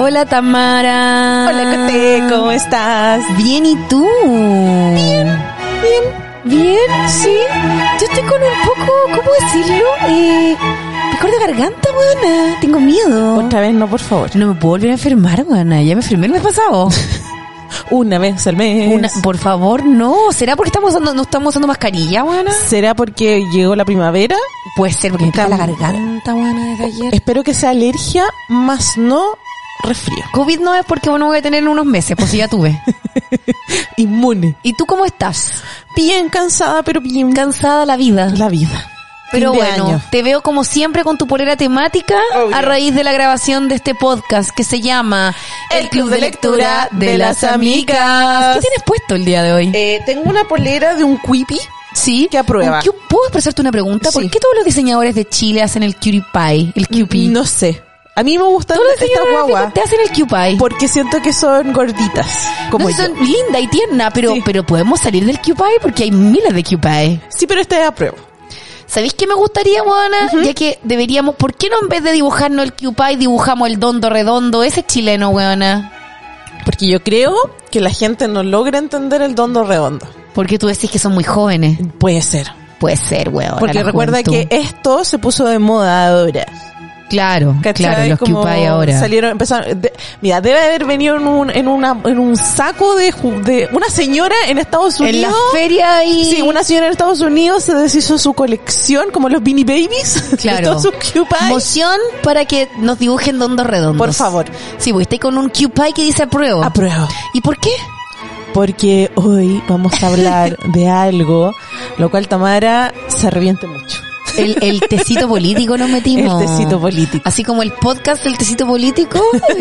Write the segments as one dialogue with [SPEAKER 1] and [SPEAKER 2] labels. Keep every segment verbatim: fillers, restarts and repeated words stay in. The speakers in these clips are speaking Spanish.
[SPEAKER 1] Hola Tamara.
[SPEAKER 2] Hola Coté, ¿cómo estás?
[SPEAKER 1] Bien, ¿y tú?
[SPEAKER 2] Bien, bien.
[SPEAKER 1] Bien, sí. Yo estoy con un poco, ¿cómo decirlo? Eh, picor de garganta, buena. Tengo miedo.
[SPEAKER 2] Otra vez no, por favor.
[SPEAKER 1] No me puedo volver a enfermar, buena. Ya me enfermé el mes pasado.
[SPEAKER 2] Una vez al mes.
[SPEAKER 1] Una, por favor, no. ¿Será porque estamos usando, no estamos usando mascarilla, buena?
[SPEAKER 2] ¿Será porque llegó la primavera?
[SPEAKER 1] Puede ser porque me pica la garganta, buena, desde ayer.
[SPEAKER 2] Espero que sea alergia, más no resfrío.
[SPEAKER 1] COVID no es porque bueno voy a tener en unos meses, pues si ya tuve.
[SPEAKER 2] Inmune.
[SPEAKER 1] ¿Y tú cómo estás?
[SPEAKER 2] Bien cansada, pero bien
[SPEAKER 1] cansada la vida.
[SPEAKER 2] La vida.
[SPEAKER 1] Pero
[SPEAKER 2] Fin de
[SPEAKER 1] bueno,
[SPEAKER 2] año.
[SPEAKER 1] te veo como siempre con tu polera temática
[SPEAKER 2] Obvio.
[SPEAKER 1] a raíz de la grabación de este podcast que se llama
[SPEAKER 2] El Club de Lectura de las Amigas.
[SPEAKER 1] ¿Qué tienes puesto el día de hoy?
[SPEAKER 2] Eh, tengo una polera de un Quippy.
[SPEAKER 1] Sí,
[SPEAKER 2] que aprueba.
[SPEAKER 1] ¿Qué- ¿Puedo expresarte una pregunta? ¿Por
[SPEAKER 2] Sí.
[SPEAKER 1] qué todos los diseñadores de Chile hacen el cutie pie? El Q-Pie.
[SPEAKER 2] No sé. A mí me gustan
[SPEAKER 1] Todos los
[SPEAKER 2] estas
[SPEAKER 1] diseñadores
[SPEAKER 2] guaguas
[SPEAKER 1] te hacen el Q-Pie.
[SPEAKER 2] porque siento que son gorditas, como
[SPEAKER 1] No,
[SPEAKER 2] yo.
[SPEAKER 1] son linda y tierna, pero,
[SPEAKER 2] Sí.
[SPEAKER 1] pero podemos salir del Q-Pie porque hay miles de Q-Pie.
[SPEAKER 2] Sí, pero esta es a prueba.
[SPEAKER 1] ¿Sabéis qué me gustaría, Juana? Ya que deberíamos, ¿por qué no en vez de dibujarnos el Q-Pie dibujamos el dondo redondo? Ese es chileno, weona.
[SPEAKER 2] Porque yo creo que la gente no logra entender el dondo redondo.
[SPEAKER 1] Porque tú decís que son muy jóvenes.
[SPEAKER 2] Puede ser.
[SPEAKER 1] Puede ser, weona.
[SPEAKER 2] Porque
[SPEAKER 1] la
[SPEAKER 2] recuerda
[SPEAKER 1] juventud.
[SPEAKER 2] que esto se puso de moda ahora.
[SPEAKER 1] Claro,
[SPEAKER 2] ¿Cachai?
[SPEAKER 1] claro, los
[SPEAKER 2] Como
[SPEAKER 1] Q-Pie ahora.
[SPEAKER 2] salieron, empezaron, de- mira, debe haber venido en un, en una, en un saco de, ju- de una señora en Estados
[SPEAKER 1] En la
[SPEAKER 2] Unidos.
[SPEAKER 1] feria y...
[SPEAKER 2] Sí, una señora en Estados Unidos se deshizo su colección, como los Beanie Babies.
[SPEAKER 1] Claro.
[SPEAKER 2] De todos sus Q-Pies.
[SPEAKER 1] Moción para que nos dibujen dondos redondos.
[SPEAKER 2] Por favor.
[SPEAKER 1] Sí, porque estoy con un Q-Pie que dice apruebo.
[SPEAKER 2] Apruebo.
[SPEAKER 1] ¿Y por qué?
[SPEAKER 2] Porque hoy vamos a hablar de algo, lo cual Tamara se arrepiente mucho.
[SPEAKER 1] El, el tecito político nos metimos.
[SPEAKER 2] El tecito político.
[SPEAKER 1] Así como el podcast del tecito político,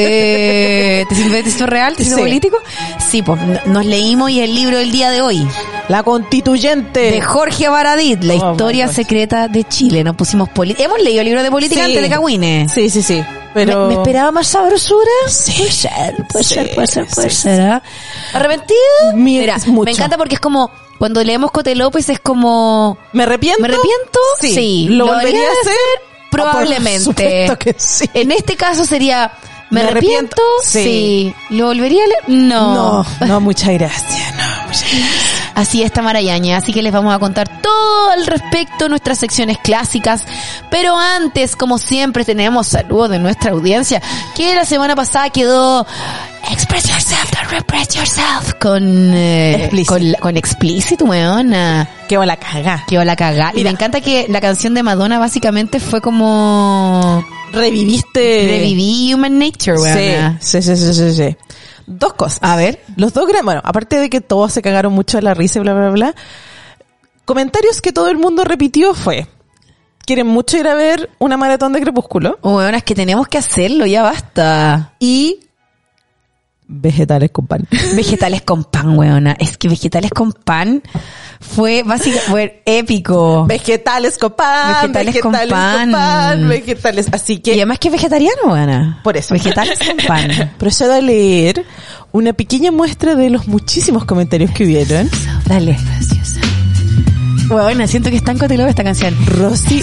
[SPEAKER 1] eh, tecito, tecito real, tecito
[SPEAKER 2] Sí.
[SPEAKER 1] político. Sí, pues n- nos leímos y el libro del día de hoy,
[SPEAKER 2] La constituyente.
[SPEAKER 1] de Jorge Baradit, La
[SPEAKER 2] Oh,
[SPEAKER 1] historia
[SPEAKER 2] my gosh.
[SPEAKER 1] secreta de Chile. Nos pusimos poli- Hemos leído el libro de política
[SPEAKER 2] Sí.
[SPEAKER 1] antes de Cagüines.
[SPEAKER 2] Sí, sí, sí. Pero...
[SPEAKER 1] ¿Me, me esperaba más sabrosura?
[SPEAKER 2] Sí.
[SPEAKER 1] Puede ser, puede
[SPEAKER 2] Sí,
[SPEAKER 1] ser, puede ser, puede
[SPEAKER 2] sí,
[SPEAKER 1] ser. ¿ah? ¿Arrepentido?
[SPEAKER 2] Mi-
[SPEAKER 1] Mira,
[SPEAKER 2] mucho.
[SPEAKER 1] me encanta porque es como, cuando leemos Cote López es como...
[SPEAKER 2] ¿Me arrepiento?
[SPEAKER 1] ¿Me arrepiento?
[SPEAKER 2] Sí. ¿Lo volvería
[SPEAKER 1] debería
[SPEAKER 2] a hacer?
[SPEAKER 1] Probablemente.
[SPEAKER 2] Por supuesto que sí.
[SPEAKER 1] En este caso sería, ¿me,
[SPEAKER 2] ¿Me
[SPEAKER 1] arrepiento?
[SPEAKER 2] arrepiento? Sí.
[SPEAKER 1] ¿Lo volvería a leer? No.
[SPEAKER 2] No, no, muchas gracias. No, muchas gracias.
[SPEAKER 1] Así es, Tamara Yañez. Así que les vamos a contar todo al respecto, nuestras secciones clásicas. Pero antes, como siempre, tenemos saludos de nuestra audiencia, que la semana pasada quedó Express Yourself, Don't Repress Yourself, con, eh,
[SPEAKER 2] Explícito.
[SPEAKER 1] con, la- con explícito, weona.
[SPEAKER 2] Qué la cagá.
[SPEAKER 1] Que va la cagá. Y
[SPEAKER 2] Mira.
[SPEAKER 1] me encanta que la canción de Madonna básicamente fue como
[SPEAKER 2] Reviviste.
[SPEAKER 1] Reviví Human Nature, weona.
[SPEAKER 2] Sí, sí, sí, sí, sí. Dos cosas.
[SPEAKER 1] A ver.
[SPEAKER 2] Los dos gran, bueno, aparte de que todos se cagaron mucho de la risa y bla, bla, bla, comentarios que todo el mundo repitió fue, quieren mucho ir a ver una maratón de Crepúsculo
[SPEAKER 1] Weona, es que tenemos que hacerlo, ya basta.
[SPEAKER 2] y vegetales con pan.
[SPEAKER 1] Vegetales con pan, weona. Es que vegetales con pan fue básicamente fue épico.
[SPEAKER 2] Vegetales con pan,
[SPEAKER 1] Vegetales con
[SPEAKER 2] vegetales
[SPEAKER 1] pan.
[SPEAKER 2] con pan, vegetales, así
[SPEAKER 1] Y
[SPEAKER 2] que
[SPEAKER 1] además que es vegetariano, weona.
[SPEAKER 2] Por eso.
[SPEAKER 1] Vegetales con pan.
[SPEAKER 2] procedo a leer una pequeña muestra de los muchísimos comentarios que hubieron.
[SPEAKER 1] Dale. Weona, siento que está en Cotelove esta canción.
[SPEAKER 2] Rosy,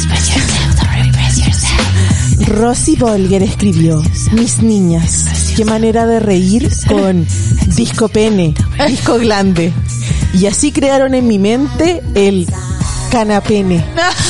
[SPEAKER 2] Rosy Bolger escribió, mis niñas, qué manera de reír con disco pene, disco glande. Y así crearon en mi mente el canapene.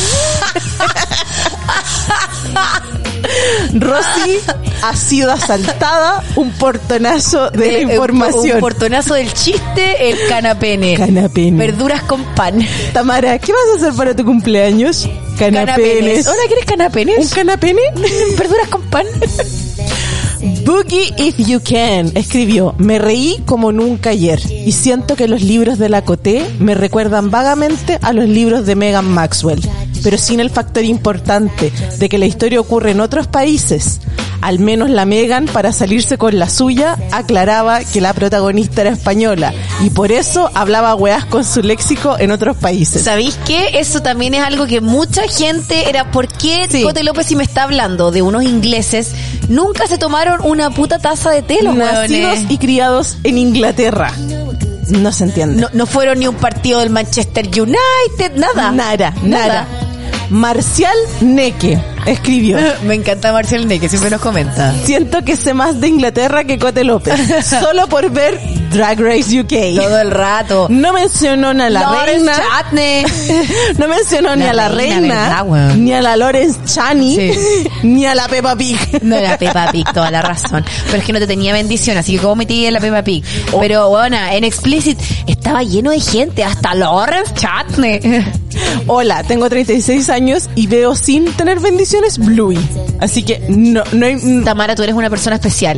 [SPEAKER 2] Rosy ha sido asaltada, un portonazo de la
[SPEAKER 1] Eh,
[SPEAKER 2] información.
[SPEAKER 1] Un portonazo del chiste, el canapene.
[SPEAKER 2] Canapene.
[SPEAKER 1] Verduras con pan.
[SPEAKER 2] Tamara, ¿qué vas a hacer para tu cumpleaños? Canapenes.
[SPEAKER 1] Hola, ¿quieres canapenes?
[SPEAKER 2] ¿Un canapene?
[SPEAKER 1] Verduras con pan.
[SPEAKER 2] Boogie If You Can escribió, me reí como nunca ayer y siento que los libros de la Coté me recuerdan vagamente a los libros de Megan Maxwell, pero sin el factor importante de que la historia ocurre en otros países. Al menos la Megan, para salirse con la suya, aclaraba que la protagonista era española y por eso hablaba weás con su léxico en otros países.
[SPEAKER 1] ¿Sabéis qué? Eso también es algo que mucha gente era, ¿por qué
[SPEAKER 2] Sí.
[SPEAKER 1] Cote López, si me está hablando de unos ingleses, nunca se tomaron una puta taza de té, los
[SPEAKER 2] Nacidos
[SPEAKER 1] hueones?
[SPEAKER 2] y criados en Inglaterra. No se entiende.
[SPEAKER 1] No, no fueron ni un partido del Manchester United, nada.
[SPEAKER 2] Nada, nada. Marcial Neque escribió:
[SPEAKER 1] Me encanta Marcial Neque, siempre nos comenta.
[SPEAKER 2] Siento que sé más de Inglaterra que Cote López, solo por ver Drag Race U K.
[SPEAKER 1] Todo el rato.
[SPEAKER 2] No mencionó ni a la
[SPEAKER 1] Lawrence
[SPEAKER 2] reina.
[SPEAKER 1] Chatney.
[SPEAKER 2] No mencionó
[SPEAKER 1] La
[SPEAKER 2] ni a la
[SPEAKER 1] reina,
[SPEAKER 2] reina,
[SPEAKER 1] ¿verdad, weón?
[SPEAKER 2] ni a la Lawrence Chani,
[SPEAKER 1] Sí.
[SPEAKER 2] ni a la Peppa Pig.
[SPEAKER 1] No era Peppa Pig, toda la razón. Pero es que no te tenía bendición, así que como metí en la Peppa Pig. Pero bueno, en Explicit estaba lleno de gente, hasta Lawrence Chatney.
[SPEAKER 2] Hola, tengo treinta y seis años y veo sin tener bendiciones Bluey. Así que no, no hay...
[SPEAKER 1] Tamara, tú eres una persona especial.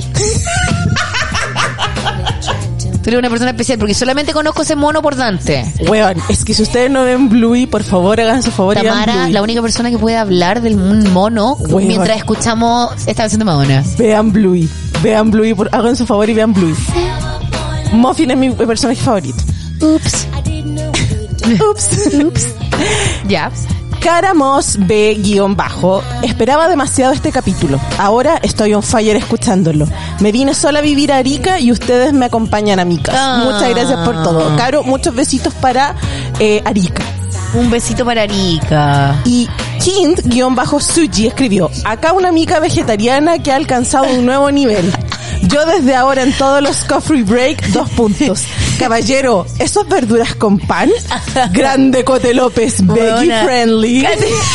[SPEAKER 1] Tú eres una persona especial porque solamente conozco ese mono por Dante.
[SPEAKER 2] Weón, es que si ustedes no ven Bluey, por favor hagan su favor y vean
[SPEAKER 1] Tamara,
[SPEAKER 2] Bluey.
[SPEAKER 1] la única persona que puede hablar del mono
[SPEAKER 2] Weón.
[SPEAKER 1] mientras escuchamos esta canción de Madonna.
[SPEAKER 2] Vean Bluey, vean Bluey, por, hagan su favor y vean Bluey. Muffin es mi personaje favorito.
[SPEAKER 1] Ups.
[SPEAKER 2] Ups, ups.
[SPEAKER 1] Ya.
[SPEAKER 2] Caramos B guión bajo. Esperaba demasiado este capítulo. Ahora estoy on fire escuchándolo. Me vine sola a vivir a Arica y ustedes me acompañan a mi casa.
[SPEAKER 1] Ah.
[SPEAKER 2] Muchas gracias por todo. Caro, muchos besitos para eh, Arica.
[SPEAKER 1] Un besito para Arica.
[SPEAKER 2] Y Kint guión bajo Suji escribió: acá una mica vegetariana que ha alcanzado un nuevo nivel. Yo desde ahora en todos los coffee break, dos puntos. Caballero, ¿esos verduras con pan? Grande Cote López, veggie
[SPEAKER 1] Buena.
[SPEAKER 2] friendly.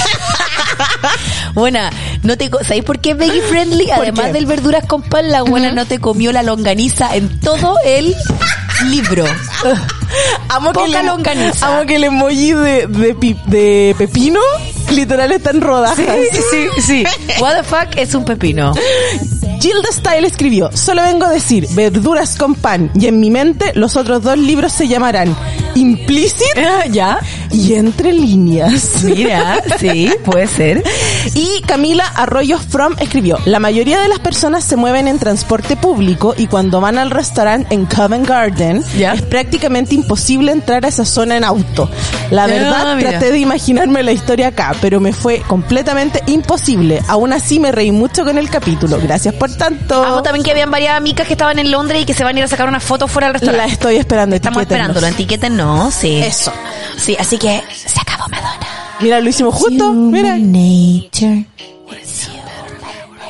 [SPEAKER 1] Buena, no te, co- ¿sabéis por qué es veggie friendly?
[SPEAKER 2] ¿Por
[SPEAKER 1] Además
[SPEAKER 2] qué?
[SPEAKER 1] del verduras con pan, la buena no te comió la longaniza en todo el libro.
[SPEAKER 2] Amo que,
[SPEAKER 1] Poca
[SPEAKER 2] el,
[SPEAKER 1] longaniza.
[SPEAKER 2] amo que el emoji de, de, pi- de pepino literal está en rodajas.
[SPEAKER 1] sí, sí. What the fuck es un pepino.
[SPEAKER 2] Gilda Style escribió: solo vengo a decir verduras con pan, y en mi mente los otros dos libros se llamarán Implicit
[SPEAKER 1] ¿Ya?
[SPEAKER 2] y Entre Líneas.
[SPEAKER 1] Mira, sí, puede ser.
[SPEAKER 2] Y Camila Arroyo From escribió: la mayoría de las personas se mueven en transporte público y cuando van al restaurante en Covent Garden
[SPEAKER 1] Ya.
[SPEAKER 2] es prácticamente imposible entrar a esa zona en auto. La
[SPEAKER 1] Ya,
[SPEAKER 2] verdad,
[SPEAKER 1] mira.
[SPEAKER 2] traté de imaginarme la historia acá, pero me fue completamente imposible. Aún así me reí mucho con el capítulo. Gracias por tanto.
[SPEAKER 1] Amo también que habían varias amigas que estaban en Londres y que se van a ir a sacar una foto fuera del
[SPEAKER 2] La
[SPEAKER 1] restaurante.
[SPEAKER 2] estoy esperando.
[SPEAKER 1] Estamos
[SPEAKER 2] etiquétennos.
[SPEAKER 1] esperándolo, etiqueten no, sí.
[SPEAKER 2] Eso.
[SPEAKER 1] Sí, así que se acabó Madonna.
[SPEAKER 2] Mira, lo hicimos justo. Mira.
[SPEAKER 1] Nature. It's human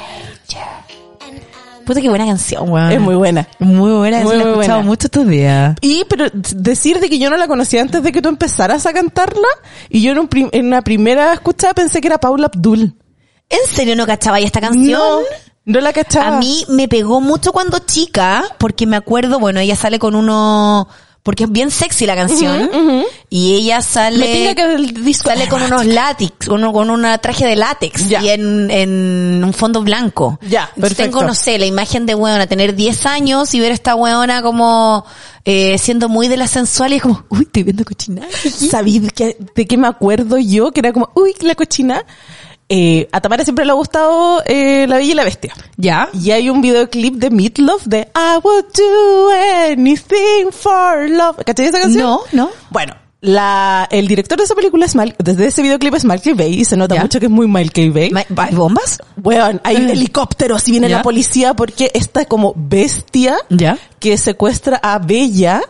[SPEAKER 1] nature. Puta, qué buena canción, weón.
[SPEAKER 2] Es muy buena.
[SPEAKER 1] Muy buena,
[SPEAKER 2] Muy,
[SPEAKER 1] sí, la he
[SPEAKER 2] muy
[SPEAKER 1] escuchado
[SPEAKER 2] buena.
[SPEAKER 1] mucho estos días.
[SPEAKER 2] Y, pero decir de que yo no la conocía antes de que tú empezaras a cantarla, y yo en, un prim- en una primera escuchada pensé que era Paula Abdul.
[SPEAKER 1] ¿En serio no cachaba esta canción?
[SPEAKER 2] No, no la cachaba.
[SPEAKER 1] A mí me pegó mucho cuando chica, porque me acuerdo, bueno, ella sale con uno, porque es bien sexy la canción,
[SPEAKER 2] Ujú, ujú.
[SPEAKER 1] y ella
[SPEAKER 2] Me
[SPEAKER 1] sale,
[SPEAKER 2] tinca que el disco
[SPEAKER 1] sale con unos látex, con, con una traje de látex,
[SPEAKER 2] Ya.
[SPEAKER 1] y en, en un fondo blanco.
[SPEAKER 2] Ya,
[SPEAKER 1] Entonces
[SPEAKER 2] perfecto.
[SPEAKER 1] tengo, no sé, la imagen de weona, tener diez años y ver a esta weona como, eh, siendo muy de la sensual y es como, uy, estoy viendo cochinaje.
[SPEAKER 2] ¿Sabí de qué, de qué me acuerdo yo? Que era como, uy, la cochina. Eh, a Tamara siempre le ha gustado eh, La Bella y la Bestia.
[SPEAKER 1] ¿Ya?
[SPEAKER 2] Y hay un videoclip de Meatloaf de I would do anything for love. ¿Cachai esa canción?
[SPEAKER 1] No, no.
[SPEAKER 2] Bueno, la, el director de esa película es Mal, desde ese videoclip es Michael Bay y se nota
[SPEAKER 1] Ya.
[SPEAKER 2] mucho que es muy Michael Bay.
[SPEAKER 1] Ma- ¿Hay bombas?
[SPEAKER 2] Weón, hay helicópteros y viene
[SPEAKER 1] Ya.
[SPEAKER 2] la policía porque esta como bestia
[SPEAKER 1] ¿Ya?
[SPEAKER 2] que secuestra a Bella,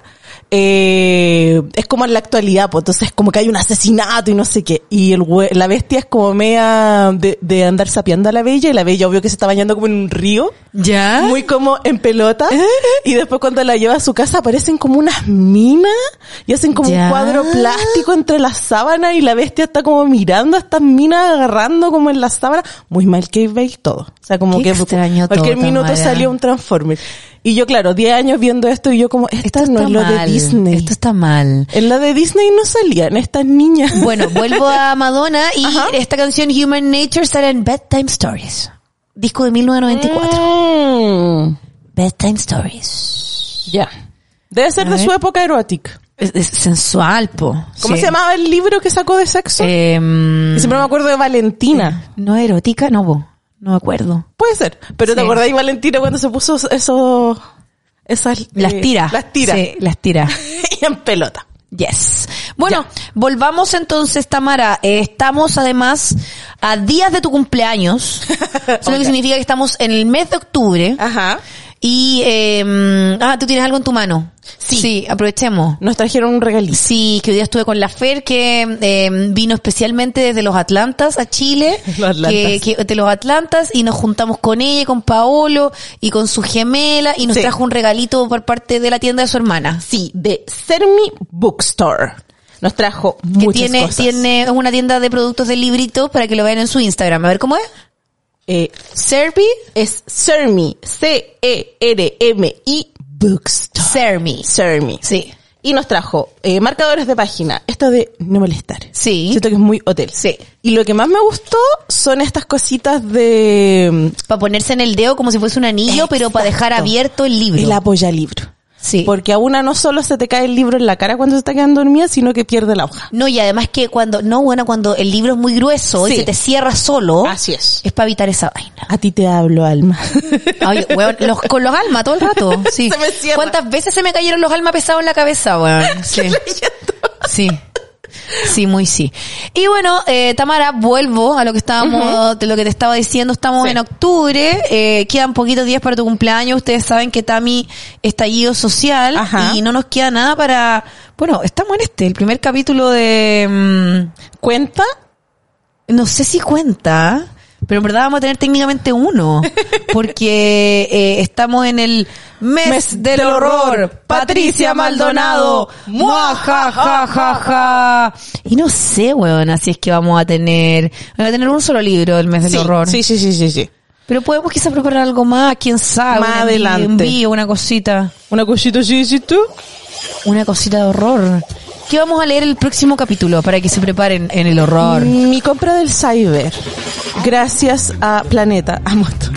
[SPEAKER 2] eh, es como en la actualidad, pues entonces como que hay un asesinato y no sé qué, y el we- la bestia es como media de, de andar sapeando a la Bella, y la Bella obvio que se está bañando como en un río,
[SPEAKER 1] ¿Ya?
[SPEAKER 2] muy como en pelota, y después cuando la lleva a su casa aparecen como unas minas y hacen como
[SPEAKER 1] Ya.
[SPEAKER 2] un cuadro plástico entre las sábanas y la bestia está como mirando a estas minas agarrando como en las sábanas, muy Michael Bay todo, o sea como
[SPEAKER 1] Qué
[SPEAKER 2] que
[SPEAKER 1] extraño
[SPEAKER 2] cualquier
[SPEAKER 1] todo,
[SPEAKER 2] minuto
[SPEAKER 1] Tamara.
[SPEAKER 2] salió un Transformer. Y yo, claro, diez años viendo esto y yo como, esta
[SPEAKER 1] Esto
[SPEAKER 2] no
[SPEAKER 1] está
[SPEAKER 2] es lo de
[SPEAKER 1] mal,
[SPEAKER 2] Disney.
[SPEAKER 1] Esto está mal.
[SPEAKER 2] En la de Disney no salían estas niñas.
[SPEAKER 1] Bueno, vuelvo a Madonna y
[SPEAKER 2] Ajá.
[SPEAKER 1] esta canción Human Nature sale en Bedtime Stories. Disco de mil novecientos noventa y cuatro.
[SPEAKER 2] Mm,
[SPEAKER 1] Bedtime Stories.
[SPEAKER 2] ya. Debe ser
[SPEAKER 1] A
[SPEAKER 2] de
[SPEAKER 1] ver.
[SPEAKER 2] su época erótica.
[SPEAKER 1] Es, es sensual, po.
[SPEAKER 2] ¿Cómo
[SPEAKER 1] Sí.
[SPEAKER 2] se llamaba el libro que sacó de sexo?
[SPEAKER 1] Em,
[SPEAKER 2] Y siempre me acuerdo de Valentina.
[SPEAKER 1] ¿No erótica? No, po. No me acuerdo.
[SPEAKER 2] Puede ser. Pero ¿te
[SPEAKER 1] Sí.
[SPEAKER 2] acordáis Valentina cuando se puso eso, esas,
[SPEAKER 1] Las
[SPEAKER 2] eh,
[SPEAKER 1] tiras.
[SPEAKER 2] Las tiras.
[SPEAKER 1] Sí, las tiras.
[SPEAKER 2] Y en pelota.
[SPEAKER 1] Yes. Bueno, volvamos entonces, Tamara. Eh, estamos además a días de tu cumpleaños. Eso lo que
[SPEAKER 2] Ok.
[SPEAKER 1] significa que estamos en el mes de octubre.
[SPEAKER 2] Ajá.
[SPEAKER 1] Y, eh, ah, tú tienes algo en tu mano.
[SPEAKER 2] Sí.
[SPEAKER 1] Sí, aprovechemos.
[SPEAKER 2] Nos trajeron un regalito.
[SPEAKER 1] Sí, que hoy día estuve con la Fer, que eh, vino especialmente desde los Atlantas a Chile.
[SPEAKER 2] Los Atlantas.
[SPEAKER 1] Que, que, de los Atlantas, y nos juntamos con ella, con Paolo, y con su gemela, y nos
[SPEAKER 2] Sí.
[SPEAKER 1] trajo un regalito por parte de la tienda de su hermana.
[SPEAKER 2] Sí, de Sermi Bookstore. Nos trajo
[SPEAKER 1] Que
[SPEAKER 2] muchas
[SPEAKER 1] tiene,
[SPEAKER 2] cosas.
[SPEAKER 1] tiene una tienda de productos de libritos para que lo vean en su Instagram. A ver, ¿cómo es?
[SPEAKER 2] Eh,
[SPEAKER 1] Sermi.
[SPEAKER 2] es Sermi, C E R M I Bookstore.
[SPEAKER 1] Sermi.
[SPEAKER 2] Sermi.
[SPEAKER 1] Sí.
[SPEAKER 2] Y nos trajo eh, marcadores de página. Esto de no molestar.
[SPEAKER 1] Sí.
[SPEAKER 2] Siento que es muy hotel.
[SPEAKER 1] Sí.
[SPEAKER 2] Y lo que más me gustó son estas cositas de...
[SPEAKER 1] Para ponerse en el dedo como si fuese un anillo, pero para dejar
[SPEAKER 2] Exacto.
[SPEAKER 1] abierto el libro.
[SPEAKER 2] El apoyalibro.
[SPEAKER 1] Sí.
[SPEAKER 2] Porque a una no solo se te cae el libro en la cara cuando se está quedando dormida, sino que pierde la hoja.
[SPEAKER 1] No, y además que cuando, no, bueno, cuando el libro es muy grueso y
[SPEAKER 2] Sí.
[SPEAKER 1] se te cierra solo,
[SPEAKER 2] Así es.
[SPEAKER 1] es para evitar esa vaina.
[SPEAKER 2] A ti te hablo, Alma.
[SPEAKER 1] Ay, weón, los, con los almas todo el rato. Sí.
[SPEAKER 2] Se me cierra.
[SPEAKER 1] ¿Cuántas veces se me cayeron los almas pesados en la cabeza, weón? Sí. Sí. Sí, muy sí. Y bueno, eh, Tamara, vuelvo a lo que estábamos, de lo que te estaba diciendo. Estamos
[SPEAKER 2] Sí.
[SPEAKER 1] en octubre, eh, quedan poquitos días para tu cumpleaños. Ustedes saben que Tami estallido social.
[SPEAKER 2] Ajá.
[SPEAKER 1] Y no nos queda nada para, bueno, estamos en este, el primer capítulo de, mm,
[SPEAKER 2] ¿Cuenta?
[SPEAKER 1] no sé si cuenta, pero en verdad vamos a tener técnicamente uno, porque eh, estamos en el mes,
[SPEAKER 2] Mes
[SPEAKER 1] del,
[SPEAKER 2] del
[SPEAKER 1] horror.
[SPEAKER 2] horror.
[SPEAKER 1] Patricia Maldonado, muaja, ja, ja, ja. Y no sé, weón, así es que vamos a tener, vamos a tener un solo libro del mes del
[SPEAKER 2] Sí,
[SPEAKER 1] horror.
[SPEAKER 2] sí, sí, sí, sí, sí.
[SPEAKER 1] Pero podemos quizás preparar algo más, quién sabe.
[SPEAKER 2] Más
[SPEAKER 1] un envío,
[SPEAKER 2] adelante.
[SPEAKER 1] envío, una cosita,
[SPEAKER 2] Una cosita así, ¿sí tú?
[SPEAKER 1] una cosita de horror. ¿Qué vamos a leer el próximo capítulo para que se preparen en el horror?
[SPEAKER 2] Mi compra del Cyber. Gracias a Planeta. Amo esto.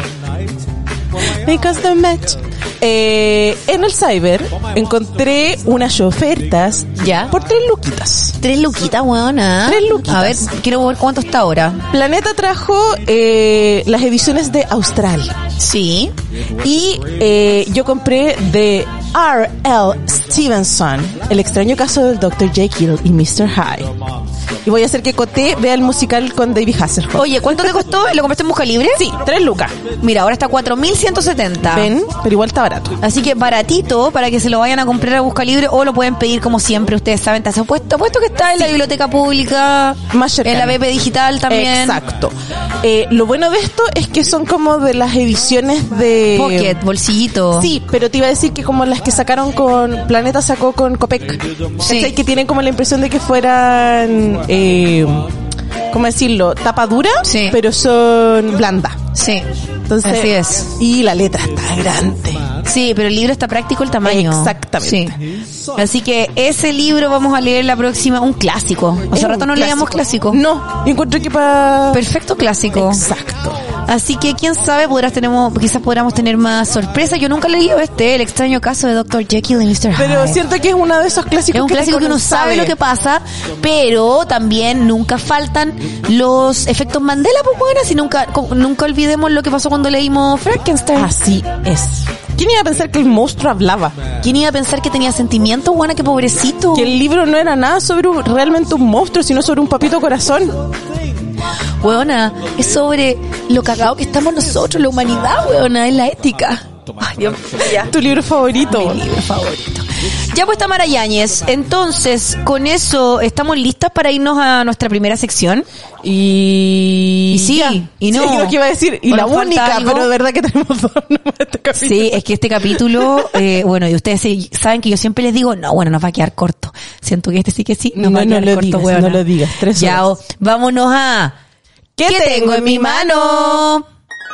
[SPEAKER 2] Because the match. Eh, en el Cyber encontré unas ofertas
[SPEAKER 1] ¿Ya?
[SPEAKER 2] por tres luquitas.
[SPEAKER 1] Tres luquitas, weona.
[SPEAKER 2] Tres luquitas.
[SPEAKER 1] A ver, quiero ver cuánto está ahora.
[SPEAKER 2] Planeta trajo eh, las ediciones de Austral.
[SPEAKER 1] Sí.
[SPEAKER 2] Y eh, yo compré de R L Stevenson, El extraño caso del doctor Jekyll y mister Hyde. Y voy a hacer que Coté vea el musical con David Hasselhoff.
[SPEAKER 1] Oye, ¿cuánto te costó? ¿Lo compraste en Busca Libre?
[SPEAKER 2] Sí, tres lucas.
[SPEAKER 1] Mira, ahora está cuatro mil ciento setenta.
[SPEAKER 2] Ven, pero igual está barato.
[SPEAKER 1] Así que baratito para que se lo vayan a comprar a Busca Libre, o lo pueden pedir como siempre. Ustedes saben, te has puesto, puesto que está en la biblioteca pública,
[SPEAKER 2] Más cercano.
[SPEAKER 1] en la B P Digital también.
[SPEAKER 2] Exacto. Eh, lo bueno de esto es que son como de las ediciones de...
[SPEAKER 1] Pocket, bolsillito.
[SPEAKER 2] Sí, pero te iba a decir que como las que sacaron con... Planeta sacó con Copec.
[SPEAKER 1] Sí.
[SPEAKER 2] ¿Cachai? Que tienen como la impresión de que fueran... Eh, ¿cómo decirlo? Tapa dura,
[SPEAKER 1] Sí.
[SPEAKER 2] pero son blandas.
[SPEAKER 1] Sí.
[SPEAKER 2] Entonces,
[SPEAKER 1] Así es.
[SPEAKER 2] Y la letra está grande.
[SPEAKER 1] Sí, pero el libro está práctico el tamaño.
[SPEAKER 2] Exactamente.
[SPEAKER 1] Sí. Así que ese libro vamos a leer la próxima, un clásico. Hace
[SPEAKER 2] Es
[SPEAKER 1] rato
[SPEAKER 2] un
[SPEAKER 1] no leíamos clásico.
[SPEAKER 2] No, yo encuentro que para...
[SPEAKER 1] Perfecto clásico.
[SPEAKER 2] Exacto.
[SPEAKER 1] Así que quién sabe, podrás tenemos, quizás podamos tener más sorpresas. Yo nunca he leído este, El extraño caso de doctor Jekyll y mister Hyde.
[SPEAKER 2] Pero siento que es uno de esos clásicos
[SPEAKER 1] Es un
[SPEAKER 2] que
[SPEAKER 1] clásico que uno sabe lo que pasa, pero también nunca faltan los efectos Mandela, pues bueno, si nunca, co- nunca olvidemos lo que pasó cuando leímos Frankenstein.
[SPEAKER 2] Así es. ¿Quién iba a pensar que el monstruo hablaba?
[SPEAKER 1] ¿Quién iba a pensar que tenía sentimientos, buena, que pobrecito?
[SPEAKER 2] Que el libro no era nada sobre un- realmente un monstruo, sino sobre un papito corazón.
[SPEAKER 1] Weona, es sobre lo cagado que estamos nosotros, la humanidad, weona, es la ética. Ay, Dios mío.
[SPEAKER 2] Tu libro favorito.
[SPEAKER 1] Mi libro favorito. Ya pues, Tamara Yáñez, entonces, con eso, ¿estamos listas para irnos a nuestra primera sección?
[SPEAKER 2] Y...
[SPEAKER 1] Y sí,
[SPEAKER 2] ya.
[SPEAKER 1] y no.
[SPEAKER 2] Sí, lo que iba a decir. Y
[SPEAKER 1] ¿O
[SPEAKER 2] la
[SPEAKER 1] nos falta
[SPEAKER 2] única,
[SPEAKER 1] algo?
[SPEAKER 2] pero de verdad que tenemos dos nomás este capítulo.
[SPEAKER 1] Sí, es que este capítulo, eh, bueno, y ustedes sí saben que yo siempre les digo, no, bueno, nos va a quedar corto. Siento que este sí que sí, nos
[SPEAKER 2] No,
[SPEAKER 1] va a
[SPEAKER 2] no
[SPEAKER 1] quedar
[SPEAKER 2] lo
[SPEAKER 1] corto,
[SPEAKER 2] digas,
[SPEAKER 1] weona.
[SPEAKER 2] no lo digas. Tres
[SPEAKER 1] Ya,
[SPEAKER 2] horas.
[SPEAKER 1] o- vámonos a...
[SPEAKER 2] ¿Qué tengo en mi mano?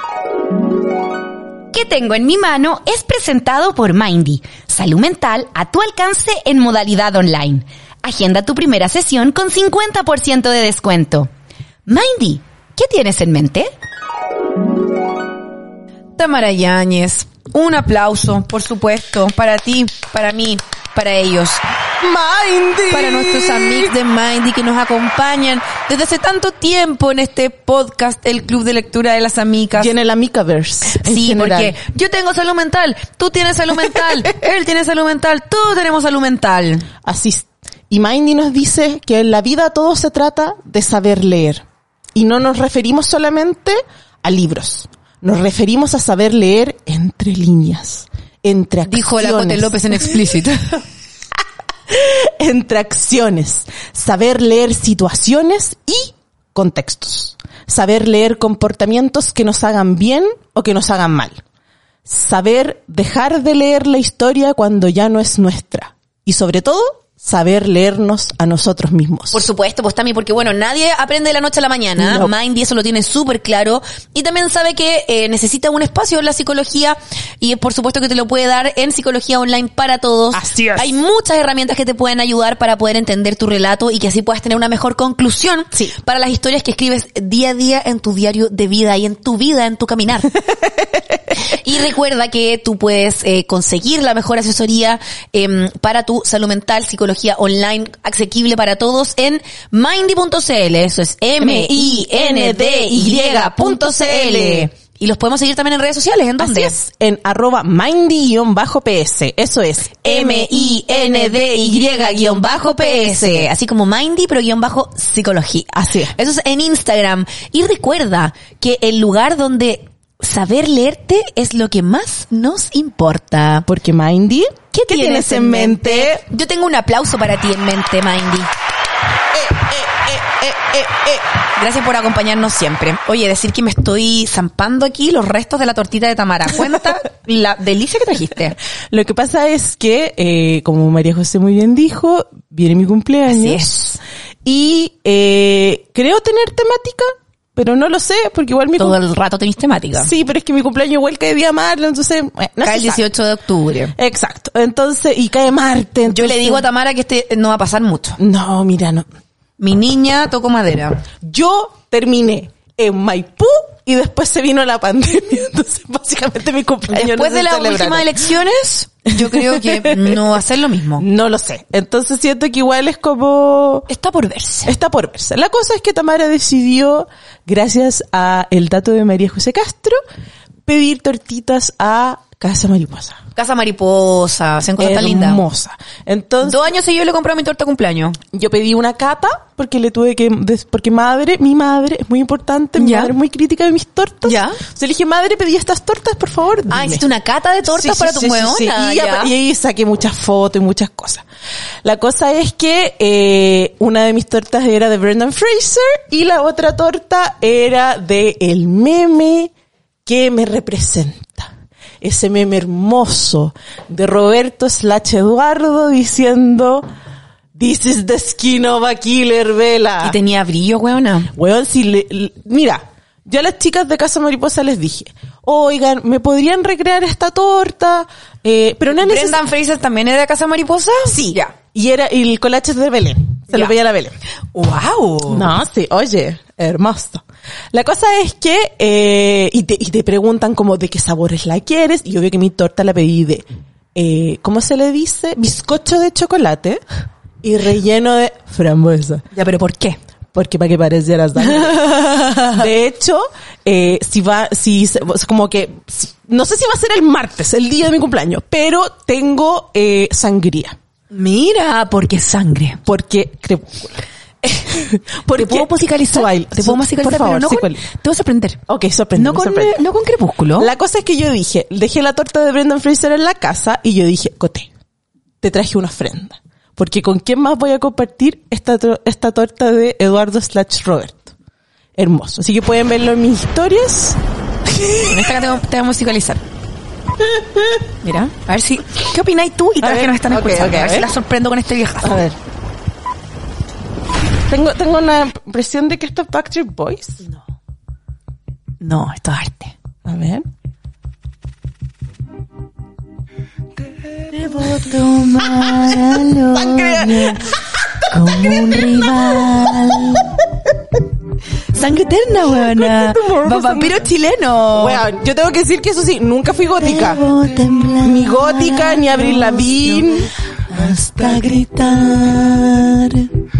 [SPEAKER 3] ¿Qué tengo en mi mano? Es presentado por Mindy. Salud mental a tu alcance en modalidad online. Agenda tu primera sesión con cincuenta por ciento de descuento. Mindy, ¿qué tienes en mente?
[SPEAKER 1] Tamara Yáñez, un aplauso, por supuesto, para ti, para mí, para ellos.
[SPEAKER 2] Mindy.
[SPEAKER 1] Para nuestros amigos de Mindy que nos acompañan desde hace tanto tiempo en este podcast, el Club de Lectura de las Amigas.
[SPEAKER 2] Y en el Amicaverse. en
[SPEAKER 1] Sí,
[SPEAKER 2] general.
[SPEAKER 1] porque yo tengo salud mental, tú tienes salud mental, él tiene salud mental, todos tenemos salud mental.
[SPEAKER 2] Así es. Y Mindy nos dice que en la vida todo se trata de saber leer. Y no nos referimos solamente a libros. Nos referimos a saber leer entre líneas, entre acciones.
[SPEAKER 1] Dijo la Cote López en explícito.
[SPEAKER 2] Entre acciones. Saber leer situaciones y contextos. Saber leer comportamientos que nos hagan bien o que nos hagan mal. Saber dejar de leer la historia cuando ya no es nuestra. Y sobre todo, saber leernos a nosotros mismos.
[SPEAKER 1] Por supuesto, pues Tami, porque bueno, nadie aprende de la noche a la mañana.
[SPEAKER 2] No.
[SPEAKER 1] Mindy eso lo tiene súper claro. Y también sabe que eh, necesita un espacio en la psicología. Y por supuesto que te lo puede dar en Psicología Online para Todos.
[SPEAKER 2] Así es.
[SPEAKER 1] Hay muchas herramientas que te pueden ayudar para poder entender tu relato y que así puedas tener una mejor conclusión
[SPEAKER 2] Sí.
[SPEAKER 1] para las historias que escribes día a día en tu diario de vida y en tu vida, en tu caminar. Y recuerda que tú puedes eh, conseguir la mejor asesoría eh, para tu salud mental, psicología online, asequible para todos en mindy punto c l. Eso es M I N D Y punto C L. Y los podemos seguir también en redes sociales. ¿En dónde?
[SPEAKER 2] Así es, en arroba mindy-P S. Eso es
[SPEAKER 1] M I N D Y-P S. Así como Mindy, pero guión bajo psicología.
[SPEAKER 2] Así es.
[SPEAKER 1] Eso es en Instagram. Y recuerda que el lugar donde saber leerte es lo que más nos importa.
[SPEAKER 2] Porque Mindy, ¿qué, ¿qué tienes en mente?
[SPEAKER 1] Yo tengo un aplauso para ti en mente, Mindy.
[SPEAKER 2] Eh, eh, eh, eh, eh, eh.
[SPEAKER 1] Gracias por acompañarnos siempre. Oye, decir que me estoy zampando aquí los restos de la tortita de Tamara. Cuenta la delicia que trajiste.
[SPEAKER 2] Lo que pasa es que, eh, como María José muy bien dijo, viene mi cumpleaños.
[SPEAKER 1] Así es.
[SPEAKER 2] Y eh, creo tener temática, pero no lo sé, porque igual mi
[SPEAKER 1] Todo
[SPEAKER 2] cum-
[SPEAKER 1] el rato tenéis temática.
[SPEAKER 2] Sí, pero es que mi cumpleaños igual cae día martes, entonces... eh, no
[SPEAKER 1] Cae
[SPEAKER 2] se
[SPEAKER 1] el dieciocho de octubre.
[SPEAKER 2] sabe. Exacto. Entonces, y cae Marte.
[SPEAKER 1] Yo
[SPEAKER 2] entonces-
[SPEAKER 1] le digo a Tamara que este no va a pasar mucho.
[SPEAKER 2] No, mira, no.
[SPEAKER 1] Mi niña tocó madera.
[SPEAKER 2] Yo terminé en Maipú y después se vino la pandemia. Entonces, básicamente mi cumpleaños
[SPEAKER 1] Después
[SPEAKER 2] no
[SPEAKER 1] de
[SPEAKER 2] se
[SPEAKER 1] las
[SPEAKER 2] celebraron.
[SPEAKER 1] últimas elecciones, yo creo que no va a ser lo mismo.
[SPEAKER 2] No lo sé. Entonces siento que igual es como...
[SPEAKER 1] Está por verse.
[SPEAKER 2] Está por verse. La cosa es que Tamara decidió, gracias a el dato de María José Castro, pedir tortitas a Casa Mariposa.
[SPEAKER 1] Casa Mariposa, se encuentra tan linda.
[SPEAKER 2] Hermosa. Entonces,
[SPEAKER 1] Dos años seguidos le compré mi torta de cumpleaños.
[SPEAKER 2] yo pedí una cata porque le tuve que, des- porque madre, mi madre es muy importante, mi
[SPEAKER 1] Ya.
[SPEAKER 2] madre es muy crítica de mis tortas.
[SPEAKER 1] Ya.
[SPEAKER 2] Entonces le dije, madre, pedí estas tortas, por favor.
[SPEAKER 1] Ah,
[SPEAKER 2] dime.
[SPEAKER 1] hiciste una cata de tortas
[SPEAKER 2] Sí, sí,
[SPEAKER 1] para tu
[SPEAKER 2] sí, sí,
[SPEAKER 1] huevona.
[SPEAKER 2] sí. Y,
[SPEAKER 1] ya.
[SPEAKER 2] y ahí saqué muchas fotos y muchas cosas. La cosa es que eh, una de mis tortas era de Brendan Fraser y la otra torta era de el meme que me representa. Ese meme hermoso de Roberto slash Eduardo diciendo "This is the skin of a killer, Vela".
[SPEAKER 1] Y tenía brillo, huevona.
[SPEAKER 2] Weón, si le, le- mira, yo a las chicas de Casa Mariposa les dije, oigan, ¿me podrían recrear esta torta? Eh, pero no es necesario.
[SPEAKER 1] ¿Brendan Fraser también era de Casa Mariposa?
[SPEAKER 2] Sí,
[SPEAKER 1] Ya.
[SPEAKER 2] y era, y el colache es de Belén. Se
[SPEAKER 1] Ya.
[SPEAKER 2] lo veía a la Belén.
[SPEAKER 1] ¡Wow!
[SPEAKER 2] No, sí, oye, hermoso. La cosa es que, eh, y te, y te preguntan como de qué sabores la quieres, y yo veo que mi torta la pedí de, eh, ¿cómo se le dice? Bizcocho de chocolate y relleno de frambuesa.
[SPEAKER 1] Ya, pero ¿por qué?
[SPEAKER 2] Porque para que parecieras daño. De hecho, eh, si va, si, se- como que, si- no sé si va a ser el martes, el día de mi cumpleaños, pero tengo, eh, sangría.
[SPEAKER 1] Mira, porque sangre.
[SPEAKER 2] Porque crepúsculo.
[SPEAKER 1] ¿Te puedo musicalizar?
[SPEAKER 2] Suail-
[SPEAKER 1] ¿Te puedo musicalizar?
[SPEAKER 2] Por favor,
[SPEAKER 1] pero no
[SPEAKER 2] sí,
[SPEAKER 1] con,
[SPEAKER 2] cuál.
[SPEAKER 1] te voy a sorprender.
[SPEAKER 2] Ok, sorprende.
[SPEAKER 1] No con, eh, no con Crepúsculo.
[SPEAKER 2] La cosa es que yo dije, dejé la torta de Brendan Fraser en la casa y yo dije, Coté, te traje una ofrenda. Porque ¿con quién más voy a compartir esta, to- esta torta de Eduardo slash Roberto? Hermoso. Así que pueden verlo en mis historias.
[SPEAKER 1] En esta que te, voy- te voy a musicalizar. Mira, a ver si... ¿Qué opináis tú y
[SPEAKER 2] A
[SPEAKER 1] todas las
[SPEAKER 2] ver,
[SPEAKER 1] que nos están
[SPEAKER 2] ok,
[SPEAKER 1] escuchando?
[SPEAKER 2] ok,
[SPEAKER 1] a
[SPEAKER 2] a
[SPEAKER 1] ver si
[SPEAKER 2] ver.
[SPEAKER 1] las sorprendo con este viejazo.
[SPEAKER 2] A ver. Tengo, tengo una impresión de que esto es Backstreet Boys.
[SPEAKER 1] No. No, esto es arte.
[SPEAKER 2] A ver.
[SPEAKER 1] Debo tomar al
[SPEAKER 2] Sangre.
[SPEAKER 1] como un rival. Sangre eterna, weona. Va- Vampiro chileno.
[SPEAKER 2] Bueno, yo tengo que decir que eso sí, nunca fui gótica.
[SPEAKER 1] Debo temblar
[SPEAKER 2] Ni gótica, ni Avril Lavigne.
[SPEAKER 1] hasta gritar.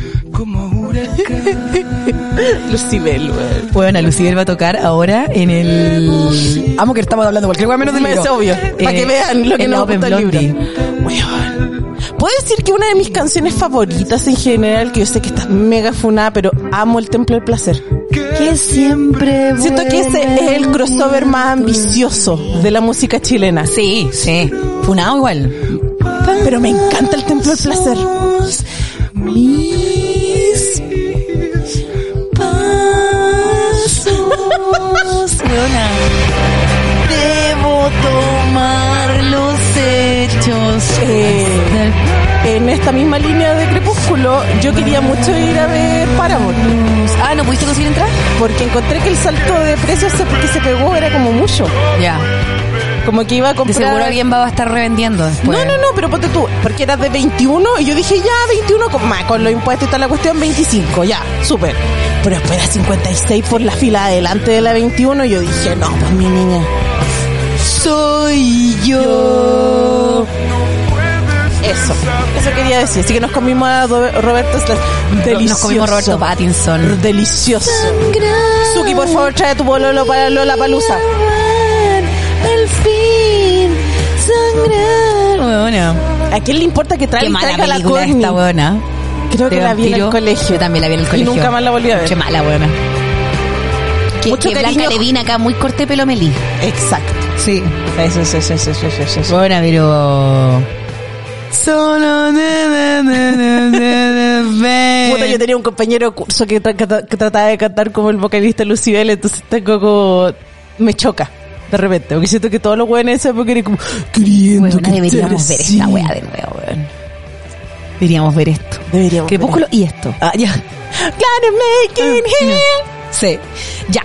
[SPEAKER 2] Lucibel, weón.
[SPEAKER 1] Bueno, Lucibel va a tocar ahora en el... Amo que estamos hablando cualquier cosa menos del
[SPEAKER 2] Es
[SPEAKER 1] libro.
[SPEAKER 2] obvio. Para
[SPEAKER 1] Eh,
[SPEAKER 2] que vean lo que
[SPEAKER 1] en la
[SPEAKER 2] nos
[SPEAKER 1] Open
[SPEAKER 2] gusta el
[SPEAKER 1] Blondie.
[SPEAKER 2] libro. Weón. puedo decir que una de mis canciones favoritas en general, que yo sé que está mega funada, pero amo el Templo del Placer.
[SPEAKER 3] Que siempre
[SPEAKER 2] Siento que ese es el crossover más ambicioso de la música chilena.
[SPEAKER 3] Sí, sí. Funado igual.
[SPEAKER 2] Pero me encanta el Templo del Placer.
[SPEAKER 3] Mis pasos. Leona. Debo tomar los hechos.
[SPEAKER 2] Eh, en esta misma línea de Crepúsculo, yo quería mucho ir a ver Paramore.
[SPEAKER 3] Ah, ¿no pudiste conseguir entrar?
[SPEAKER 2] Porque encontré que el salto de precios que se pegó era como mucho.
[SPEAKER 3] Ya.
[SPEAKER 2] Como que iba a comprar...
[SPEAKER 3] De seguro alguien va a estar revendiendo después.
[SPEAKER 2] No, no, no, pero ponte tú, porque era de veintiuno y yo dije, ya, veintiuno, con, más, con los impuestos y toda la cuestión, veinticinco, ya, súper. Pero después era cincuenta y seis por la fila adelante de la veintiuno y yo dije, no, pues mi niña.
[SPEAKER 3] Soy yo.
[SPEAKER 2] Eso, eso quería decir. Así que nos comimos a Roberto Slash. Delicioso.
[SPEAKER 3] Nos comimos a Roberto Pattinson.
[SPEAKER 2] Delicioso. Suki, por favor, trae tu pololo para Lollapalooza.
[SPEAKER 3] El fin, sangrar. Bueno.
[SPEAKER 2] ¿A quién le importa que traiga,
[SPEAKER 3] Qué mala
[SPEAKER 2] traiga la
[SPEAKER 3] película
[SPEAKER 2] Courtney?
[SPEAKER 3] esta buena.
[SPEAKER 2] Creo que
[SPEAKER 3] De
[SPEAKER 2] la vi en el
[SPEAKER 3] vampiro.
[SPEAKER 2] colegio.
[SPEAKER 3] Yo también la vi en el colegio.
[SPEAKER 2] Y nunca más la volví a ver.
[SPEAKER 3] Qué mala buena. Que,
[SPEAKER 2] Mucho
[SPEAKER 3] que
[SPEAKER 2] cariño.
[SPEAKER 3] Blanca Levina acá, muy corte pelo melí.
[SPEAKER 2] Exacto.
[SPEAKER 3] Sí.
[SPEAKER 2] Eso, eso, eso, eso, eso, eso.
[SPEAKER 3] Buena, pero... Solo de, de, de, de, de,
[SPEAKER 2] Puta, yo tenía un compañero de curso que, tra- que tra- que trataba de cantar como el vocalista Lucibel, entonces tengo como... me choca de repente, porque siento que todos los weones en esa época eran como queriendo
[SPEAKER 3] Bueno,
[SPEAKER 2] cantar
[SPEAKER 3] deberíamos ver
[SPEAKER 2] así.
[SPEAKER 3] esta wea de nuevo, weón. Deberíamos ver esto.
[SPEAKER 2] Deberíamos
[SPEAKER 3] Crepúsculo y esto. Ah, ya.
[SPEAKER 2] Glad making here.
[SPEAKER 3] Sí. Ya.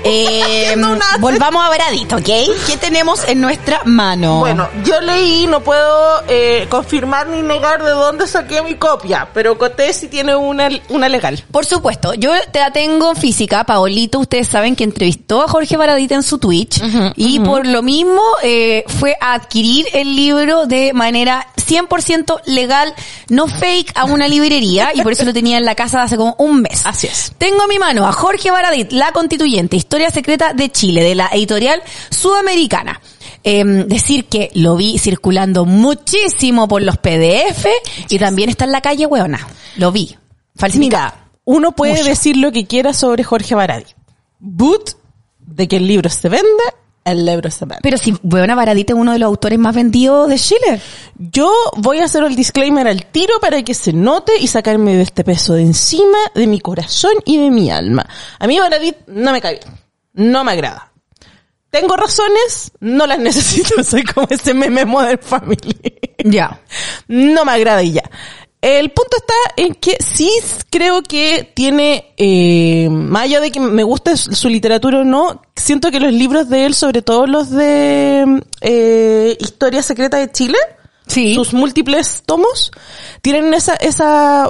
[SPEAKER 3] Eh,
[SPEAKER 2] No nace.
[SPEAKER 3] volvamos a Varadito, ¿ok? ¿Qué tenemos en nuestra mano?
[SPEAKER 2] Bueno, yo leí, no puedo eh, confirmar ni negar de dónde saqué mi copia, pero Coté sí tiene una, una legal.
[SPEAKER 3] Por supuesto, yo te la tengo física. Paolito, ustedes saben que entrevistó a Jorge Baradit en su Twitch y por lo mismo eh, fue a adquirir el libro de manera cien por ciento legal, no fake, a una librería y por eso lo tenía en la casa hace como un mes.
[SPEAKER 2] Así es.
[SPEAKER 3] Tengo en mi mano a Jorge Baradit, La Constituyente, Historia Secreta de Chile, de la editorial Sudamericana. Eh, decir que lo vi circulando muchísimo por los P D F y también está en la calle, weona. Lo vi. Falsificado.
[SPEAKER 2] Mira, uno puede
[SPEAKER 3] Mucho.
[SPEAKER 2] decir lo que quiera sobre Jorge Baradit. But, de que el libro se vende, el libro se vende.
[SPEAKER 3] Pero si Weona Baradit es uno de los autores más vendidos de Chile.
[SPEAKER 2] Yo voy a hacer el disclaimer al tiro para que se note y sacarme de este peso de encima, de mi corazón y de mi alma. A mí Baradit no me cae bien. No me agrada. Tengo razones, no las necesito. Soy como ese meme Modern Family.
[SPEAKER 3] Ya.
[SPEAKER 2] No me agrada y ya. El punto está en que sí creo que tiene, eh, más allá de que me guste su literatura o no, siento que los libros de él, sobre todo los de eh, Historia Secreta de Chile,
[SPEAKER 3] Sí.
[SPEAKER 2] sus múltiples tomos, tienen esa, esa,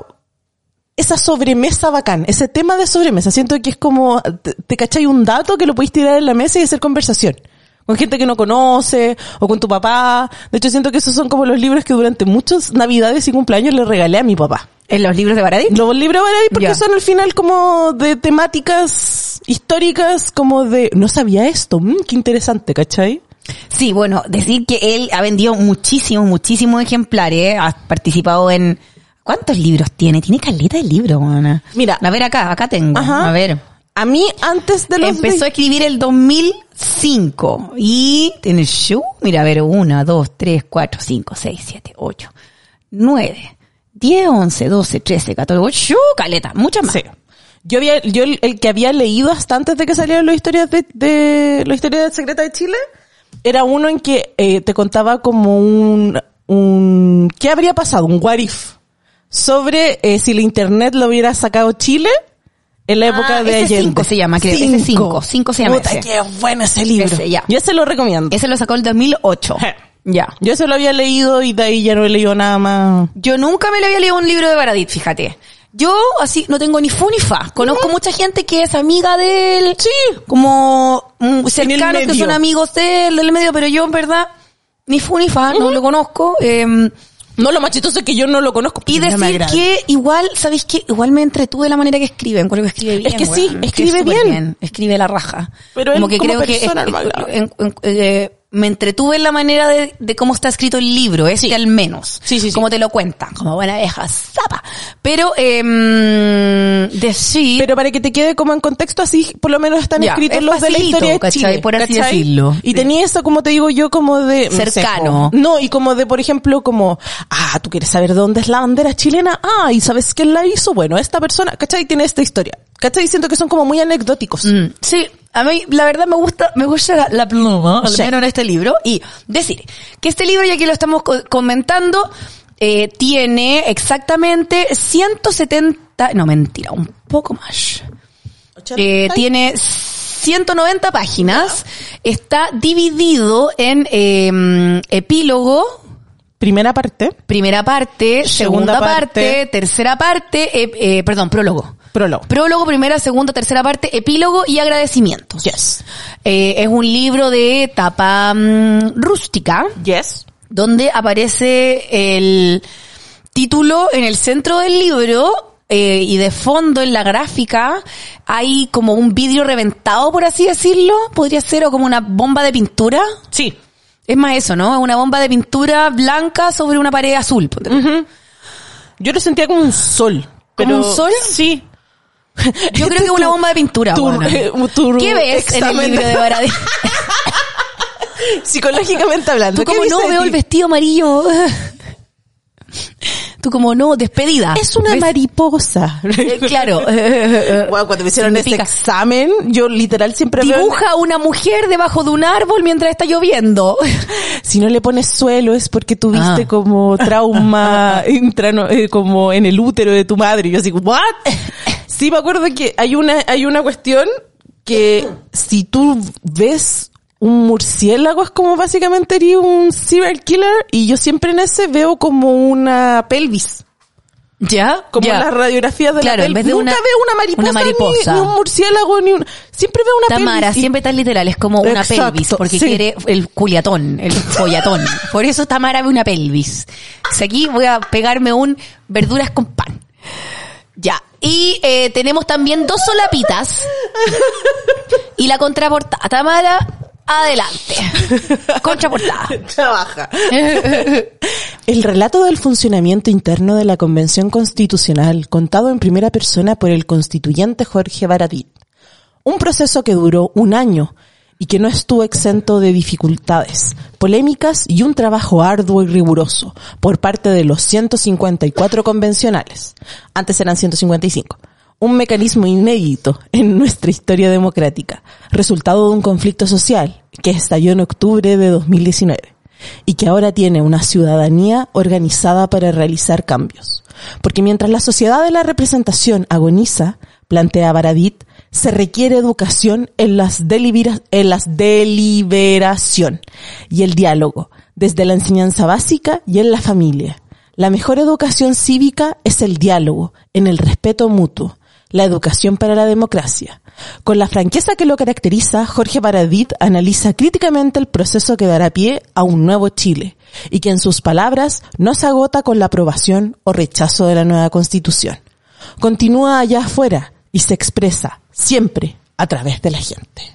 [SPEAKER 2] esa sobremesa bacán, ese tema de sobremesa. Siento que es como, te, te cachai un dato que lo podéis tirar en la mesa y hacer conversación. Con gente que no conoce, o con tu papá. De hecho, siento que esos son como los libros que durante muchas navidades y cumpleaños le regalé a mi papá.
[SPEAKER 3] ¿En los libros de Baradit?
[SPEAKER 2] Los libros de Baradit porque
[SPEAKER 3] Ya.
[SPEAKER 2] son al final como de temáticas históricas, como de, no sabía esto, mm, qué interesante, ¿cachai?
[SPEAKER 3] Sí, bueno, decir que él ha vendido muchísimos, muchísimos ejemplares, ha participado en... ¿Cuántos libros tiene? Tiene caleta de libros, weona.
[SPEAKER 2] Mira.
[SPEAKER 3] A ver acá, acá tengo.
[SPEAKER 2] Ajá.
[SPEAKER 3] A ver.
[SPEAKER 2] A mí, antes de los...
[SPEAKER 3] Empezó
[SPEAKER 2] de-
[SPEAKER 3] a escribir el dos mil cinco y en el show, mira, a ver, uno, dos, tres, cuatro, cinco, seis, siete, ocho, nueve, diez, once, doce, trece, catorce, show, caleta, muchas más.
[SPEAKER 2] Sí. Yo había, yo el, el que había leído hasta antes de que salieran las historias de, de la historia secreta de Chile, era uno en que eh, te contaba como un, un, ¿qué habría pasado? Un what if. Sobre eh, si la internet lo hubiera sacado Chile en la época
[SPEAKER 3] Ah,
[SPEAKER 2] de
[SPEAKER 3] ese
[SPEAKER 2] Allende.
[SPEAKER 3] cinco se llama, creo. Ese cinco. Cinco se llama
[SPEAKER 2] Puta,
[SPEAKER 3] ese.
[SPEAKER 2] qué bueno ese libro.
[SPEAKER 3] Ese, ya.
[SPEAKER 2] Yo se lo recomiendo.
[SPEAKER 3] Ese lo sacó el dos mil ocho.
[SPEAKER 2] Je.
[SPEAKER 3] Ya.
[SPEAKER 2] Yo se lo había leído y de ahí ya no he leído nada más.
[SPEAKER 3] Yo nunca me le había leído un libro de Baradit, fíjate. Yo así no tengo ni fu ni fa. Conozco mucha gente que es amiga de él.
[SPEAKER 2] Sí.
[SPEAKER 3] Como mm, cercanos que
[SPEAKER 2] medio.
[SPEAKER 3] son amigos de él, del medio, pero yo en verdad ni fu ni fa, no lo conozco. Eh,
[SPEAKER 2] No, lo más chistoso es que yo no lo conozco.
[SPEAKER 3] y
[SPEAKER 2] pero no me
[SPEAKER 3] decir
[SPEAKER 2] agrada.
[SPEAKER 3] que igual, ¿sabéis qué? Igual me entretuve la manera que escribe. Encuentro que escribe bien.
[SPEAKER 2] Es que sí,
[SPEAKER 3] weón.
[SPEAKER 2] escribe
[SPEAKER 3] súper
[SPEAKER 2] bien.
[SPEAKER 3] Escribe la raja.
[SPEAKER 2] Pero él como persona no me agrada.
[SPEAKER 3] en- en- eh, me entretuve en la manera de, de cómo está escrito el libro, este
[SPEAKER 2] Sí.
[SPEAKER 3] al menos.
[SPEAKER 2] Sí, sí, sí.
[SPEAKER 3] Como te lo cuentan, como buena vieja zapa. Pero, eh, decir...
[SPEAKER 2] Pero para que te quede como en contexto, así por lo menos están
[SPEAKER 3] Ya,
[SPEAKER 2] escritos
[SPEAKER 3] es
[SPEAKER 2] los de la
[SPEAKER 3] facilito,
[SPEAKER 2] historia de
[SPEAKER 3] ¿cachai?
[SPEAKER 2] Chile,
[SPEAKER 3] Por así
[SPEAKER 2] ¿cachai?
[SPEAKER 3] decirlo.
[SPEAKER 2] Y tenía eso, como te digo yo, como de... no sé,
[SPEAKER 3] Cercano.
[SPEAKER 2] como- No, y como de, por ejemplo, como, ah, ¿tú quieres saber dónde es la bandera chilena? Ah, ¿y sabes quién la hizo? Bueno, esta persona, ¿cachai? Tiene esta historia. ¿Cachai? Siento que son como muy anecdóticos.
[SPEAKER 3] Mm, sí, a mí la verdad me gusta, me gusta la, la pluma, al
[SPEAKER 2] Sí.
[SPEAKER 3] menos en este libro, y decir que este libro, ya que lo estamos co- comentando, eh, tiene exactamente ciento setenta, no mentira, un poco más. Eh, tiene ciento noventa páginas, está dividido en eh, epílogo,
[SPEAKER 2] Primera parte,
[SPEAKER 3] primera parte, segunda,
[SPEAKER 2] Segunda
[SPEAKER 3] parte,
[SPEAKER 2] parte,
[SPEAKER 3] tercera parte, eh, eh, perdón, prólogo.
[SPEAKER 2] prólogo.
[SPEAKER 3] Prólogo, primera, segunda, tercera parte, epílogo y agradecimientos.
[SPEAKER 2] Yes.
[SPEAKER 3] Eh, es un libro de tapa mm, rústica,
[SPEAKER 2] Yes.
[SPEAKER 3] donde aparece el título en el centro del libro eh, y de fondo en la gráfica hay como un vidrio reventado, por así decirlo, podría ser, o como una bomba de pintura.
[SPEAKER 2] Sí.
[SPEAKER 3] Es más eso, ¿no? Una bomba de pintura blanca sobre una pared azul. ponte tú.
[SPEAKER 2] Ujú. Yo lo sentía como un sol.
[SPEAKER 3] ¿Como
[SPEAKER 2] pero-
[SPEAKER 3] un sol?
[SPEAKER 2] Sí.
[SPEAKER 3] Yo creo que es una bomba de pintura.
[SPEAKER 2] tu-
[SPEAKER 3] buena.
[SPEAKER 2] eh, tu
[SPEAKER 3] ¿Qué ves en el
[SPEAKER 2] examen
[SPEAKER 3] libro de Baradit?
[SPEAKER 2] Psicológicamente hablando.
[SPEAKER 3] Tú
[SPEAKER 2] ¿qué
[SPEAKER 3] como
[SPEAKER 2] dice
[SPEAKER 3] no,
[SPEAKER 2] de
[SPEAKER 3] veo
[SPEAKER 2] ti?
[SPEAKER 3] el vestido amarillo. Tú como no, despedida.
[SPEAKER 2] Es una
[SPEAKER 3] ¿Ves?
[SPEAKER 2] mariposa.
[SPEAKER 3] Eh, claro.
[SPEAKER 2] Wow, cuando me hicieron ese
[SPEAKER 3] Significa-
[SPEAKER 2] examen, yo literal siempre veo...
[SPEAKER 3] Dibuja a una mujer debajo de un árbol mientras está lloviendo.
[SPEAKER 2] Si no le pones suelo es porque tuviste
[SPEAKER 3] Ah.
[SPEAKER 2] como trauma intrano- eh, como en el útero de tu madre. Y yo así, ¿what? Sí, me acuerdo que hay una, hay una cuestión que si tú ves un murciélago es como básicamente eres un serial killer, y yo siempre en ese veo como una pelvis.
[SPEAKER 3] ¿Ya?
[SPEAKER 2] Como
[SPEAKER 3] ya.
[SPEAKER 2] las radiografías de
[SPEAKER 3] Claro,
[SPEAKER 2] la
[SPEAKER 3] en
[SPEAKER 2] pelvis.
[SPEAKER 3] vez de
[SPEAKER 2] Nunca
[SPEAKER 3] una-
[SPEAKER 2] veo una mariposa,
[SPEAKER 3] una mariposa.
[SPEAKER 2] Ni, ni un murciélago, ni un... Siempre veo una
[SPEAKER 3] Tamara,
[SPEAKER 2] pelvis. y-
[SPEAKER 3] siempre tan literal, es como una
[SPEAKER 2] Exacto,
[SPEAKER 3] pelvis, porque
[SPEAKER 2] sí.
[SPEAKER 3] quiere el culiatón, el follatón. Por eso Tamara ve una pelvis. Si aquí voy a pegarme un verduras con pan. Ya. Y eh, tenemos también dos solapitas y la contraportada. Tamara, adelante. Contraportada.
[SPEAKER 2] Trabaja. El relato del funcionamiento interno de la Convención Constitucional, contado en primera persona por el constituyente Jorge Baradit. Un proceso que duró un año y que no estuvo exento de dificultades, polémicas y un trabajo arduo y riguroso por parte de los ciento cincuenta y cuatro convencionales. Antes eran ciento cincuenta y cinco. Un mecanismo inédito en nuestra historia democrática, resultado de un conflicto social que estalló en octubre de dos mil diecinueve y que ahora tiene una ciudadanía organizada para realizar cambios. Porque mientras la sociedad de la representación agoniza, plantea Baradit, se requiere educación en las, delibera- en las deliberación y el diálogo, desde la enseñanza básica y en la familia. La mejor educación cívica es el diálogo, en el respeto mutuo, la educación para la democracia. Con la franqueza que lo caracteriza, Jorge Baradit analiza críticamente el proceso que dará pie a un nuevo Chile, y que en sus palabras no se agota con la aprobación o rechazo de la nueva Constitución. Continúa allá afuera y se expresa siempre a través de la gente.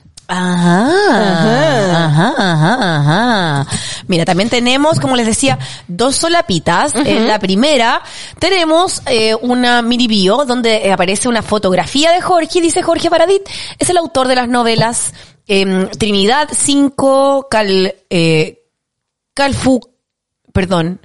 [SPEAKER 3] Ajá, ajá, ajá, ajá. Mira, también tenemos, como les decía, dos solapitas. En la primera tenemos eh, una mini bio donde eh, aparece una fotografía de Jorge. Dice Jorge Baradit, es el autor de las novelas eh, Trinidad cinco, Cal, eh, Calfu, perdón,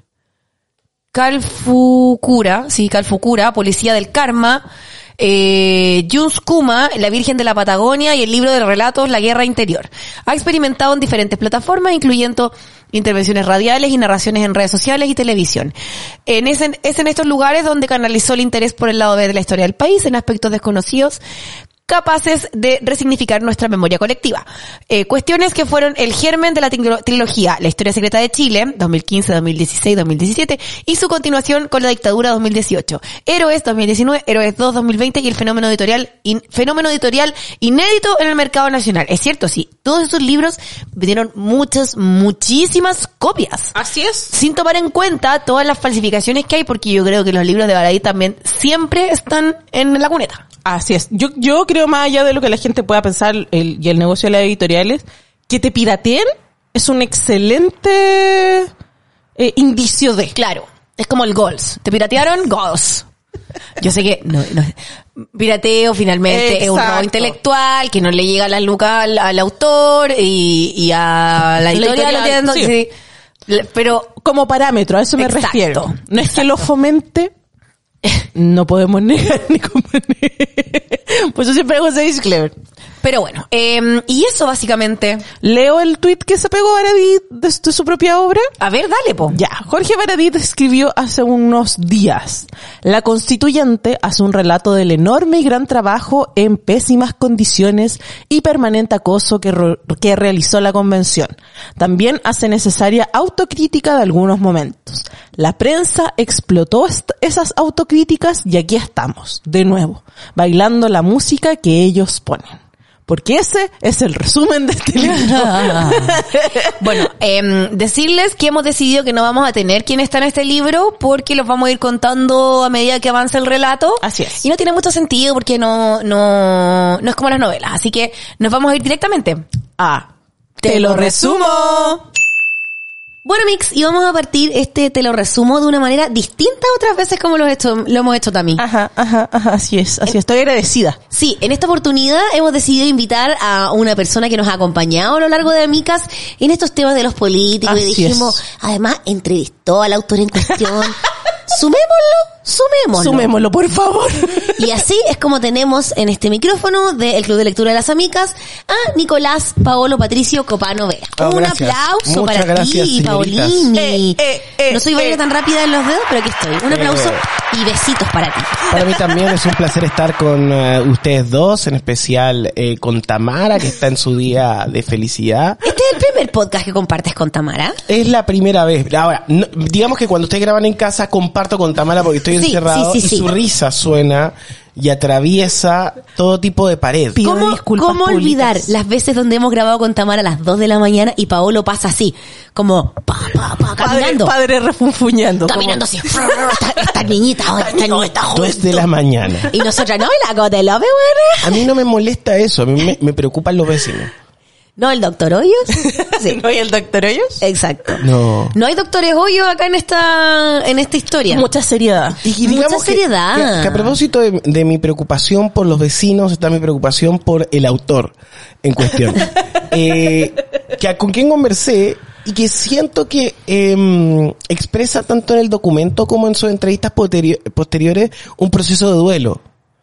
[SPEAKER 3] Calfucura, sí, Calfucura, Policía del Karma, eh, Juns Kuma, La Virgen de la Patagonia y el libro de relatos La Guerra Interior. Ha experimentado en diferentes plataformas, incluyendo intervenciones radiales y narraciones en redes sociales y televisión. En ese, es en estos lugares donde canalizó el interés por el lado B de la historia del país, en aspectos desconocidos, capaces de resignificar nuestra memoria colectiva. Eh, cuestiones que fueron el germen de la trilo- trilogía La Historia Secreta de Chile, dos mil quince, dos mil dieciséis, dos mil diecisiete, y su continuación con la dictadura dos mil dieciocho. Héroes dos mil diecinueve, Héroes dos dos mil veinte y el fenómeno editorial, in- fenómeno editorial inédito en el mercado nacional. Es cierto, sí, todos esos libros vendieron muchas, muchísimas copias.
[SPEAKER 2] Así es.
[SPEAKER 3] Sin tomar en cuenta todas las falsificaciones que hay, porque yo creo que los libros de Baradit también siempre están en la cuneta.
[SPEAKER 2] Así es. Yo, yo creo, más allá de lo que la gente pueda pensar el, y el negocio de las editoriales, que te pirateen es un excelente eh, indicio de.
[SPEAKER 1] Claro, es como el goals. ¿Te piratearon? Goals. Yo sé que no, no, pirateo finalmente es un robo intelectual que no le llega a la lucas al, al autor y, y a la editorial,
[SPEAKER 2] la editorial,
[SPEAKER 1] lo
[SPEAKER 2] sí.
[SPEAKER 1] sí. Pero
[SPEAKER 2] como parámetro, a eso me
[SPEAKER 1] exacto,
[SPEAKER 2] refiero. No
[SPEAKER 1] exacto.
[SPEAKER 2] es que lo fomente, no podemos negar ni componer. Pues yo siempre hago ese disclaimer.
[SPEAKER 1] Pero bueno, eh, y eso básicamente.
[SPEAKER 2] Leo el tuit que se pegó Baradit de, de su propia obra.
[SPEAKER 1] A ver, dale, po.
[SPEAKER 2] Ya, Jorge Baradit escribió hace unos días: la constituyente hace un relato del enorme y gran trabajo en pésimas condiciones y permanente acoso que, re, que realizó la convención. También hace necesaria autocrítica de algunos momentos. La prensa explotó est- esas autocríticas y aquí estamos, de nuevo, bailando la música que ellos ponen. Porque ese es el resumen de este libro.
[SPEAKER 1] Bueno, eh, decirles que hemos decidido que no vamos a tener quién está en este libro porque los vamos a ir contando a medida que avance el relato.
[SPEAKER 2] Así es.
[SPEAKER 1] Y no tiene mucho sentido porque no, no, no es como las novelas. Así que nos vamos a ir directamente a
[SPEAKER 2] Te lo resumo.
[SPEAKER 1] Bueno, Mix, y vamos a partir este te lo resumo de una manera distinta a otras veces como lo, he hecho, lo hemos hecho también.
[SPEAKER 2] Ajá, ajá, ajá, así es, así es. Estoy agradecida.
[SPEAKER 1] Sí, en esta oportunidad hemos decidido invitar a una persona que nos ha acompañado a lo largo de Amicas en estos temas de los políticos.
[SPEAKER 2] Así
[SPEAKER 1] y dijimos,
[SPEAKER 2] es.
[SPEAKER 1] además, entrevistó al autor en cuestión. Sumémoslo, sumémoslo.
[SPEAKER 2] Sumémoslo, por favor.
[SPEAKER 1] Y así es como tenemos en este micrófono del Club de Lectura de las Amicas a Nicolás Paolo Patricio Copano Vera.
[SPEAKER 4] Oh,
[SPEAKER 1] Un
[SPEAKER 4] gracias.
[SPEAKER 1] aplauso
[SPEAKER 4] Muchas
[SPEAKER 1] para
[SPEAKER 4] gracias,
[SPEAKER 1] ti,
[SPEAKER 4] señoritas.
[SPEAKER 1] Paulini.
[SPEAKER 2] Eh, eh, eh,
[SPEAKER 1] no soy
[SPEAKER 2] eh.
[SPEAKER 1] baila tan rápida en los dedos, pero aquí estoy. Un aplauso y besitos para ti.
[SPEAKER 4] Para mí también es un placer estar con uh, ustedes dos, en especial eh, con Tamara, que está en su día de felicidad.
[SPEAKER 1] Este es el primer podcast que compartes con Tamara.
[SPEAKER 4] Es la primera vez. Ahora, no, digamos que cuando ustedes graban en casa, comparto con Tamara porque estoy
[SPEAKER 1] Sí,
[SPEAKER 4] encerrado
[SPEAKER 1] sí, sí,
[SPEAKER 4] y
[SPEAKER 1] sí.
[SPEAKER 4] su risa suena y atraviesa todo tipo de pared.
[SPEAKER 2] Pido
[SPEAKER 1] ¿Cómo,
[SPEAKER 2] disculpas
[SPEAKER 1] ¿cómo
[SPEAKER 2] públicas.
[SPEAKER 1] olvidar las veces donde hemos grabado con Tamara a las dos de la mañana y Paolo pasa así, como pa, pa, pa, caminando?
[SPEAKER 2] Padre, padre refunfuñando.
[SPEAKER 1] Caminando así. Esta, esta niñita, oh, esta niñita
[SPEAKER 4] Dos de la mañana.
[SPEAKER 1] Y nosotras, no, y la Cotelove, buena.
[SPEAKER 4] A mí no me molesta eso, a mí me, me preocupan los vecinos.
[SPEAKER 1] No, el doctor Hoyos. Sí.
[SPEAKER 2] ¿No hay el doctor Hoyos?
[SPEAKER 1] Exacto.
[SPEAKER 4] No.
[SPEAKER 1] No hay doctores Hoyos acá en esta, en esta historia.
[SPEAKER 2] Mucha seriedad.
[SPEAKER 4] Y, y
[SPEAKER 1] Mucha
[SPEAKER 4] digamos que-
[SPEAKER 1] seriedad.
[SPEAKER 4] Que, que a propósito de, de mi preocupación por los vecinos, está mi preocupación por el autor en cuestión. eh, que a- con quien conversé y que siento que eh, expresa tanto en el documento como en sus entrevistas posteri- posteriores un proceso de duelo.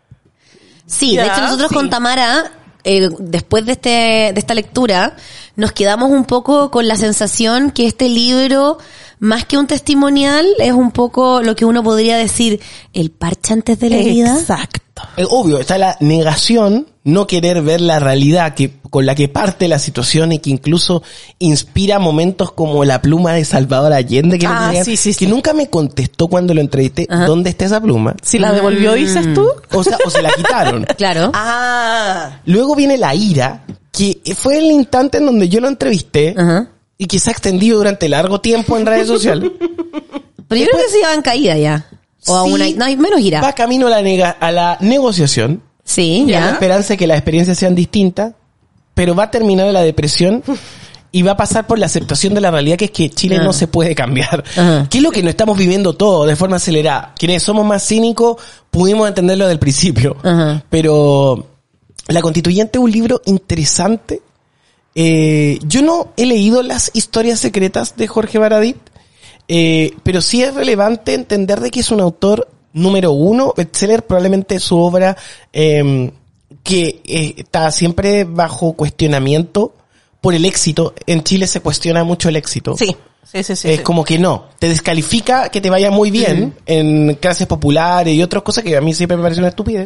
[SPEAKER 1] Sí,
[SPEAKER 2] Ya,
[SPEAKER 1] de hecho nosotros
[SPEAKER 2] sí.
[SPEAKER 1] con Tamara, eh, después de este de esta lectura, nos quedamos un poco con la sensación que este libro, más que un testimonial, es un poco lo que uno podría decir el parche antes de la herida.
[SPEAKER 2] Exacto.
[SPEAKER 4] Eh, obvio, está la negación, no querer ver la realidad que con la que parte la situación y que incluso inspira momentos como la pluma de Salvador Allende, que,
[SPEAKER 2] Ah,
[SPEAKER 4] no tenía-
[SPEAKER 2] sí, sí,
[SPEAKER 4] que
[SPEAKER 2] sí.
[SPEAKER 4] nunca me contestó cuando lo entrevisté,
[SPEAKER 1] Ajá.
[SPEAKER 4] ¿dónde está esa pluma?
[SPEAKER 2] Si la devolvió, dices tú.
[SPEAKER 4] O sea, o se la quitaron.
[SPEAKER 1] Claro.
[SPEAKER 2] Ah.
[SPEAKER 4] Luego viene la ira, que fue el instante en donde yo lo entrevisté
[SPEAKER 1] Ajá.
[SPEAKER 4] y que se ha extendido durante largo tiempo en redes sociales.
[SPEAKER 1] Pero yo creo que se iba en caída ya. O a
[SPEAKER 4] Sí,
[SPEAKER 1] una, no, hay menos ira.
[SPEAKER 4] Va camino a la, nega- a la negociación.
[SPEAKER 1] Sí,
[SPEAKER 4] Y a la
[SPEAKER 1] ya.
[SPEAKER 4] esperanza de que las experiencias sean distintas, pero va a terminar en la depresión y va a pasar por la aceptación de la realidad, que es que Chile
[SPEAKER 1] Ah.
[SPEAKER 4] no se puede cambiar.
[SPEAKER 1] Ajá.
[SPEAKER 4] Que es lo que no estamos viviendo todo de forma acelerada. Quienes somos más cínicos pudimos entenderlo desde el principio.
[SPEAKER 1] Ajá.
[SPEAKER 4] Pero La Constituyente es un libro interesante. Eh, yo no he leído las historias secretas de Jorge Baradit, eh, pero sí es relevante entender de que es un autor número uno, bestseller, probablemente su obra eh, que eh, está siempre bajo cuestionamiento por el éxito. En Chile se cuestiona mucho el éxito.
[SPEAKER 2] Sí. Sí, sí, sí.
[SPEAKER 4] Es
[SPEAKER 2] sí.
[SPEAKER 4] como que no, te descalifica que te vaya muy bien en clases populares y otras cosas que a mí siempre me parecen una estupidez.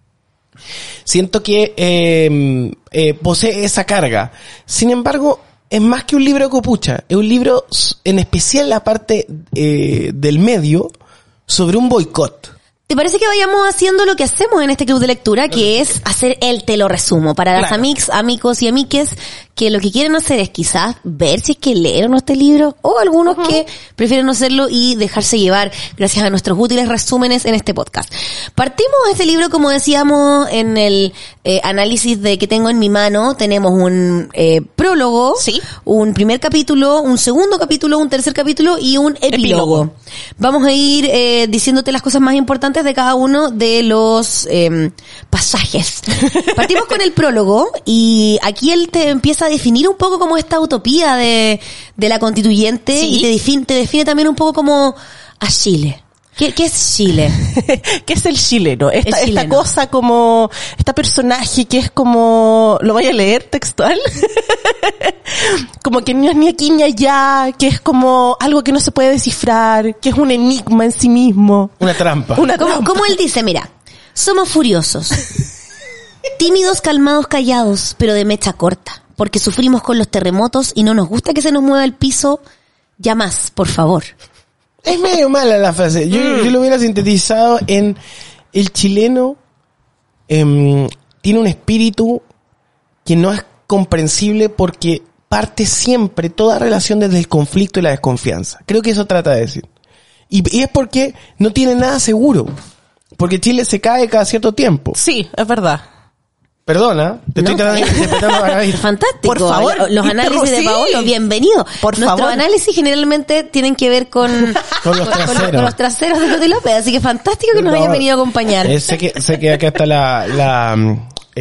[SPEAKER 4] Siento que eh, eh, posee esa carga. Sin embargo, es más que un libro de copucha, es un libro s- en especial la parte eh, del medio sobre un boicot.
[SPEAKER 1] ¿Te parece que vayamos haciendo lo que hacemos en este club de lectura, que es hacer el te lo resumo para las
[SPEAKER 4] Claro.
[SPEAKER 1] amics, amigos y amiques
[SPEAKER 5] que lo que quieren hacer es quizás ver si es que leen o no este libro, o algunos uh-huh. que prefieren no hacerlo y dejarse llevar gracias a nuestros útiles resúmenes en este podcast. Partimos de este libro, como decíamos en el eh, análisis de que tengo en mi mano, tenemos un eh, prólogo,
[SPEAKER 2] sí.
[SPEAKER 5] un primer capítulo, un segundo capítulo, un tercer capítulo y un epílogo. epílogo. Vamos a ir eh, diciéndote las cosas más importantes de cada uno de los eh, pasajes. Partimos con el prólogo y aquí él te empieza a definir un poco como esta utopía de, de la constituyente ¿sí? y te define, te define también un poco como a Chile. ¿Qué, qué es Chile?
[SPEAKER 2] ¿Qué es el chileno? Esta,
[SPEAKER 5] el chileno.
[SPEAKER 2] esta cosa como, esta personaje que es como, ¿lo voy a leer textual? Como que no es ni aquí ni allá, que es como algo que no se puede descifrar, que es un enigma en sí mismo.
[SPEAKER 4] Una trampa.
[SPEAKER 2] Una
[SPEAKER 5] como,
[SPEAKER 2] trampa.
[SPEAKER 5] como él dice, mira, somos furiosos, tímidos, calmados, callados, pero de mecha corta, porque sufrimos con los terremotos y no nos gusta que se nos mueva el piso. Ya más, por favor.
[SPEAKER 4] Es medio mala la frase. Yo, mm. yo lo hubiera sintetizado en el chileno eh, tiene un espíritu que no es comprensible porque parte siempre toda relación desde el conflicto y la desconfianza. Creo que eso trata de decir. Y, y es porque no tiene nada seguro. Porque Chile se cae cada cierto tiempo.
[SPEAKER 2] Sí, es verdad.
[SPEAKER 4] Perdona, te
[SPEAKER 5] no,
[SPEAKER 4] estoy tratando de interpretar para ir.
[SPEAKER 5] Fantástico.
[SPEAKER 2] Por favor,
[SPEAKER 5] los análisis de Paolo, bienvenido.
[SPEAKER 2] Por
[SPEAKER 5] Nuestros
[SPEAKER 2] favor.
[SPEAKER 5] análisis generalmente tienen que ver con,
[SPEAKER 4] con, los,
[SPEAKER 5] con,
[SPEAKER 4] traseros.
[SPEAKER 5] con, con los traseros de Coti López, así que fantástico que nos
[SPEAKER 4] No,
[SPEAKER 5] hayan venido a acompañar.
[SPEAKER 4] Eh, sé que sé que acá está la la,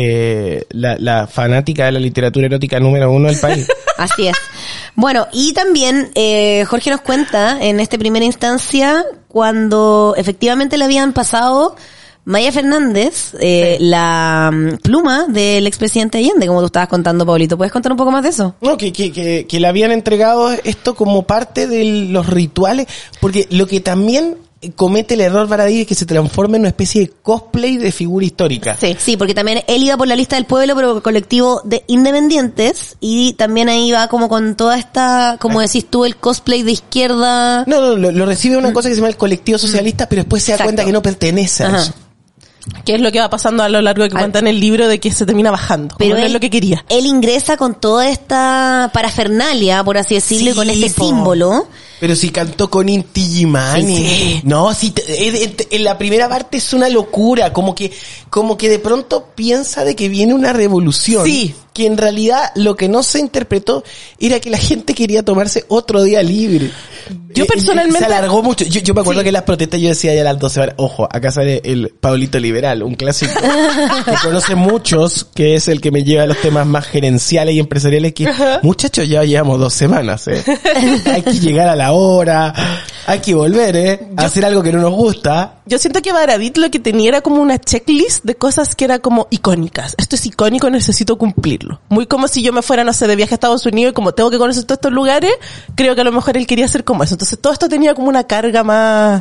[SPEAKER 4] eh, la la fanática de la literatura erótica número uno del país.
[SPEAKER 5] Así es. Bueno, y también eh, Jorge nos cuenta en esta primera instancia cuando efectivamente le habían pasado Maya Fernández, eh, sí. la um, pluma del expresidente Allende, como tú estabas contando, Pablito. ¿Puedes contar un poco más de eso?
[SPEAKER 4] No, que, que, que, que le habían entregado esto como parte de los rituales, porque lo que también comete el error Baradí es que se transforma en una especie de cosplay de figura histórica.
[SPEAKER 5] Sí, sí, porque también él iba por la lista del pueblo, pero colectivo de independientes, y también ahí va como con toda esta, como decís tú, el cosplay de izquierda.
[SPEAKER 4] No, no, lo, lo recibe una cosa que se llama el colectivo socialista, pero después se da
[SPEAKER 5] Exacto.
[SPEAKER 4] cuenta que no pertenece a
[SPEAKER 5] Ajá.
[SPEAKER 4] eso.
[SPEAKER 2] ¿Qué es lo que va pasando a lo largo de que
[SPEAKER 5] Al...
[SPEAKER 2] cuenta en el libro de que se termina bajando?
[SPEAKER 5] Pero
[SPEAKER 2] no
[SPEAKER 5] él,
[SPEAKER 2] es lo que quería.
[SPEAKER 5] Él ingresa con toda esta parafernalia, por así decirlo,
[SPEAKER 4] Sí,
[SPEAKER 5] y con este
[SPEAKER 4] po.
[SPEAKER 5] símbolo.
[SPEAKER 4] Pero si cantó con Inti Gimani.
[SPEAKER 2] Sí, sí.
[SPEAKER 4] No, si te, en, en la primera parte es una locura, como que como que de pronto piensa de que viene una revolución.
[SPEAKER 2] Sí.
[SPEAKER 4] Que en realidad lo que no se interpretó era que la gente quería tomarse otro día libre.
[SPEAKER 2] Yo
[SPEAKER 4] Eh,
[SPEAKER 2] personalmente...
[SPEAKER 4] Se alargó mucho. Yo, yo me acuerdo
[SPEAKER 2] Sí.
[SPEAKER 4] que en las protestas yo decía ya a las doce horas, ojo, acá sale el Pablito Liberal, un clásico que conoce muchos, que es el que me lleva a los temas más gerenciales y empresariales, que muchachos ya llevamos dos semanas, eh. Hay que llegar a la hora, hay que volver, eh, a
[SPEAKER 2] Yo-
[SPEAKER 4] hacer algo que no nos gusta.
[SPEAKER 2] Yo siento que Baradit lo que tenía era como una checklist de cosas que era como icónicas. Esto es icónico, necesito cumplirlo. Muy como si yo me fuera, no sé, de viaje a Estados Unidos y como tengo que conocer todos estos lugares, creo que a lo mejor él quería hacer como eso. Entonces todo esto tenía como una carga más,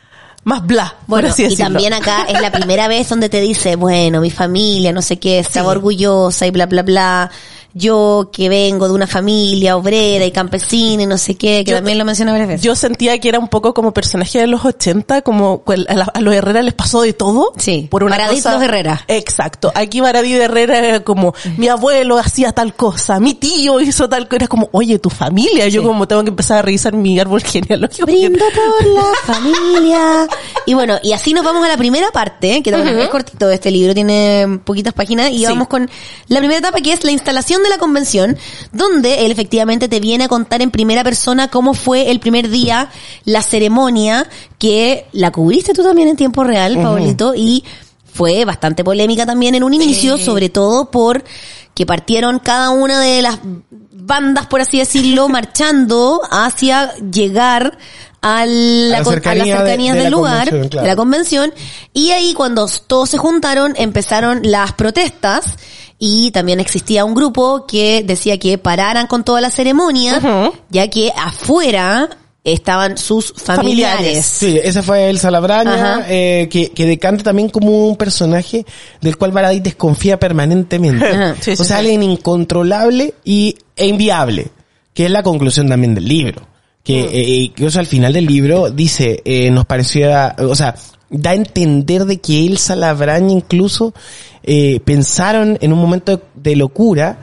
[SPEAKER 2] más bla,
[SPEAKER 5] Bueno,
[SPEAKER 2] por así
[SPEAKER 5] y
[SPEAKER 2] decirlo.
[SPEAKER 5] también acá es la primera vez donde te dice, bueno, mi familia, no sé qué, estaba
[SPEAKER 2] Sí.
[SPEAKER 5] orgullosa y bla, bla, bla. Yo que vengo de una familia obrera y campesina y no sé qué, que
[SPEAKER 2] Yo-
[SPEAKER 5] también lo menciona varias veces.
[SPEAKER 2] Yo sentía que era un poco como personaje de los ochenta, como cual- a, la- a los Herrera les pasó de todo.
[SPEAKER 5] Sí,
[SPEAKER 2] por una
[SPEAKER 5] Baradit
[SPEAKER 2] cosa-
[SPEAKER 5] los Herrera.
[SPEAKER 2] Exacto. Aquí Baradit Herrera era como, mi abuelo hacía tal cosa, mi tío hizo tal cosa. Era como, oye, tu familia. Yo
[SPEAKER 5] Sí.
[SPEAKER 2] como tengo que empezar a revisar mi árbol genealógico.
[SPEAKER 5] Brindo por la familia. Y bueno, y así nos vamos a la primera parte, que también es cortito este libro, tiene poquitas páginas, y
[SPEAKER 2] Sí.
[SPEAKER 5] vamos con la primera etapa, que es la instalación de la convención, donde él efectivamente te viene a contar en primera persona cómo fue el primer día, la ceremonia, que la cubriste tú también en tiempo real, Pablito, y fue bastante polémica también en un inicio, sobre todo por que partieron cada una de las bandas, por así decirlo, marchando hacia llegar a la,
[SPEAKER 4] A la
[SPEAKER 5] con- a
[SPEAKER 4] cercanía
[SPEAKER 5] las
[SPEAKER 4] de-
[SPEAKER 5] cercanías
[SPEAKER 4] de
[SPEAKER 5] del
[SPEAKER 4] la
[SPEAKER 5] lugar,
[SPEAKER 4] convención, claro.
[SPEAKER 5] de la convención, y ahí cuando todos se juntaron empezaron las protestas, y también existía un grupo que decía que pararan con toda la ceremonia,
[SPEAKER 2] Ujú.
[SPEAKER 5] ya que afuera estaban sus familiares.
[SPEAKER 2] Familiares.
[SPEAKER 4] Sí, ese fue Elsa Labraña,
[SPEAKER 5] Ajá.
[SPEAKER 4] eh, que, que decanta también como un personaje del cual Baradit desconfía permanentemente.
[SPEAKER 5] Ajá.
[SPEAKER 2] Sí, sí,
[SPEAKER 4] o sea,
[SPEAKER 2] sí.
[SPEAKER 4] alguien incontrolable y, e inviable, que es la conclusión también del libro. Que, eh, que eso al final del libro dice, eh, nos parecía, o sea, da a entender de que Elsa Labraña incluso eh, pensaron en un momento de, de locura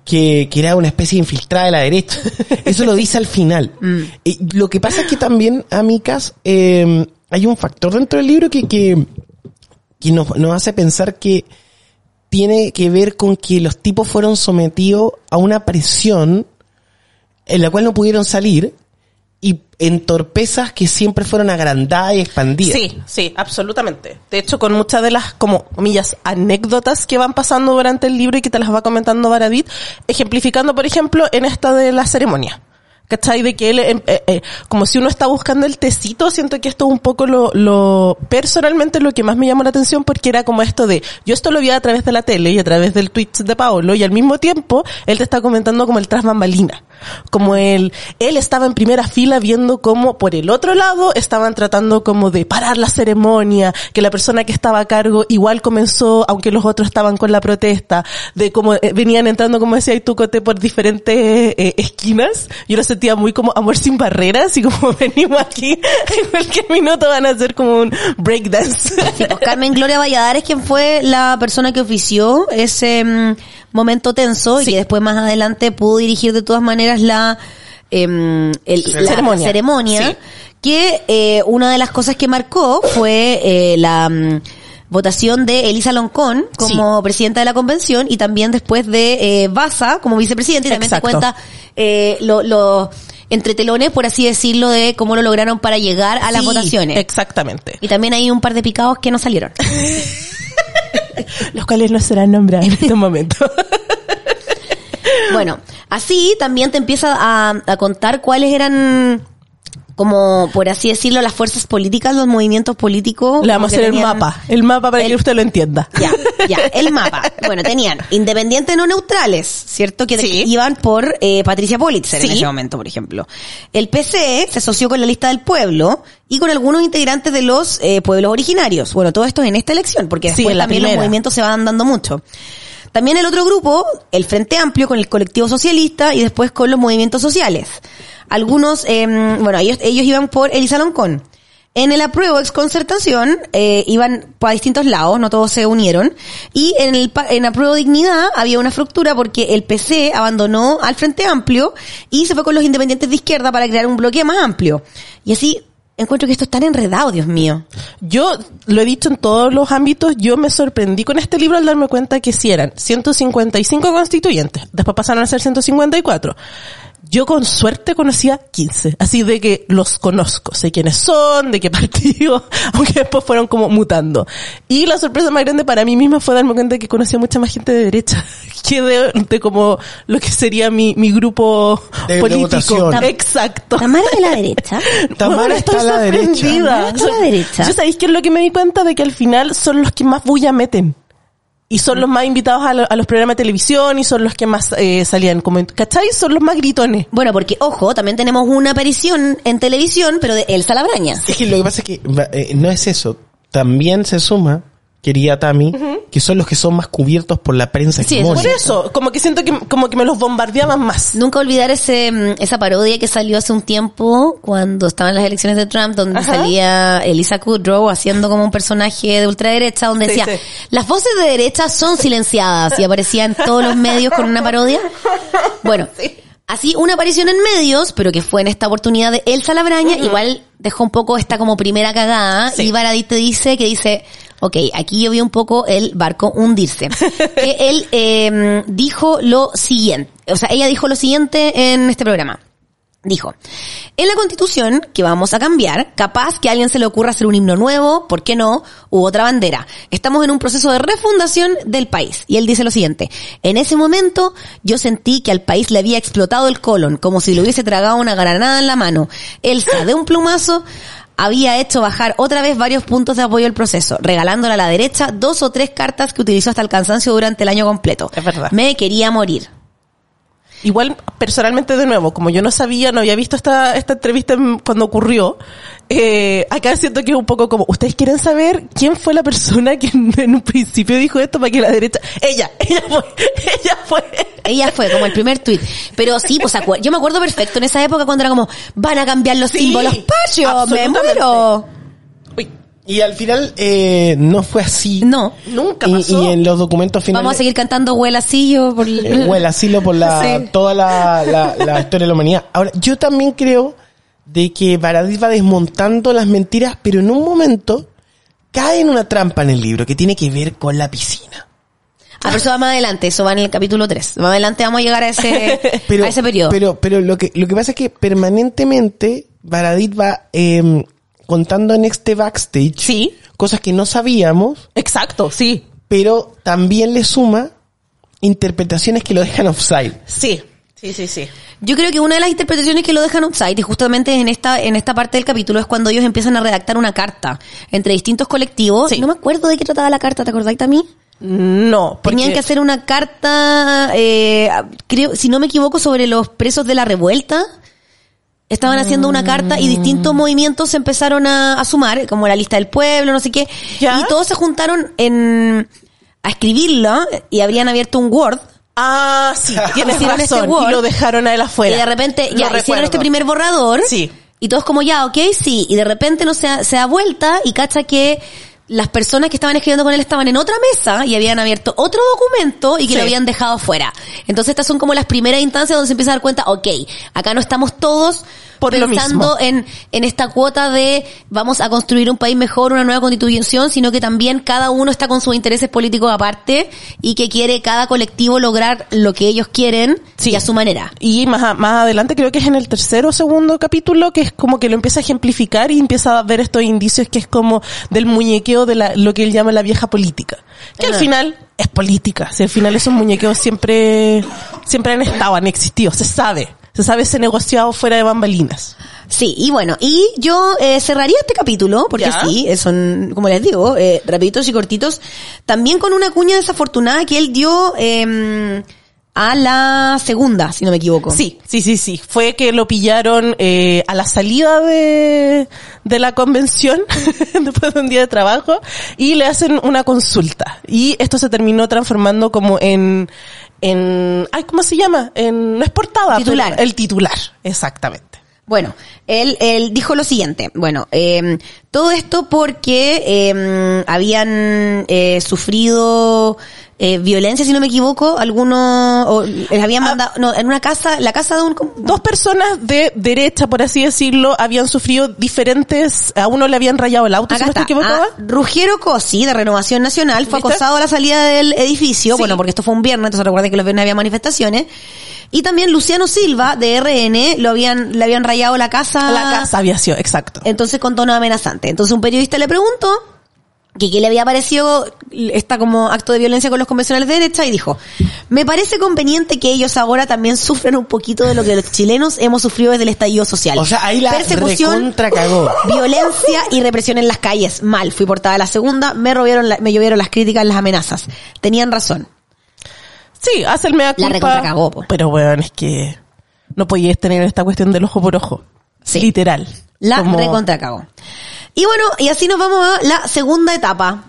[SPEAKER 4] que, que era una especie de infiltrada de la derecha. Eso lo dice al final.
[SPEAKER 5] Mm.
[SPEAKER 4] Eh, lo que pasa es que también, amicas, eh, hay un factor dentro del libro que, que, que nos, nos hace pensar que tiene que ver con que los tipos fueron sometidos a una presión en la cual no pudieron salir y en torpezas que siempre fueron agrandadas y expandidas.
[SPEAKER 2] Sí, sí, absolutamente. De hecho, con muchas de las, como, comillas, anécdotas que van pasando durante el libro y que te las va comentando Baradit, ejemplificando, por ejemplo, en esta de la ceremonia. ¿Cachai? De que él, eh, eh, como si uno está buscando el tecito, siento que esto es un poco lo, lo, personalmente lo que más me llamó la atención, porque era como esto de, yo esto lo vi a través de la tele y a través del tweet de Paolo, y al mismo tiempo, él te está comentando como el tras bambalina. Como él, él estaba en primera fila viendo cómo por el otro lado estaban tratando como de parar la ceremonia, que la persona que estaba a cargo igual comenzó, aunque los otros estaban con la protesta, de cómo eh, venían entrando, como decía tú, Cote, por diferentes eh, esquinas, y uno sentía muy como amor sin barreras, y como venimos aquí, en cualquier minuto van a hacer como un breakdance.
[SPEAKER 5] Sí, pues Carmen Gloria Valladares, quien fue la persona que ofició ese um, momento tenso, sí, y que después más adelante pudo dirigir de todas maneras la, um, el, la ceremonia, ceremonia sí, que eh, una de las cosas que marcó fue eh, la um, votación de Elisa Loncón como sí, presidenta de la convención, y también después de eh, Baza como vicepresidente, y también te cuenta eh, lo, lo entre telones, por así decirlo, de cómo lo lograron para llegar a las
[SPEAKER 2] sí,
[SPEAKER 5] votaciones.
[SPEAKER 2] Exactamente.
[SPEAKER 5] Y también hay un par de picados que no salieron.
[SPEAKER 2] Los cuales no serán nombrados en este momento.
[SPEAKER 5] Bueno, así también te empieza a, a contar cuáles eran, como por así decirlo, las fuerzas políticas, los movimientos políticos.
[SPEAKER 2] Le vamos a hacer tenían... el mapa, el mapa para el... que usted lo entienda.
[SPEAKER 5] Ya, ya, el mapa. Bueno, tenían independientes no neutrales, ¿cierto? Que sí, iban por eh, Patricia Pólitzer, sí, en ese momento, por ejemplo. El P C se asoció con la Lista del Pueblo y con algunos integrantes de los eh, pueblos originarios. Bueno, todo esto en esta elección, porque después sí, también primera. Los movimientos se van dando mucho. También el otro grupo, el Frente Amplio, con el colectivo socialista, y después con los movimientos sociales. Algunos, eh, bueno, ellos, ellos iban por Elisa Loncón. En el apruebo exconcertación, eh, iban para distintos lados, no todos se unieron. Y en el, en apruebo dignidad había una fractura porque el P C abandonó al Frente Amplio y se fue con los independientes de izquierda para crear un bloque más amplio. Y así, encuentro que esto es tan enredado, Dios mío.
[SPEAKER 2] Yo lo he dicho en todos los ámbitos, yo me sorprendí con este libro al darme cuenta que sí eran ciento cincuenta y cinco constituyentes, después pasaron a ser ciento cincuenta y cuatro. Yo con suerte conocía quince, así de que los conozco, sé quiénes son, de qué partido, aunque después fueron como mutando. Y la sorpresa más grande para mí misma fue darme cuenta de que conocía mucha más gente de derecha que de, de como lo que sería mi, mi grupo de, político.
[SPEAKER 5] De
[SPEAKER 2] Exacto.
[SPEAKER 5] ¿Tamara de la derecha?
[SPEAKER 4] Tamara está a la derecha.
[SPEAKER 5] Tamara está a la derecha.
[SPEAKER 2] ¿Yo sabéis qué es lo que me di cuenta? De que al final son los que más bulla meten. Y son los más invitados a, lo, a los programas de televisión, y son los que más eh, salían como, ¿cachai? Son los más gritones.
[SPEAKER 5] Bueno, porque, ojo, también tenemos una aparición en televisión, pero de Elsa Labraña.
[SPEAKER 4] Es que lo que pasa es que eh, no es eso. También se suma, querida Tami, uh-huh, que son los que son más cubiertos por la prensa.
[SPEAKER 5] Sí,
[SPEAKER 2] por eso, como que siento que como que me los bombardeaban más.
[SPEAKER 5] Nunca olvidar ese esa parodia que salió hace un tiempo cuando estaban las elecciones de Trump, donde Ajá. salía Elisa Kudrow haciendo como un personaje de ultraderecha, donde sí, decía, sí, las voces de derecha son silenciadas, y aparecía en todos los medios con una parodia. Bueno, sí, así una aparición en medios, pero que fue en esta oportunidad de Elsa Labraña, uh-huh, igual dejó un poco esta como primera cagada, sí, y Baradit te dice que dice, ok, aquí yo vi un poco el barco hundirse. Que él eh, dijo lo siguiente, o sea, ella dijo lo siguiente en este programa. Dijo, en la Constitución que vamos a cambiar, capaz que a alguien se le ocurra hacer un himno nuevo, ¿por qué no? U otra bandera. Estamos en un proceso de refundación del país. Y él dice lo siguiente, en ese momento yo sentí que al país le había explotado el colon, como si le hubiese tragado una granada en la mano. Elsa, de un plumazo, había hecho bajar otra vez varios puntos de apoyo al proceso, regalándole a la derecha dos o tres cartas que utilizó hasta el cansancio durante el año completo.
[SPEAKER 2] Es verdad.
[SPEAKER 5] Me quería morir.
[SPEAKER 2] Igual, personalmente, de nuevo, como yo no sabía, no había visto esta esta entrevista cuando ocurrió, eh, acá siento que es un poco como, ¿ustedes quieren saber quién fue la persona que en, en un principio dijo esto para que la derecha... Ella, ella fue, ella fue.
[SPEAKER 5] Ella fue, como el primer tuit. Pero sí, pues yo me acuerdo perfecto en esa época cuando era como, van a cambiar los sí, símbolos patrios, me muero.
[SPEAKER 2] Uy.
[SPEAKER 4] Y al final eh, no fue así.
[SPEAKER 5] No.
[SPEAKER 2] Nunca
[SPEAKER 4] Y,
[SPEAKER 2] pasó.
[SPEAKER 4] y en los documentos finales...
[SPEAKER 5] Vamos a seguir cantando Huelacillo por
[SPEAKER 4] eh, o el asilo por la
[SPEAKER 5] Sí.
[SPEAKER 4] toda la, la, la historia de la humanidad. Ahora, yo también creo de que Baradit va desmontando las mentiras, pero en un momento cae en una trampa en el libro que tiene que ver con la piscina.
[SPEAKER 5] Ah, pero eso va más adelante, eso va en el capítulo tres. Más adelante vamos a llegar a ese,
[SPEAKER 4] Pero,
[SPEAKER 5] a ese periodo.
[SPEAKER 4] Pero, pero lo que, lo que pasa es que permanentemente Baradit va eh, contando en este backstage
[SPEAKER 2] Sí.
[SPEAKER 4] cosas que no sabíamos,
[SPEAKER 2] Exacto, sí.
[SPEAKER 4] pero también le suma interpretaciones que lo dejan offside.
[SPEAKER 2] Sí. Sí, sí, sí.
[SPEAKER 5] Yo creo que una de las interpretaciones que lo dejan outside, y justamente en esta, en esta parte del capítulo, es cuando ellos empiezan a redactar una carta entre distintos colectivos.
[SPEAKER 2] Sí.
[SPEAKER 5] No me acuerdo de qué trataba la carta, ¿te acordáis también?
[SPEAKER 2] No, porque...
[SPEAKER 5] Tenían que hacer una carta, eh, creo, si no me equivoco, sobre los presos de la revuelta. Estaban haciendo una carta y distintos movimientos se empezaron a, a sumar, como la lista del pueblo, no sé qué.
[SPEAKER 2] ¿Ya?
[SPEAKER 5] Y todos se juntaron en, a escribirlo y habrían abierto un Word.
[SPEAKER 2] Ah, sí, tienes
[SPEAKER 5] Hicieron este
[SPEAKER 2] razón.
[SPEAKER 5] Word.
[SPEAKER 2] Y lo dejaron a él afuera.
[SPEAKER 5] Y de repente,
[SPEAKER 2] Lo
[SPEAKER 5] ya,
[SPEAKER 2] recuerdo.
[SPEAKER 5] hicieron este primer borrador.
[SPEAKER 2] Sí.
[SPEAKER 5] Y todos como, ya, ok, sí. Y de repente no se da, se da vuelta y cacha que las personas que estaban escribiendo con él estaban en otra mesa y habían abierto otro documento y que
[SPEAKER 2] Sí.
[SPEAKER 5] lo habían dejado fuera. Entonces estas son como las primeras instancias donde se empieza a dar cuenta, ok, acá no estamos todos
[SPEAKER 2] Por lo
[SPEAKER 5] pensando
[SPEAKER 2] mismo.
[SPEAKER 5] en, en esta cuota de vamos a construir un país mejor, una nueva constitución, sino que también cada uno está con sus intereses políticos aparte y que quiere cada colectivo lograr lo que ellos quieren
[SPEAKER 2] Sí.
[SPEAKER 5] y a su manera.
[SPEAKER 2] Y más, a- más adelante, creo que es en el tercer o segundo capítulo, que es como que lo empieza a ejemplificar y empieza a ver estos indicios que es como del muñequeo de la, lo que él llama la vieja política. Que al
[SPEAKER 5] Ah.
[SPEAKER 2] final es política. Si al final esos muñequeos siempre, siempre han estado, han existido, se sabe. Se sabe ese negociado fuera de bambalinas.
[SPEAKER 5] Sí, y bueno, y yo eh, cerraría este capítulo, porque
[SPEAKER 2] Ya.
[SPEAKER 5] sí, eh, son, como les digo, eh, rapiditos y cortitos, también con una cuña desafortunada que él dio eh, a la segunda, si no me equivoco.
[SPEAKER 2] Sí, sí, sí, sí. Fue que lo pillaron eh, a la salida de, de la convención, después de un día de trabajo, y le hacen una consulta. Y esto se terminó transformando como en, en, ay, ¿cómo se llama? En, no es portada.
[SPEAKER 5] Titular.
[SPEAKER 2] pero el titular, exactamente.
[SPEAKER 5] Bueno, él, él dijo lo siguiente, bueno, eh, todo esto porque eh, habían eh, sufrido eh, violencia, si no me equivoco, algunos, o les habían
[SPEAKER 2] Ah.
[SPEAKER 5] mandado, no, en una casa, la casa de un...
[SPEAKER 2] Dos personas de derecha, por así decirlo, habían sufrido diferentes, a uno le habían rayado el auto, si
[SPEAKER 5] Acá
[SPEAKER 2] no estoy
[SPEAKER 5] está.
[SPEAKER 2] equivocada.
[SPEAKER 5] Ah, Ruggero Cosi, de Renovación Nacional, fue
[SPEAKER 2] ¿Viste?
[SPEAKER 5] acosado a la salida del edificio,
[SPEAKER 2] Sí.
[SPEAKER 5] bueno, porque esto fue un viernes, entonces recuerden que los viernes había manifestaciones. Y también Luciano Silva, de R N, lo habían, le habían rayado la casa.
[SPEAKER 2] La casa había sido, exacto.
[SPEAKER 5] Entonces con tono amenazante. Entonces un periodista le preguntó que qué le había parecido esta como acto de violencia con los convencionales de derecha y dijo, me parece conveniente que ellos ahora también sufran un poquito de lo que los chilenos hemos sufrido desde el estallido social.
[SPEAKER 4] O sea, ahí la
[SPEAKER 5] Persecución,
[SPEAKER 4] recontra cagó.
[SPEAKER 5] violencia y represión en las calles. Mal, fui portada a la segunda, me llovieron, la- me llovieron las críticas, las amenazas. Tenían razón.
[SPEAKER 2] Sí, hace el mea
[SPEAKER 5] La
[SPEAKER 2] culpa.
[SPEAKER 5] recontra cagó, po.
[SPEAKER 2] Pero bueno, es que no podías tener esta cuestión del ojo por ojo.
[SPEAKER 5] Sí.
[SPEAKER 2] Literal.
[SPEAKER 5] La
[SPEAKER 2] Como-
[SPEAKER 5] recontra cagó. Y bueno, y así nos vamos a la segunda etapa.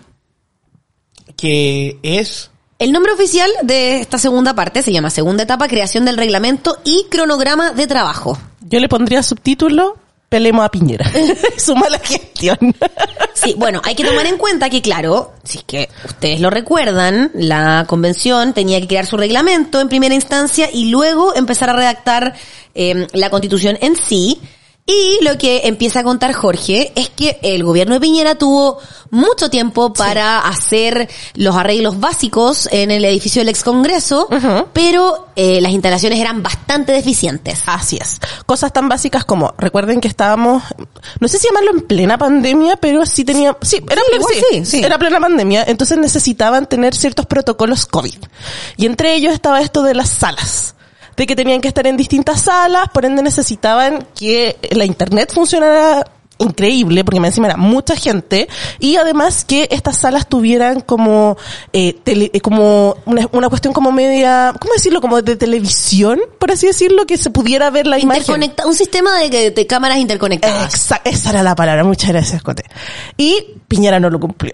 [SPEAKER 4] Que es...
[SPEAKER 5] El nombre oficial de esta segunda parte se llama Segunda Etapa, Creación del Reglamento y Cronograma de Trabajo.
[SPEAKER 2] Yo le pondría subtítulo, Pelemos a Piñera. Su mala gestión.
[SPEAKER 5] Sí, bueno, hay que tomar en cuenta que, claro, si es que ustedes lo recuerdan, la convención tenía que crear su reglamento en primera instancia y luego empezar a redactar eh, la constitución en sí. Y lo que empieza a contar Jorge es que el gobierno de Piñera tuvo mucho tiempo para hacer los arreglos básicos en el edificio del ex Congreso,
[SPEAKER 2] Ujú.
[SPEAKER 5] pero eh, las instalaciones eran bastante deficientes.
[SPEAKER 2] Así es. Cosas tan básicas como, recuerden que estábamos, no sé si llamarlo en plena pandemia, pero sí tenía, sí, era,
[SPEAKER 5] Sí,
[SPEAKER 2] plena,
[SPEAKER 5] igual
[SPEAKER 2] sí,
[SPEAKER 5] sí, sí.
[SPEAKER 2] era plena pandemia, entonces necesitaban tener ciertos protocolos COVID. Y entre ellos estaba esto de las salas. De que tenían que estar en distintas salas, por ende necesitaban que la internet funcionara increíble, porque más encima era mucha gente, y además que estas salas tuvieran como, eh, tele, eh, como una, una cuestión como media, ¿cómo decirlo? Como de televisión, por así decirlo, que se pudiera ver la imagen.
[SPEAKER 5] Interconecta, un sistema de, de cámaras interconectadas.
[SPEAKER 2] Exacto, esa era la palabra, muchas gracias, Cote. Y Piñera no lo cumplió.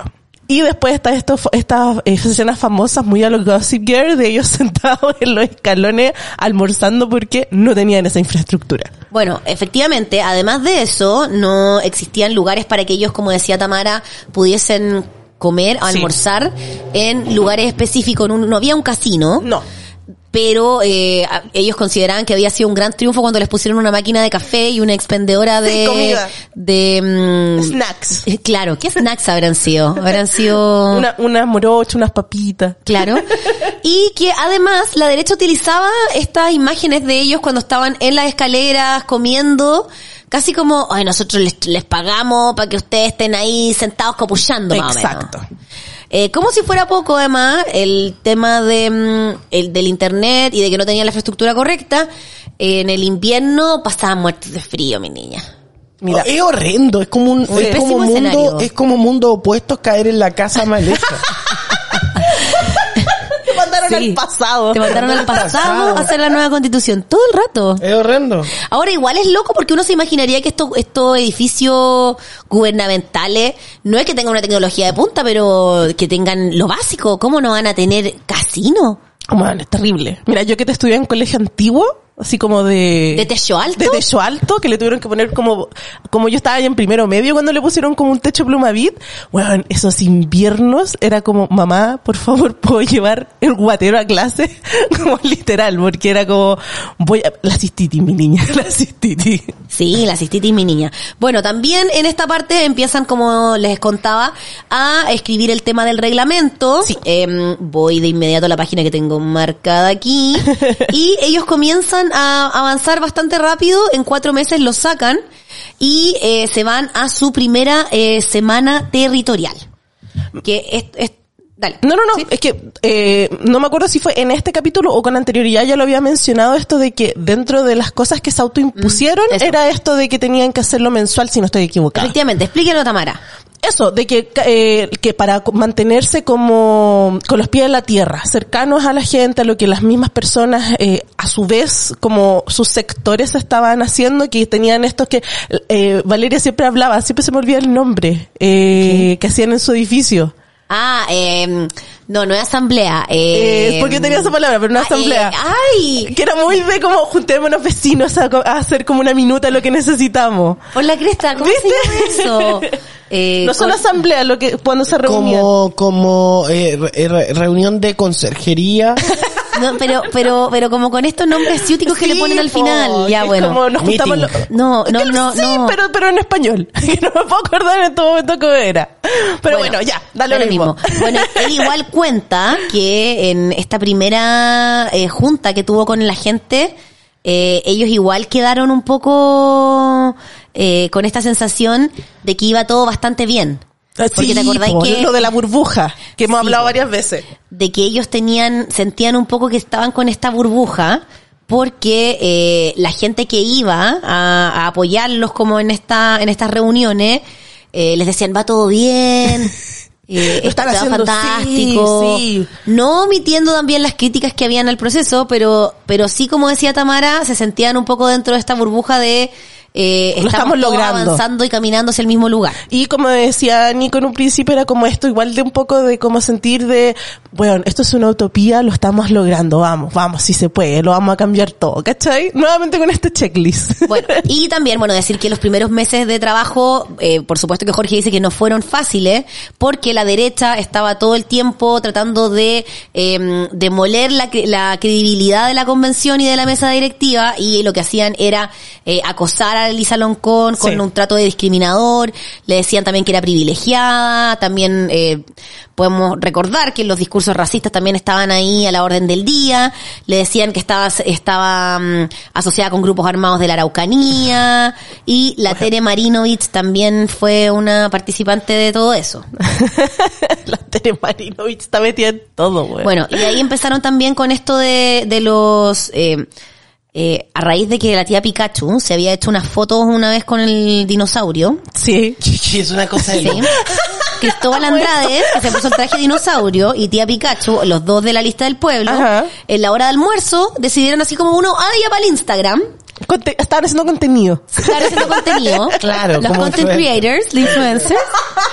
[SPEAKER 2] Y después está esto, estas escenas famosas muy a los Gossip Girl de ellos sentados en los escalones almorzando porque no tenían esa infraestructura.
[SPEAKER 5] Bueno, efectivamente, además de eso, no existían lugares para que ellos, como decía Tamara, pudiesen comer o almorzar sí. en lugares específicos. No, no había un casino.
[SPEAKER 2] No.
[SPEAKER 5] Pero eh, ellos consideraban que había sido un gran triunfo cuando les pusieron una máquina de café y una expendedora de...
[SPEAKER 2] Sí, comida.
[SPEAKER 5] De... Um,
[SPEAKER 2] snacks.
[SPEAKER 5] Claro, ¿qué snacks habrán sido? Habrán sido...
[SPEAKER 2] Una, unas morochas, unas papitas.
[SPEAKER 5] Claro. Y que además la derecha utilizaba estas imágenes de ellos cuando estaban en las escaleras comiendo... Casi como, ay, nosotros les, les pagamos para que ustedes estén ahí sentados copuchando, más
[SPEAKER 2] Exacto.
[SPEAKER 5] o menos. Eh, como si fuera poco, además, el tema de el del internet y de que no tenían la infraestructura correcta, eh, en el invierno pasaban muertos de frío, mi niña.
[SPEAKER 4] Mira, es horrendo, es como un,
[SPEAKER 5] un
[SPEAKER 4] es como mundo,
[SPEAKER 5] escenario.
[SPEAKER 4] es como mundo opuesto caer en la casa mal hecha.
[SPEAKER 2] Te mandaron
[SPEAKER 5] Sí.
[SPEAKER 2] al pasado.
[SPEAKER 5] Te mandaron al pasado
[SPEAKER 4] pasado.
[SPEAKER 5] a hacer la nueva constitución todo el rato.
[SPEAKER 4] Es horrendo.
[SPEAKER 5] Ahora igual es loco porque uno se imaginaría que estos estos edificios gubernamentales no es que tengan una tecnología de punta, pero que tengan lo básico. ¿Cómo no van a tener casino?
[SPEAKER 2] Bueno, es terrible. Mira, yo que te estudié en colegio antiguo, así como de...
[SPEAKER 5] ¿De techo alto?
[SPEAKER 2] De techo alto, que le tuvieron que poner como... Como yo estaba ahí en primero medio cuando le pusieron como un techo Plumavit. Bueno, esos inviernos era como, mamá, por favor, ¿puedo llevar el guatero a clase? Como literal, porque era como, voy a... La cistitis, mi niña, la cistitis.
[SPEAKER 5] Sí, la cistitis, mi niña. Bueno, también en esta parte empiezan, como les contaba, a escribir el tema del reglamento.
[SPEAKER 2] Sí.
[SPEAKER 5] Eh, voy de inmediato a la página que tengo marcada aquí. Y ellos comienzan a avanzar bastante rápido. En cuatro meses lo sacan y eh, se van a su primera eh, semana territorial. Que es... es Dale.
[SPEAKER 2] No, no, no,
[SPEAKER 5] ¿Sí?
[SPEAKER 2] es que eh, no me acuerdo si fue en este capítulo o con anterioridad, ya lo había mencionado, esto de que dentro de las cosas que se autoimpusieron
[SPEAKER 5] Mm, eso.
[SPEAKER 2] era esto de que tenían que hacerlo mensual, si no estoy equivocada.
[SPEAKER 5] Efectivamente, explíquenlo, Tamara.
[SPEAKER 2] Eso, de que eh, que para mantenerse como con los pies en la tierra, cercanos a la gente, a lo que las mismas personas eh, a su vez como sus sectores estaban haciendo, que tenían estos que eh, Valeria siempre hablaba, siempre se me olvida el nombre, eh, que hacían en su edificio.
[SPEAKER 5] Ah, eh, no, no es asamblea. Eh,
[SPEAKER 2] Eh, porque tenía esa palabra, pero no
[SPEAKER 5] ah,
[SPEAKER 2] asamblea.
[SPEAKER 5] eh, ¡Ay!
[SPEAKER 2] Que era muy de como juntémonos vecinos a, a hacer como una minuta de lo que necesitamos.
[SPEAKER 5] Por la cresta, ¿cómo
[SPEAKER 2] ¿Viste?
[SPEAKER 5] se llama eso? Eh,
[SPEAKER 2] No solo
[SPEAKER 5] con-
[SPEAKER 2] asamblea, lo que cuando se reunían.
[SPEAKER 4] Como, como eh, re- re- reunión de conserjería.
[SPEAKER 5] no, pero, pero, pero como con estos nombres ciúticos que
[SPEAKER 2] Sí,
[SPEAKER 5] le ponen al
[SPEAKER 2] po,
[SPEAKER 5] final. Ya,
[SPEAKER 2] es
[SPEAKER 5] bueno.
[SPEAKER 2] como nos juntamos
[SPEAKER 4] Meeting.
[SPEAKER 2] lo-
[SPEAKER 5] No, no,
[SPEAKER 2] Que
[SPEAKER 5] no,
[SPEAKER 2] sí,
[SPEAKER 5] no.
[SPEAKER 2] pero, pero en español. Que no me puedo acordar en este momento cómo era. Pero bueno, ya, dale
[SPEAKER 5] da
[SPEAKER 2] lo mismo.
[SPEAKER 5] Bueno, él igual cuenta que en esta primera eh, junta que tuvo con la gente, eh, ellos igual quedaron un poco eh, con esta sensación de que iba todo bastante bien.
[SPEAKER 2] Ah,
[SPEAKER 5] Porque
[SPEAKER 2] sí,
[SPEAKER 5] te acordáis
[SPEAKER 2] po,
[SPEAKER 5] que...
[SPEAKER 2] lo de la burbuja, que hemos
[SPEAKER 5] Sí,
[SPEAKER 2] hablado
[SPEAKER 5] po.
[SPEAKER 2] varias veces.
[SPEAKER 5] de que ellos tenían, sentían un poco que estaban con esta burbuja, porque eh, la gente que iba a, a apoyarlos como en esta, en estas reuniones, eh, les decían va todo bien, eh,
[SPEAKER 2] Lo están
[SPEAKER 5] está
[SPEAKER 2] haciendo,
[SPEAKER 5] fantástico,
[SPEAKER 2] sí, sí.
[SPEAKER 5] no omitiendo también las críticas que habían al proceso, pero, pero sí, como decía Tamara, se sentían un poco dentro de esta burbuja de eh,
[SPEAKER 2] Lo
[SPEAKER 5] estamos
[SPEAKER 2] estamos
[SPEAKER 5] todos
[SPEAKER 2] logrando.
[SPEAKER 5] avanzando y caminando hacia el mismo lugar.
[SPEAKER 2] Y como decía Nico en un principio, era como esto, igual de un poco de como sentir de, bueno, esto es una utopía, lo estamos logrando, vamos, vamos, si se puede, lo vamos a cambiar todo, ¿cachai? Nuevamente con este checklist.
[SPEAKER 5] Bueno, y también, bueno, decir que los primeros meses de trabajo, eh, por supuesto que Jorge dice que no fueron fáciles, porque la derecha estaba todo el tiempo tratando de eh, demoler la, cre- la credibilidad de la convención y de la mesa directiva, y lo que hacían era eh, acosar a Elisa Loncón con
[SPEAKER 2] Sí.
[SPEAKER 5] un trato de discriminador, le decían también que era privilegiada, también eh, podemos recordar que los discursos racistas también estaban ahí a la orden del día, le decían que estaba, estaba mm, asociada con grupos armados de la Araucanía, y la Tere Marinovich también fue una participante de todo eso.
[SPEAKER 2] La Tere Marinovich está metida en todo, güey.
[SPEAKER 5] Bueno, y de ahí empezaron también con esto de, de los... Eh, eh, a raíz de que la tía Pikachu se había hecho unas fotos una vez con el dinosaurio,
[SPEAKER 2] Sí.
[SPEAKER 4] Es una cosa de
[SPEAKER 5] ¿sí?
[SPEAKER 4] loco.
[SPEAKER 5] Cristóbal Andrade, que se puso el traje de dinosaurio, y tía Pikachu, los dos de la lista del pueblo,
[SPEAKER 2] Ajá.
[SPEAKER 5] en la hora de almuerzo decidieron así como uno, ah, ya para el Instagram,
[SPEAKER 2] Conte- estaban haciendo contenido.
[SPEAKER 5] estar haciendo contenido,
[SPEAKER 4] Claro,
[SPEAKER 5] los
[SPEAKER 4] como
[SPEAKER 5] content
[SPEAKER 4] influencer.
[SPEAKER 5] creators, los influencers,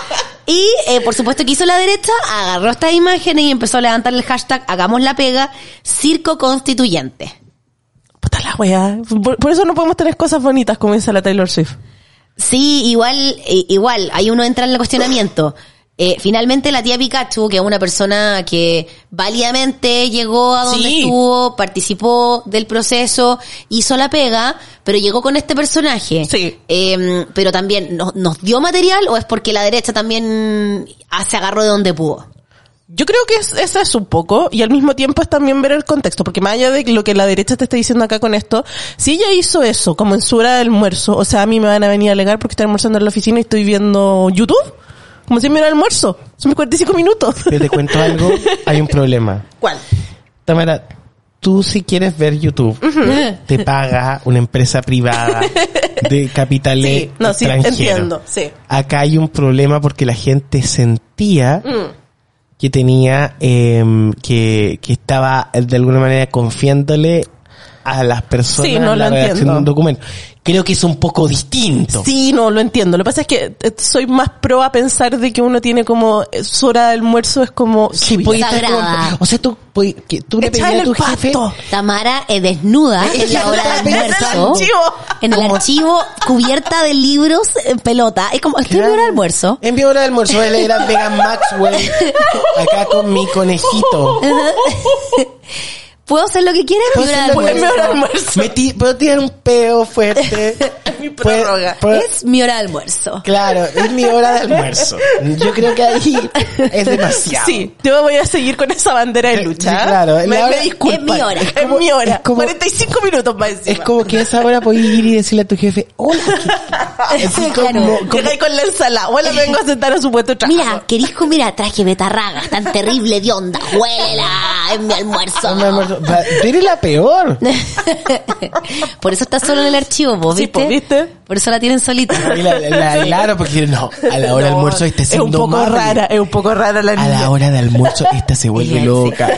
[SPEAKER 5] Y, eh, por supuesto que hizo la derecha, agarró estas imágenes y empezó a levantar el hashtag Hagamos la pega, Circo Constituyente.
[SPEAKER 2] Puta la wea. Por, por eso no podemos tener cosas bonitas como dice la Taylor Swift.
[SPEAKER 5] Sí, igual, eh, igual, ahí uno entra en el cuestionamiento. Eh, finalmente la tía Pikachu, que es una persona que válidamente llegó a donde
[SPEAKER 2] Sí.
[SPEAKER 5] estuvo, participó del proceso, hizo la pega, pero llegó con este personaje.
[SPEAKER 2] Sí.
[SPEAKER 5] Eh, pero también, ¿nos, ¿nos dio material o es porque la derecha también ah, se agarró de donde pudo?
[SPEAKER 2] Yo creo que es, eso es un poco, y al mismo tiempo es también ver el contexto, porque más allá de lo que la derecha te está diciendo acá con esto, si ella hizo eso como en su hora de almuerzo, o sea, a mí me van a venir a alegar porque estoy almorzando en la oficina y estoy viendo YouTube, como si me era almuerzo, son mis cuarenta y cinco minutos.
[SPEAKER 4] Pero te cuento algo, hay un problema.
[SPEAKER 2] ¿Cuál?
[SPEAKER 4] Tamara, tú si quieres ver YouTube, te paga una empresa privada de capitales
[SPEAKER 2] Sí, no, sí,
[SPEAKER 4] extranjeros.
[SPEAKER 2] entiendo, sí.
[SPEAKER 4] Acá hay un problema porque la gente sentía
[SPEAKER 2] Mm.
[SPEAKER 4] que tenía, eh, que, que estaba de alguna manera confiándole a las personas
[SPEAKER 2] Sí, no
[SPEAKER 4] la
[SPEAKER 2] lo
[SPEAKER 4] redacción
[SPEAKER 2] entiendo.
[SPEAKER 4] de un documento. Creo que es un poco distinto.
[SPEAKER 2] Sí, no, lo entiendo. Lo que pasa es que eh, soy más pro a pensar de que uno tiene como eh, su hora de almuerzo es como
[SPEAKER 4] Sí,
[SPEAKER 2] su
[SPEAKER 4] podía
[SPEAKER 2] vida.
[SPEAKER 4] estar como-
[SPEAKER 5] Sagrada.
[SPEAKER 4] o sea, tú, podí- que tú le
[SPEAKER 2] Echar
[SPEAKER 4] pedías a
[SPEAKER 2] el
[SPEAKER 4] tu jefe,
[SPEAKER 2] pasto.
[SPEAKER 5] Tamara eh, desnuda en la hora de
[SPEAKER 2] En el
[SPEAKER 5] almuerzo.
[SPEAKER 2] archivo.
[SPEAKER 5] En el archivo, cubierta de libros en pelota. Es como, estoy en mi hora de almuerzo.
[SPEAKER 4] en mi hora de almuerzo, él era Megan Maxwell, acá con mi conejito.
[SPEAKER 5] ¿Puedo hacer lo que quiera en mi
[SPEAKER 4] Puedo
[SPEAKER 5] hora de
[SPEAKER 4] hacer lo que
[SPEAKER 2] En mi hora de
[SPEAKER 5] almuerzo?
[SPEAKER 2] almuerzo.
[SPEAKER 4] Metí, puedo tirar un peo fuerte.
[SPEAKER 2] Mi
[SPEAKER 4] Puede-
[SPEAKER 2] prórroga.
[SPEAKER 4] puede-
[SPEAKER 5] Es mi hora de almuerzo.
[SPEAKER 4] Claro, es mi hora de almuerzo. Yo creo que ahí es demasiado.
[SPEAKER 2] Sí, yo voy a seguir con esa bandera de
[SPEAKER 4] Sí,
[SPEAKER 2] lucha.
[SPEAKER 4] sí, claro.
[SPEAKER 2] Me,
[SPEAKER 4] La hora-
[SPEAKER 2] me disculpan.
[SPEAKER 5] es mi hora.
[SPEAKER 2] Es,
[SPEAKER 4] Es como-
[SPEAKER 2] mi hora.
[SPEAKER 4] es como-
[SPEAKER 2] cuarenta y cinco minutos más encima.
[SPEAKER 4] Es como que a esa hora podés ir y decirle a tu jefe, hola. ¿qué-?" Así como,
[SPEAKER 5] Claro.
[SPEAKER 4] como-
[SPEAKER 2] Llega ahí con la ensalada. Hola, me vengo a sentar a su puesto de trabajo.
[SPEAKER 5] Mira, querisco, mira, traje betarragas, tan terrible de onda. Huélela, es mi almuerzo.
[SPEAKER 4] mi almuerzo. Va, tú eres la peor.
[SPEAKER 5] Por eso está solo en el archivo, vos,
[SPEAKER 2] Sí,
[SPEAKER 5] ¿viste?
[SPEAKER 2] pues, ¿viste?
[SPEAKER 5] Por eso la tienen solita.
[SPEAKER 4] Y la, la, la- claro, porque no, a la hora de
[SPEAKER 2] No,
[SPEAKER 4] almuerzo esta
[SPEAKER 2] es un
[SPEAKER 4] siendo
[SPEAKER 2] poco
[SPEAKER 4] amable.
[SPEAKER 2] rara, es un poco rara la
[SPEAKER 4] A
[SPEAKER 2] niña.
[SPEAKER 4] la hora de almuerzo esta se vuelve
[SPEAKER 5] Sí.
[SPEAKER 4] loca.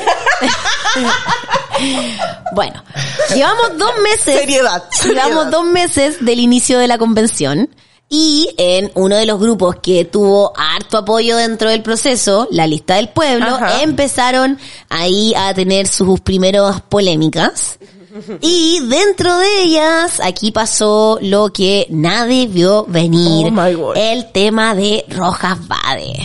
[SPEAKER 5] Bueno, llevamos dos meses.
[SPEAKER 2] Seriedad, seriedad.
[SPEAKER 5] Llevamos dos meses del inicio de la convención. Y en uno de los grupos que tuvo harto apoyo dentro del proceso, la Lista del Pueblo,
[SPEAKER 2] Ajá.
[SPEAKER 5] empezaron ahí a tener sus primeras polémicas. Y dentro de ellas, aquí pasó lo que nadie vio venir.
[SPEAKER 2] Oh my God.
[SPEAKER 5] El tema de Rojas Vade.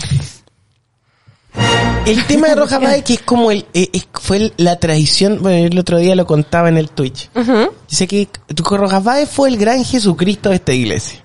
[SPEAKER 4] El tema de Roja Bade, que es como el, eh, es- fue el- la tradición, bueno, el otro día lo contaba en el Twitch. Dice que Roja Bade fue el gran Jesucristo de esta iglesia.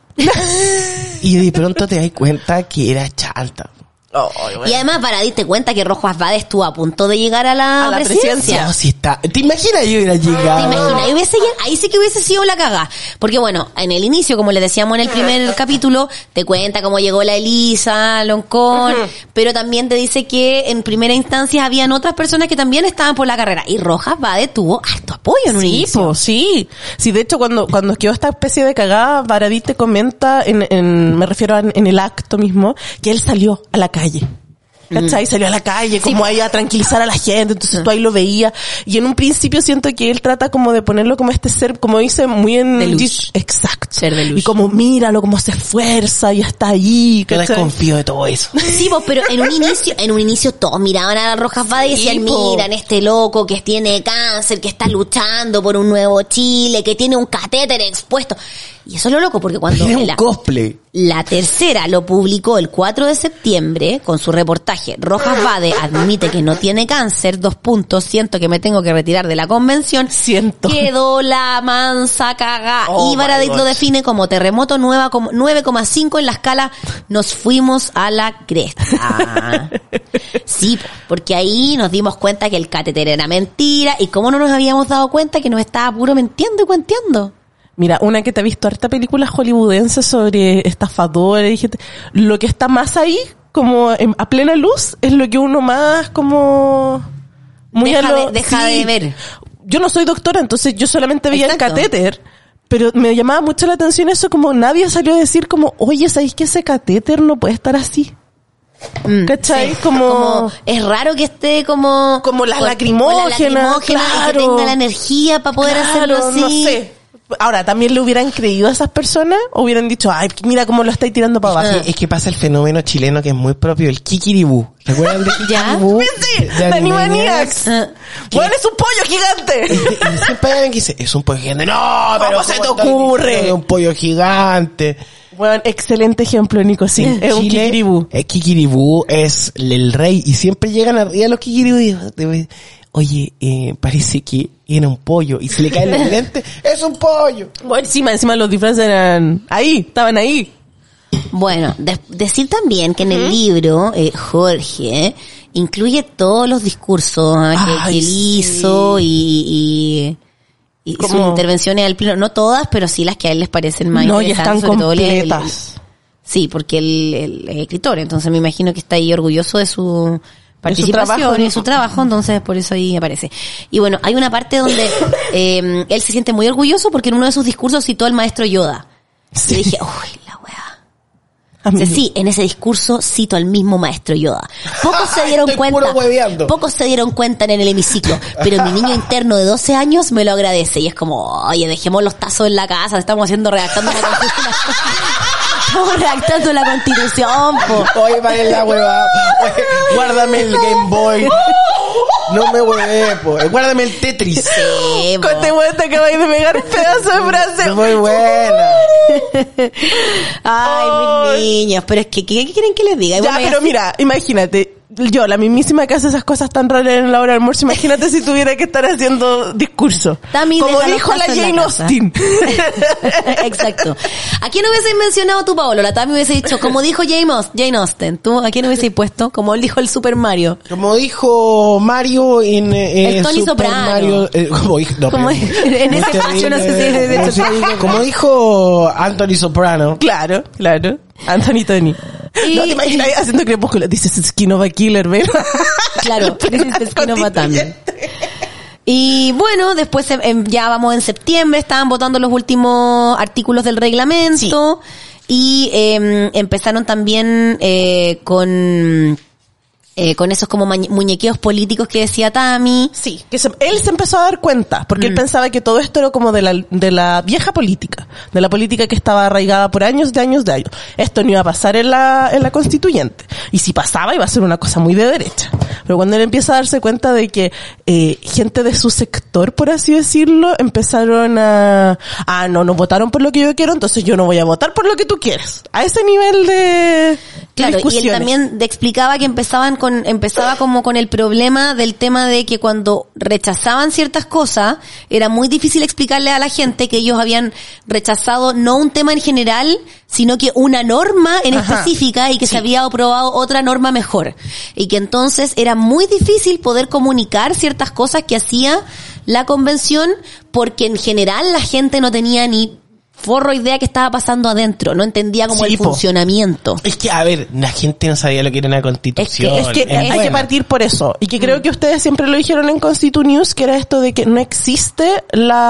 [SPEAKER 4] Y de pronto te das cuenta que era chanta.
[SPEAKER 5] Y además, para darte cuenta que Rojas Vade estuvo a punto de llegar a la,
[SPEAKER 2] A la
[SPEAKER 5] presidencia.
[SPEAKER 2] presidencia.
[SPEAKER 4] No, si está. ¿Te imaginas yo hubiera llegado?
[SPEAKER 5] ¿Te imaginas? Ahí, hubiese- ahí sí que hubiese sido la caga. Porque bueno, en el inicio, como les decíamos en el primer capítulo, te cuenta cómo llegó la Elisa, Loncón, pero también te dice que en primera instancia habían otras personas que también estaban por la carrera. Y Rojas Vade tuvo harto apoyo en un
[SPEAKER 2] Sí,
[SPEAKER 5] inicio.
[SPEAKER 2] po, sí. Sí, de hecho, cuando, cuando quedó esta especie de cagada, Baradit te comenta, en, en, me refiero a, en el acto mismo, que él salió a la calle. ¿Cachai? Salió a la calle, como ahí a tranquilizar a la gente, entonces tú ahí lo veías. Y en un principio siento que él trata como de ponerlo como este ser, como dice, muy en...
[SPEAKER 5] De luz.
[SPEAKER 2] Gis- Exacto.
[SPEAKER 5] Ser de luz.
[SPEAKER 2] Y como míralo, como se esfuerza y está ahí,
[SPEAKER 4] Yo
[SPEAKER 2] ¿cachai?
[SPEAKER 4] desconfío de todo eso.
[SPEAKER 5] Sí, pues, pero en un inicio, en un inicio todos miraban a Rojas Vade y
[SPEAKER 2] Sí,
[SPEAKER 5] decían,
[SPEAKER 2] po.
[SPEAKER 5] miran este loco que tiene cáncer, que está luchando por un nuevo Chile, que tiene un catéter expuesto. Y eso es lo loco, porque cuando
[SPEAKER 4] Era un
[SPEAKER 5] la,
[SPEAKER 4] cosplay.
[SPEAKER 5] la tercera lo publicó el cuatro de septiembre con su reportaje, Rojas Vade admite que no tiene cáncer, dos puntos, siento que me tengo que retirar de la convención.
[SPEAKER 2] Siento.
[SPEAKER 5] Quedó la mansa caga.
[SPEAKER 2] Oh
[SPEAKER 5] y Baradit
[SPEAKER 2] my
[SPEAKER 5] lo
[SPEAKER 2] gosh.
[SPEAKER 5] define como terremoto nueve coma cinco en la escala, nos fuimos a la cresta. Sí, po, porque ahí nos dimos cuenta que el catéter era mentira y cómo no nos habíamos dado cuenta que nos estaba puro mintiendo y cuenteando.
[SPEAKER 2] Mira, una que te ha visto harta película hollywoodense sobre estafadores y gente, lo que está más ahí, como en- a plena luz, es lo que uno más como... Muy
[SPEAKER 5] Deja
[SPEAKER 2] a lo-
[SPEAKER 5] de- deja de ver.
[SPEAKER 2] Yo no soy doctora, entonces yo solamente veía
[SPEAKER 5] Exacto.
[SPEAKER 2] el catéter, pero me llamaba mucho la atención eso, como nadie salió a decir como, oye, ¿sabéis que ese catéter no puede estar así?
[SPEAKER 5] Mm,
[SPEAKER 2] ¿Cachai?
[SPEAKER 5] sí.
[SPEAKER 2] Como-
[SPEAKER 5] es raro que esté como
[SPEAKER 2] Como las
[SPEAKER 5] con-
[SPEAKER 2] lacrimógenas,
[SPEAKER 5] con la lacrimógena y que
[SPEAKER 2] claro.
[SPEAKER 5] tenga la energía para poder
[SPEAKER 2] Claro,
[SPEAKER 5] hacerlo así.
[SPEAKER 2] no sé. Ahora, ¿también le hubieran creído a esas personas? ¿O hubieran dicho, ay, mira cómo lo estáis tirando para abajo?
[SPEAKER 4] Es que pasa el fenómeno chileno que es muy propio, el kikiribú. ¿Recuerdan de
[SPEAKER 5] ¿Ya?
[SPEAKER 4] Kikiribú?
[SPEAKER 2] Sí, de Animaniacs.
[SPEAKER 5] Ah.
[SPEAKER 2] Bueno, es un pollo gigante.
[SPEAKER 4] Y, y siempre hay alguien que dice, es un pollo gigante. No, pero
[SPEAKER 2] ¿Cómo se te
[SPEAKER 4] estás
[SPEAKER 2] ocurre?
[SPEAKER 4] diciendo que es un pollo gigante.
[SPEAKER 2] Bueno, excelente ejemplo, Nico, sí.
[SPEAKER 4] En
[SPEAKER 2] Es un
[SPEAKER 4] Chile,
[SPEAKER 2] kikiribú.
[SPEAKER 4] El kikiribú es el rey y siempre llegan arriba los kikiribú y dicen, oye, eh, parece que era un pollo y se le cae el lente, es un pollo.
[SPEAKER 2] Bueno, encima, encima los disfraces eran ahí, estaban ahí.
[SPEAKER 5] Bueno, de- decir también que en el libro, eh, Jorge incluye todos los discursos ah, que,
[SPEAKER 4] Ay,
[SPEAKER 5] que él
[SPEAKER 4] sí.
[SPEAKER 5] hizo y, y, y sus
[SPEAKER 2] ¿Cómo?
[SPEAKER 5] intervenciones al pleno. No todas, pero sí las que a él les parecen más
[SPEAKER 2] No, y están
[SPEAKER 5] interesantes. sobre todo el- el-
[SPEAKER 2] completas.
[SPEAKER 5] Sí, porque él, él es escritor, entonces me imagino que está ahí orgulloso de su participación
[SPEAKER 2] trabajo,
[SPEAKER 5] y
[SPEAKER 2] ¿no?
[SPEAKER 5] su trabajo, entonces por eso ahí aparece. Y bueno, hay una parte donde eh, él se siente muy orgulloso porque en uno de sus discursos citó al maestro Yoda. Y dije, uy, la weá.
[SPEAKER 2] A mí-
[SPEAKER 5] Dice, sí, en ese discurso cito al mismo maestro Yoda. Pocos se dieron
[SPEAKER 4] Estoy
[SPEAKER 5] cuenta,
[SPEAKER 4] puro hueveando.
[SPEAKER 5] pocos se dieron cuenta en el hemiciclo, pero mi niño interno de doce años me lo agradece y es como, oye, dejemos los tazos en la casa, estamos haciendo redactando la constitución. Estamos redactando la constitución, po.
[SPEAKER 4] Oye, paren la hueva. Oye, guárdame el Game Boy. No me hueve, po. Guárdame el Tetris.
[SPEAKER 5] Sí, po.
[SPEAKER 2] Con te vuelta que vais de pegar un pedazo de frase.
[SPEAKER 4] Es muy buena.
[SPEAKER 5] Ay, mis niños, pero es que, ¿qué, qué quieren que les diga? Y
[SPEAKER 2] Ya,
[SPEAKER 5] bueno,
[SPEAKER 2] pero
[SPEAKER 5] así-
[SPEAKER 2] mira, imagínate, yo, la mismísima que hace esas cosas tan raras en la hora del almuerzo, imagínate si tuviera que estar haciendo discurso.
[SPEAKER 5] Tami,
[SPEAKER 2] Como
[SPEAKER 5] deja los
[SPEAKER 2] dijo la
[SPEAKER 5] tazos en la
[SPEAKER 2] Jane
[SPEAKER 5] casa.
[SPEAKER 2] Austen.
[SPEAKER 5] Exacto. ¿A quién hubieses mencionado tú, Paolo? La Tami hubiese dicho, como dijo Jane Austen, Jane Austen. ¿Tú a quién hubieses puesto? Como él dijo el Super Mario.
[SPEAKER 4] Como dijo Mario en eh,
[SPEAKER 5] El Tony
[SPEAKER 4] Super
[SPEAKER 5] Soprano.
[SPEAKER 4] Mario, eh, como dijo, no,
[SPEAKER 5] Como
[SPEAKER 4] pero-
[SPEAKER 5] en
[SPEAKER 4] muy
[SPEAKER 5] ese espacio, no sé si
[SPEAKER 4] terrible,
[SPEAKER 5] de hecho
[SPEAKER 4] muy-
[SPEAKER 5] te digo.
[SPEAKER 4] como dijo Anthony Soprano.
[SPEAKER 2] Claro, claro. Anthony Tony.
[SPEAKER 5] Y-
[SPEAKER 2] No te imaginas ahí haciendo crepúsculo. Dices Skin of a Killer, ¿ven?
[SPEAKER 5] Claro, dices que no va también. Y bueno, después em, em, ya vamos en septiembre, estaban votando los últimos artículos del reglamento y em, empezaron también eh, con eh, con esos como mañe- muñequeos políticos que decía Tami.
[SPEAKER 2] Sí, que se- él se empezó a dar cuenta, porque él pensaba que todo esto era como de la, de la vieja política, de la política que estaba arraigada por años de años de años. Esto no iba a pasar en la, en la constituyente. Y si pasaba, iba a ser una cosa muy de derecha. Pero cuando él empieza a darse cuenta de que eh, gente de su sector, por así decirlo, empezaron a, ah, no, no votaron por lo que yo quiero, entonces yo no voy a votar por lo que tú quieres. A ese nivel de, de
[SPEAKER 5] Claro, y él
[SPEAKER 2] discusiones.
[SPEAKER 5] también de- explicaba que empezaban con, empezaba como con el problema del tema de que cuando rechazaban ciertas cosas, era muy difícil explicarle a la gente que ellos habían rechazado no un tema en general, sino que una norma en
[SPEAKER 2] Ajá.
[SPEAKER 5] específica y que se había aprobado otra norma mejor. Y que entonces era muy difícil poder comunicar ciertas cosas que hacía la convención porque en general la gente no tenía ni forro idea que estaba pasando adentro, no entendía como
[SPEAKER 2] Sí,
[SPEAKER 5] el
[SPEAKER 2] po.
[SPEAKER 5] funcionamiento.
[SPEAKER 4] Es que, a ver, la gente no sabía lo que era una constitución.
[SPEAKER 2] Es que hay
[SPEAKER 4] buena.
[SPEAKER 2] que partir por eso. Y que creo
[SPEAKER 5] Mm.
[SPEAKER 2] que ustedes siempre lo dijeron en Constitu News, que era esto de que no existe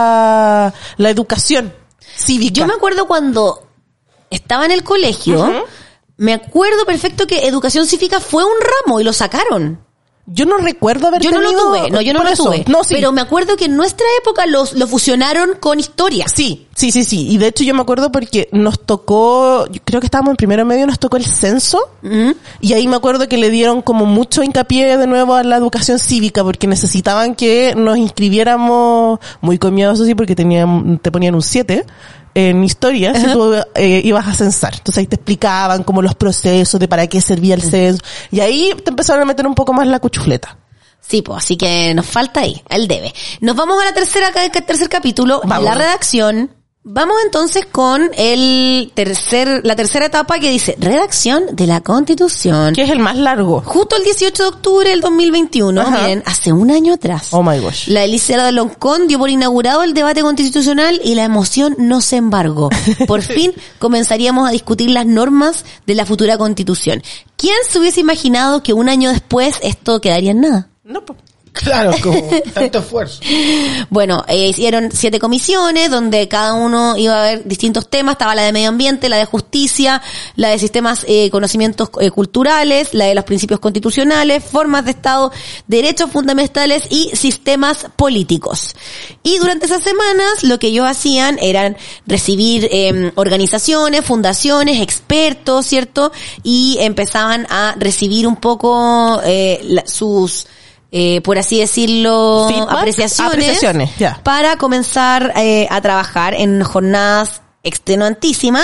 [SPEAKER 2] la, la educación cívica.
[SPEAKER 5] Yo me acuerdo cuando estaba en el colegio,
[SPEAKER 2] Ujú.
[SPEAKER 5] me acuerdo perfecto que educación cívica fue un ramo y lo sacaron.
[SPEAKER 2] Yo no recuerdo haber
[SPEAKER 5] Yo no lo
[SPEAKER 2] tenido...
[SPEAKER 5] tuve, no, yo no
[SPEAKER 2] por
[SPEAKER 5] lo
[SPEAKER 2] eso.
[SPEAKER 5] tuve.
[SPEAKER 2] No, sí.
[SPEAKER 5] Pero me acuerdo que en nuestra época los, lo fusionaron con historia.
[SPEAKER 2] Sí, sí, sí, sí. Y de hecho yo me acuerdo porque nos tocó, yo creo que estábamos en primero medio, nos tocó el censo.
[SPEAKER 5] Ujú.
[SPEAKER 2] Y ahí me acuerdo que le dieron como mucho hincapié de nuevo a la educación cívica porque necesitaban que nos inscribiéramos muy comiados así porque tenían, te ponían un siete en historia si tú eh, ibas a censar. Entonces ahí te explicaban como los procesos de para qué servía el censo. Y ahí te empezaron a meter un poco más la cuchufleta.
[SPEAKER 5] Sí, pues así que nos falta ahí, el debe. Nos vamos a la tercera, ca- tercer capítulo,
[SPEAKER 2] Vamos.
[SPEAKER 5] la redacción. Vamos entonces con el tercer, la tercera etapa que dice redacción de la Constitución.
[SPEAKER 2] Que es el más largo.
[SPEAKER 5] Justo el dieciocho de octubre del dos mil veintiuno,
[SPEAKER 2] Ajá.
[SPEAKER 5] miren, hace un año atrás.
[SPEAKER 2] Oh my gosh.
[SPEAKER 5] La Elisa de Loncón dio por inaugurado el debate constitucional y la emoción no se embargó. Por fin comenzaríamos a discutir las normas de la futura constitución. ¿Quién se hubiese imaginado que un año después esto quedaría en nada?
[SPEAKER 2] No, po.
[SPEAKER 4] Claro, como tanto esfuerzo.
[SPEAKER 5] Bueno, eh, hicieron siete comisiones donde cada uno iba a ver distintos temas. Estaba la de medio ambiente, la de justicia, la de sistemas, eh, conocimientos eh, culturales, la de los principios constitucionales, formas de Estado, derechos fundamentales y sistemas políticos. Y durante esas semanas lo que ellos hacían eran recibir eh, organizaciones, fundaciones, expertos, ¿cierto? Y empezaban a recibir un poco eh, la, sus... Eh, por así decirlo,
[SPEAKER 2] Feedback,
[SPEAKER 5] apreciaciones,
[SPEAKER 2] apreciaciones, ya.
[SPEAKER 5] para comenzar eh, a trabajar en jornadas extenuantísimas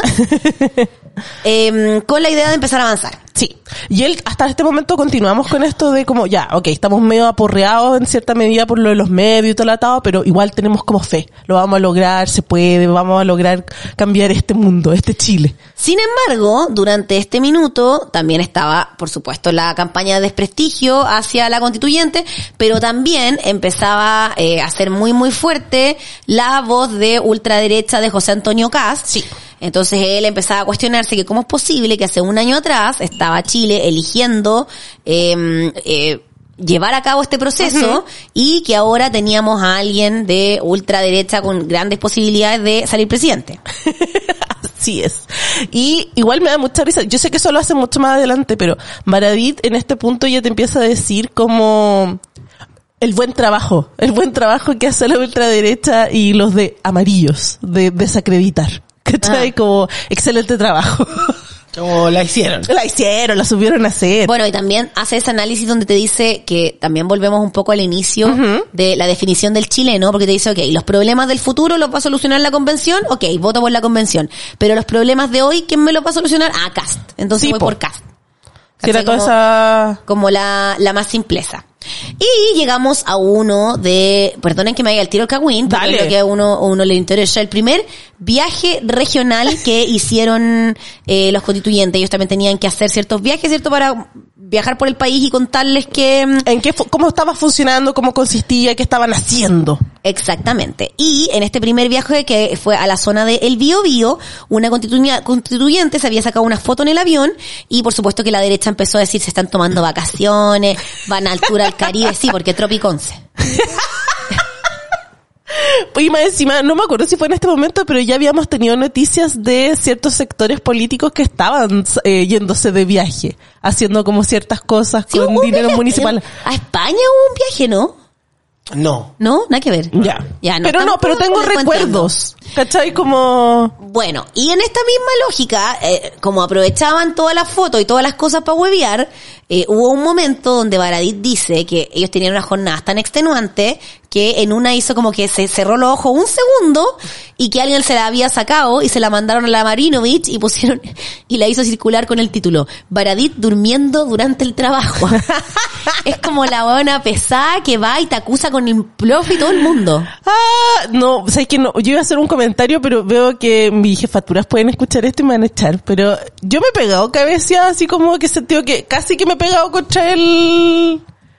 [SPEAKER 5] eh, con la idea de empezar a avanzar.
[SPEAKER 2] Sí, y él, hasta este momento continuamos con esto de como, ya, ok, estamos medio aporreados en cierta medida por lo de los medios y todo el atado, pero igual tenemos como fe, lo vamos a lograr, se puede, vamos a lograr cambiar este mundo, este Chile.
[SPEAKER 5] Sin embargo, durante este minuto también estaba, por supuesto, la campaña de desprestigio hacia la constituyente, pero también empezaba eh, a ser muy, muy fuerte la voz de ultraderecha de José Antonio Kast.
[SPEAKER 2] Sí.
[SPEAKER 5] Entonces él empezaba a cuestionarse que cómo es posible que hace un año atrás estaba Chile eligiendo eh, eh, llevar a cabo este proceso, uh-huh, y que ahora teníamos a alguien de ultraderecha con grandes posibilidades de salir presidente.
[SPEAKER 2] Así es. Y igual me da mucha risa. Yo sé que eso lo hace mucho más adelante, pero Baradit en este punto ya te empieza a decir como el buen trabajo, el buen trabajo que hace la ultraderecha y los de amarillos, de desacreditar. ¿Cachai? Ah. Como excelente trabajo.
[SPEAKER 4] Como la hicieron.
[SPEAKER 2] La hicieron, la supieron hacer.
[SPEAKER 5] Bueno, y también hace ese análisis donde te dice que también volvemos un poco al inicio, uh-huh, de la definición del chileno, porque te dice, ok, los problemas del futuro los va a solucionar la convención, ok, voto por la convención. Pero los problemas de hoy, ¿quién me los va a solucionar? Ah, Kast. Entonces sí, voy po. por Kast.
[SPEAKER 2] Que era toda
[SPEAKER 5] como,
[SPEAKER 2] esa...
[SPEAKER 5] como la, la más simpleza. Y llegamos a uno de, perdonen que me vaya al tiro el cagüín, porque creo que a uno, a uno le interesa el primer viaje regional que hicieron eh, los constituyentes. Ellos también tenían que hacer ciertos viajes, ¿cierto? Para viajar por el país y contarles que...
[SPEAKER 2] en qué, cómo estaba funcionando, cómo consistía, qué estaban haciendo.
[SPEAKER 5] Exactamente. Y en este primer viaje que fue a la zona de El Biobío, una constitu- constituyente se había sacado una foto en el avión y por supuesto que la derecha empezó a decir se están tomando vacaciones, van a altura al Caribe, sí, porque Tropiconce.
[SPEAKER 2] Y más encima, no me acuerdo si fue en este momento, pero ya habíamos tenido noticias de ciertos sectores políticos que estaban eh, yéndose de viaje, haciendo como ciertas cosas
[SPEAKER 5] sí,
[SPEAKER 2] con dinero municipal.
[SPEAKER 5] A España hubo un viaje, ¿no?
[SPEAKER 4] No.
[SPEAKER 5] ¿No? Nada que ver.
[SPEAKER 2] Ya.
[SPEAKER 5] ya no,
[SPEAKER 2] pero no, pero tengo recuerdos. ¿Cachai? Como...
[SPEAKER 5] Bueno, y en esta misma lógica, eh, como aprovechaban todas las fotos y todas las cosas para huevear, eh, hubo un momento donde Baradit dice que ellos tenían una jornada tan extenuante que en una hizo como que se cerró los ojos un segundo y que alguien se la había sacado y se la mandaron a la Marinovich y pusieron y la hizo circular con el título Baradit durmiendo durante el trabajo. Es como la buena pesada que va y te acusa con el plof y todo el mundo.
[SPEAKER 2] Ah, no, o sea, es que no, yo iba a hacer un comentario, pero veo que mis jefaturas pueden escuchar esto y me van a echar, pero yo me he pegado cabeza así como que sentido que casi que me he pegado contra el...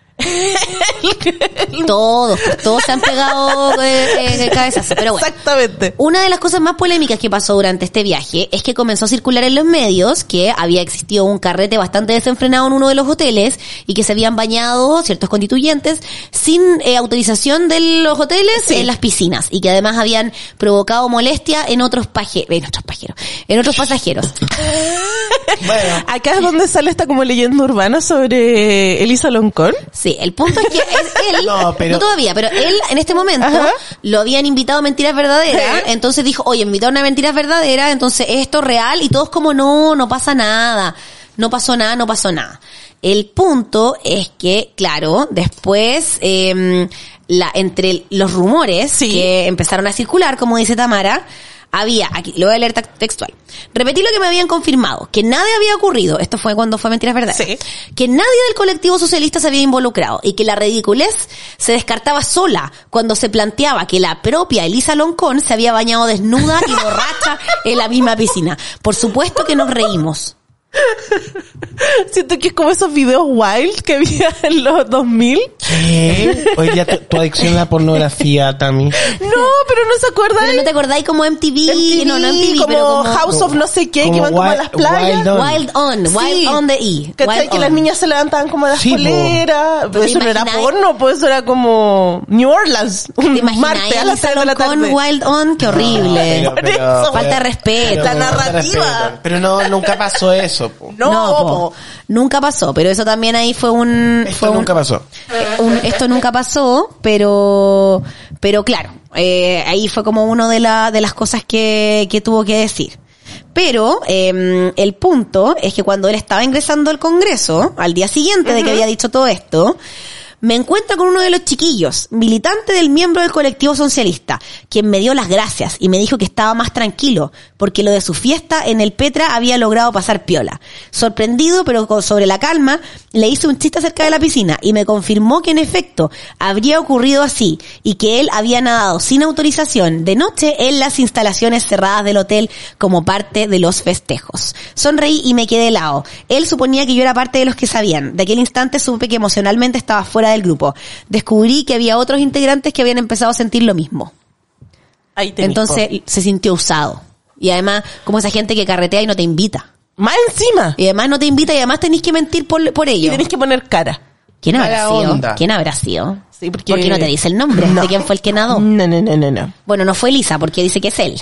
[SPEAKER 5] todos, todos se han pegado eh, eh, cabezazos, pero bueno.
[SPEAKER 2] Exactamente.
[SPEAKER 5] Una de las cosas más polémicas que pasó durante este viaje es que comenzó a circular en los medios que había existido un carrete bastante desenfrenado en uno de los hoteles y que se habían bañado ciertos constituyentes sin eh, autorización de los hoteles sí. en las piscinas y que además habían provocado molestia en otros paje, en otros pajeros, en otros pasajeros.
[SPEAKER 2] Bueno, acá es donde sale esta como leyenda urbana sobre Elisa Loncón.
[SPEAKER 5] Sí, el punto es que es él,
[SPEAKER 4] no, pero...
[SPEAKER 5] no todavía, pero él en este momento Ajá. lo habían invitado a Mentiras Verdaderas, ¿Eh? entonces dijo, oye, me invitaron a Mentiras Verdaderas, entonces esto es real, y todos como, no, no pasa nada, no pasó nada, no pasó nada. El punto es que, claro, después, eh, la, entre los rumores sí. que empezaron a circular, como dice Tamara, había, aquí, lo voy a leer textual. Repetí lo que me habían confirmado, que nada había ocurrido, esto fue cuando fue Mentiras Verdaderas, sí. que nadie del colectivo socialista se había involucrado y que la ridiculez se descartaba sola cuando se planteaba que la propia Elisa Loncón se había bañado desnuda y borracha en la misma piscina. Por supuesto que nos reímos.
[SPEAKER 2] Siento que es como esos videos wild que había en los dos mil.
[SPEAKER 4] ¿Qué? Oye, ya tu, tu adicción a la pornografía, Tami.
[SPEAKER 2] No, pero no se acuerdan.
[SPEAKER 5] Pero no te acordáis como M T V,
[SPEAKER 2] M T V,
[SPEAKER 5] no, no M T V,
[SPEAKER 2] como,
[SPEAKER 5] pero como
[SPEAKER 2] House of no sé qué,
[SPEAKER 4] como
[SPEAKER 2] que van como a
[SPEAKER 4] Wild-
[SPEAKER 2] las playas.
[SPEAKER 4] Wild On.
[SPEAKER 5] Wild On, Wild
[SPEAKER 2] Sí.
[SPEAKER 5] On de E.
[SPEAKER 2] ¿Cachai?
[SPEAKER 5] Wild
[SPEAKER 2] Que
[SPEAKER 5] On.
[SPEAKER 2] las niñas se levantaban como de las
[SPEAKER 4] Sí, po.
[SPEAKER 2] poleras. Pero
[SPEAKER 5] ¿Te
[SPEAKER 2] eso no era
[SPEAKER 5] imagináis?
[SPEAKER 2] porno, pues eso era como New Orleans.
[SPEAKER 5] ¿Te
[SPEAKER 2] Un
[SPEAKER 5] imagináis
[SPEAKER 2] martes a las tres de la
[SPEAKER 5] con
[SPEAKER 2] tarde.
[SPEAKER 5] Wild On? Qué horrible.
[SPEAKER 4] Pero-
[SPEAKER 2] Por eso.
[SPEAKER 5] Falta de respeto.
[SPEAKER 2] La
[SPEAKER 4] pero-
[SPEAKER 2] narrativa.
[SPEAKER 4] respeto. Pero no, nunca pasó eso, po.
[SPEAKER 2] No,
[SPEAKER 5] po.
[SPEAKER 2] po.
[SPEAKER 5] Nunca pasó, pero eso también ahí fue un...
[SPEAKER 4] Esto
[SPEAKER 5] fue un-
[SPEAKER 4] nunca pasó.
[SPEAKER 5] un- esto nunca pasó, pero pero claro, eh, ahí fue como una de, la, de las cosas que, que tuvo que decir. Pero eh, el punto es que cuando él estaba ingresando al Congreso, al día siguiente de que había dicho todo esto, me encuentro con uno de los chiquillos, militante del miembro del colectivo socialista, quien me dio las gracias y me dijo que estaba más tranquilo, porque lo de su fiesta en el Petra había logrado pasar piola. Sorprendido, pero con- sobre la calma, le hice un chiste acerca de la piscina y me confirmó que en efecto habría ocurrido así y que él había nadado sin autorización de noche en las instalaciones cerradas del hotel como parte de los festejos. Sonreí y me quedé helado. Él suponía que yo era parte de los que sabían. De aquel instante supe que emocionalmente estaba fuera del grupo. Descubrí que había otros integrantes que habían empezado a sentir lo mismo.
[SPEAKER 2] Ahí tenés,
[SPEAKER 5] Entonces
[SPEAKER 2] po.
[SPEAKER 5] se sintió usado. Y además, como esa gente que carretea y no te invita.
[SPEAKER 2] Más encima.
[SPEAKER 5] Y además no te invita y además tenés que mentir por, por
[SPEAKER 2] Y
[SPEAKER 5] ello.
[SPEAKER 2] tenés que poner cara.
[SPEAKER 5] ¿Quién habrá
[SPEAKER 4] Mala
[SPEAKER 5] sido?
[SPEAKER 4] onda.
[SPEAKER 5] ¿Quién habrá sido?
[SPEAKER 2] Sí, porque...
[SPEAKER 5] ¿Por qué no te dice el nombre
[SPEAKER 2] No.
[SPEAKER 5] de quién fue el que nadó?
[SPEAKER 2] No, no, no, no, no.
[SPEAKER 5] Bueno, no fue Elisa porque dice que es él.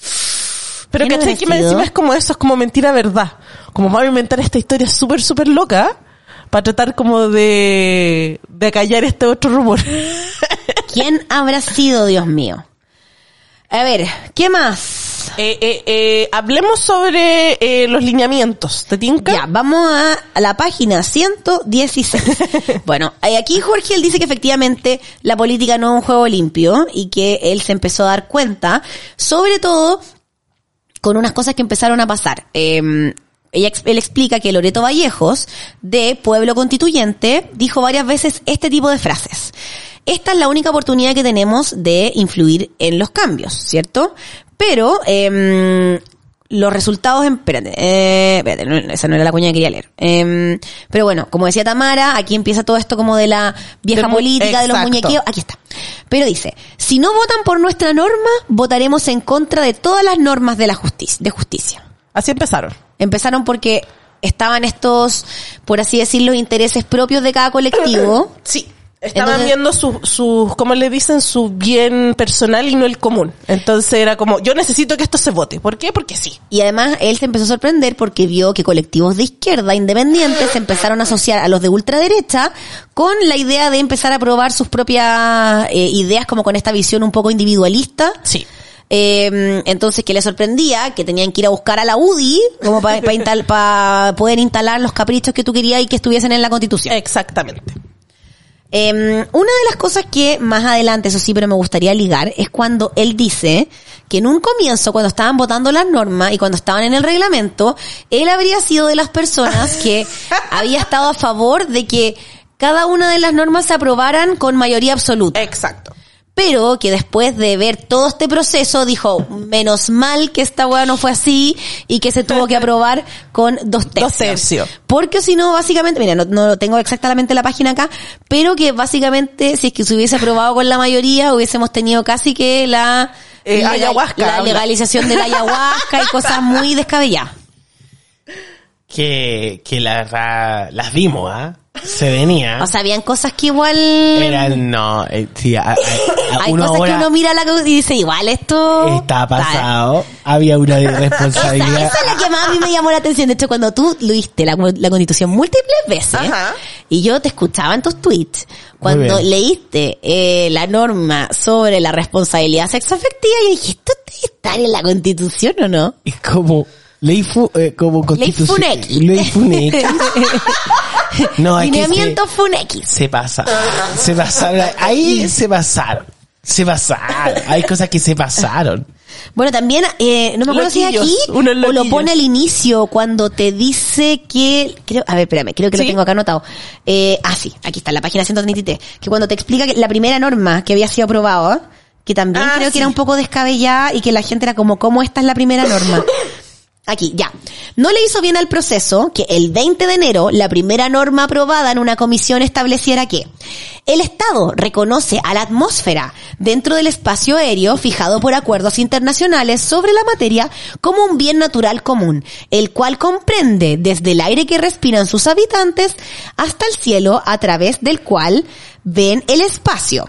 [SPEAKER 2] Pero
[SPEAKER 5] ¿Quién
[SPEAKER 2] ¿cachai?
[SPEAKER 5] habrá
[SPEAKER 2] Que más
[SPEAKER 5] sido?
[SPEAKER 2] encima es como eso, es como mentira verdad. Como vamos a inventar esta historia súper, súper loca para tratar como de, de acallar este otro rumor.
[SPEAKER 5] ¿Quién habrá sido, Dios mío? A ver, ¿qué más?
[SPEAKER 2] eh, eh, eh, hablemos sobre eh, los lineamientos. ¿Te tinca?
[SPEAKER 5] Ya, vamos a, a la página ciento dieciséis. Bueno, eh, aquí Jorge él dice que efectivamente la política no es un juego limpio y que él se empezó a dar cuenta, sobre todo con unas cosas que empezaron a pasar. Eh, ella, ex- él explica que Loreto Vallejos, de Pueblo Constituyente, dijo varias veces este tipo de frases. Esta es la única oportunidad que tenemos de influir en los cambios, ¿cierto? Pero eh, los resultados... En, espérate, eh, espérate, no, esa no era la cuña que quería leer. Eh, pero bueno, como decía Tamara, aquí empieza todo esto como de la vieja
[SPEAKER 2] Del mu-
[SPEAKER 5] política, de los
[SPEAKER 2] exacto.
[SPEAKER 5] muñequeos. Aquí está. Pero dice, si no votan por nuestra norma, votaremos en contra de todas las normas de la justicia, de justicia.
[SPEAKER 2] Así empezaron.
[SPEAKER 5] Empezaron porque estaban estos, por así decirlo, intereses propios de cada colectivo.
[SPEAKER 2] Sí. Estaban
[SPEAKER 5] Entonces-
[SPEAKER 2] viendo sus, sus, ¿cómo le dicen? Su bien personal y no el común. Entonces era como, yo necesito que esto se vote. ¿Por qué? Porque sí.
[SPEAKER 5] Y además él se empezó a sorprender porque vio que colectivos de izquierda independientes se empezaron a asociar a los de ultraderecha con la idea de empezar a probar sus propias eh, ideas como con esta visión un poco individualista.
[SPEAKER 2] Sí.
[SPEAKER 5] Eh, entonces que le sorprendía que tenían que ir a buscar a la U D I como para poder instalar los caprichos que tú querías y que estuviesen en la Constitución.
[SPEAKER 2] Exactamente.
[SPEAKER 5] Eh, una de las cosas que más adelante, eso sí, pero me gustaría ligar, es cuando él dice que en un comienzo, cuando estaban votando las normas y cuando estaban en el reglamento, él habría sido de las personas que había estado a favor de que cada una de las normas se aprobaran con mayoría absoluta.
[SPEAKER 2] Exacto.
[SPEAKER 5] Pero que después de ver todo este proceso dijo, menos mal que esta weá no fue así y que se tuvo que aprobar con dos tercios.
[SPEAKER 2] Dos tercios.
[SPEAKER 5] Porque si no, básicamente, mira, no, no tengo exactamente la página acá, pero que básicamente si es que se hubiese aprobado con la mayoría, hubiésemos tenido casi que la,
[SPEAKER 2] Eh,
[SPEAKER 5] legal-
[SPEAKER 2] ayahuasca,
[SPEAKER 5] la
[SPEAKER 2] habla.
[SPEAKER 5] legalización de la ayahuasca y cosas muy descabelladas.
[SPEAKER 4] Que, que la, ra- las vimos, ¿ah? Se venía.
[SPEAKER 5] O sea, habían cosas que igual...
[SPEAKER 4] Eran, no, eh, sí, a, a- a
[SPEAKER 5] hay
[SPEAKER 4] una
[SPEAKER 5] cosas que
[SPEAKER 4] hora
[SPEAKER 5] uno mira la cosa y dice, igual esto...
[SPEAKER 4] está pasado, había una
[SPEAKER 5] Esa,
[SPEAKER 4] irresponsabilidad.
[SPEAKER 5] esa es la que más a mí me llamó la atención. De hecho, cuando tú leíste la, la Constitución múltiples veces,
[SPEAKER 2] Ajá.
[SPEAKER 5] y yo te escuchaba en tus tweets, cuando
[SPEAKER 4] bien.
[SPEAKER 5] leíste eh, la norma sobre la responsabilidad sexoafectiva, yo dije, ¿esto está en la Constitución o no?
[SPEAKER 4] Es como, ley fu, eh, como constitución.
[SPEAKER 5] Funeki.
[SPEAKER 4] Ley Funeki. No, es que
[SPEAKER 5] Lineamiento
[SPEAKER 4] se,
[SPEAKER 5] Funex.
[SPEAKER 4] se pasa. Se pasaron. Ahí se pasaron. Se pasaron. Hay cosas que se pasaron.
[SPEAKER 5] Bueno, también, eh, no me acuerdo si es
[SPEAKER 2] Loquillos,
[SPEAKER 5] aquí
[SPEAKER 2] unos
[SPEAKER 5] o lo
[SPEAKER 2] loquillos.
[SPEAKER 5] pone al inicio cuando te dice que, creo, a ver, espérame, creo que lo
[SPEAKER 2] ¿Sí?
[SPEAKER 5] tengo acá anotado. Eh, ah, sí, aquí está, en la página ciento treinta y tres, que cuando te explica que la primera norma que había sido aprobada, que también
[SPEAKER 2] Ah,
[SPEAKER 5] creo
[SPEAKER 2] sí.
[SPEAKER 5] que era un poco descabellada y que la gente era como, ¿cómo esta es la primera norma? Aquí, ya. No le hizo bien al proceso que el veinte de enero la primera norma aprobada en una comisión estableciera que el Estado reconoce a la atmósfera dentro del espacio aéreo fijado por acuerdos internacionales sobre la materia como un bien natural común, el cual comprende desde el aire que respiran sus habitantes hasta el cielo a través del cual ven el espacio.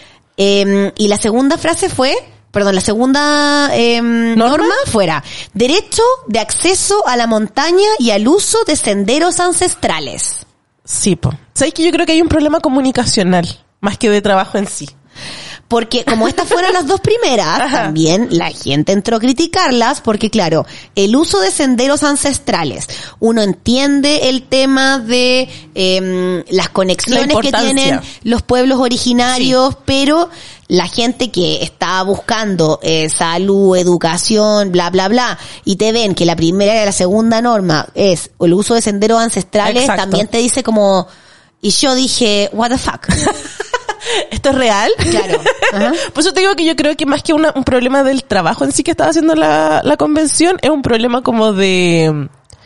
[SPEAKER 5] Eh, y la segunda frase fue... Perdón, la segunda eh, norma fuera derecho de acceso a la montaña y al uso de senderos ancestrales.
[SPEAKER 2] Sí, po. ¿Sabes que yo creo que hay un problema comunicacional más que de trabajo en sí?
[SPEAKER 5] Porque como estas fueron las dos primeras, Ajá. también la gente entró a criticarlas porque, claro, el uso de senderos ancestrales, uno entiende el tema de eh, las conexiones que tienen los pueblos originarios, sí. pero la gente que está buscando eh, salud, educación, bla, bla, bla, y te ven que la primera y la segunda norma es el uso de senderos ancestrales, Exacto. también te dice como... Y yo dije, what the fuck...
[SPEAKER 2] ¿Esto es real?
[SPEAKER 5] Claro. Ajá.
[SPEAKER 2] Por eso te digo que yo creo que más que una, un problema del trabajo en sí que estaba haciendo la, la convención, es un problema como de,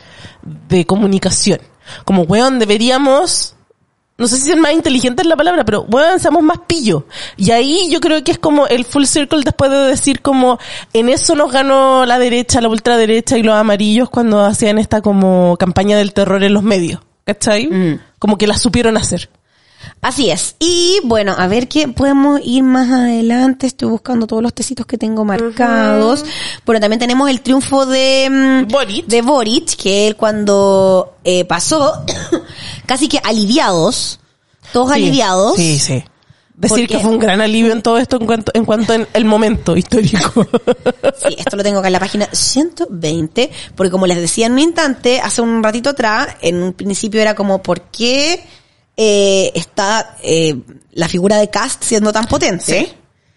[SPEAKER 2] de comunicación. Como, weón, deberíamos, no sé si ser más inteligente es la palabra, pero weón, seamos más pillos. Y ahí yo creo que es como el full circle después de decir como, en eso nos ganó la derecha, la ultraderecha y los amarillos cuando hacían esta como campaña del terror en los medios. ¿Cachai? Mm. Como que la supieron hacer.
[SPEAKER 5] Así es. Y bueno, a ver qué podemos ir más adelante. Estoy buscando todos los tecitos que tengo marcados. Uh-huh. Bueno, también tenemos el triunfo de Boric, de Boric que él cuando eh, pasó, casi que aliviados, todos sí, aliviados.
[SPEAKER 2] Sí, sí. Decir porque, que fue un gran alivio en todo esto en cuanto en cuanto en el momento histórico.
[SPEAKER 5] Sí, esto lo tengo acá en la página ciento veinte, porque como les decía en un instante, hace un ratito atrás, en un principio era como, ¿por qué eh, está eh, la figura de Kast siendo tan potente? ¿Sí?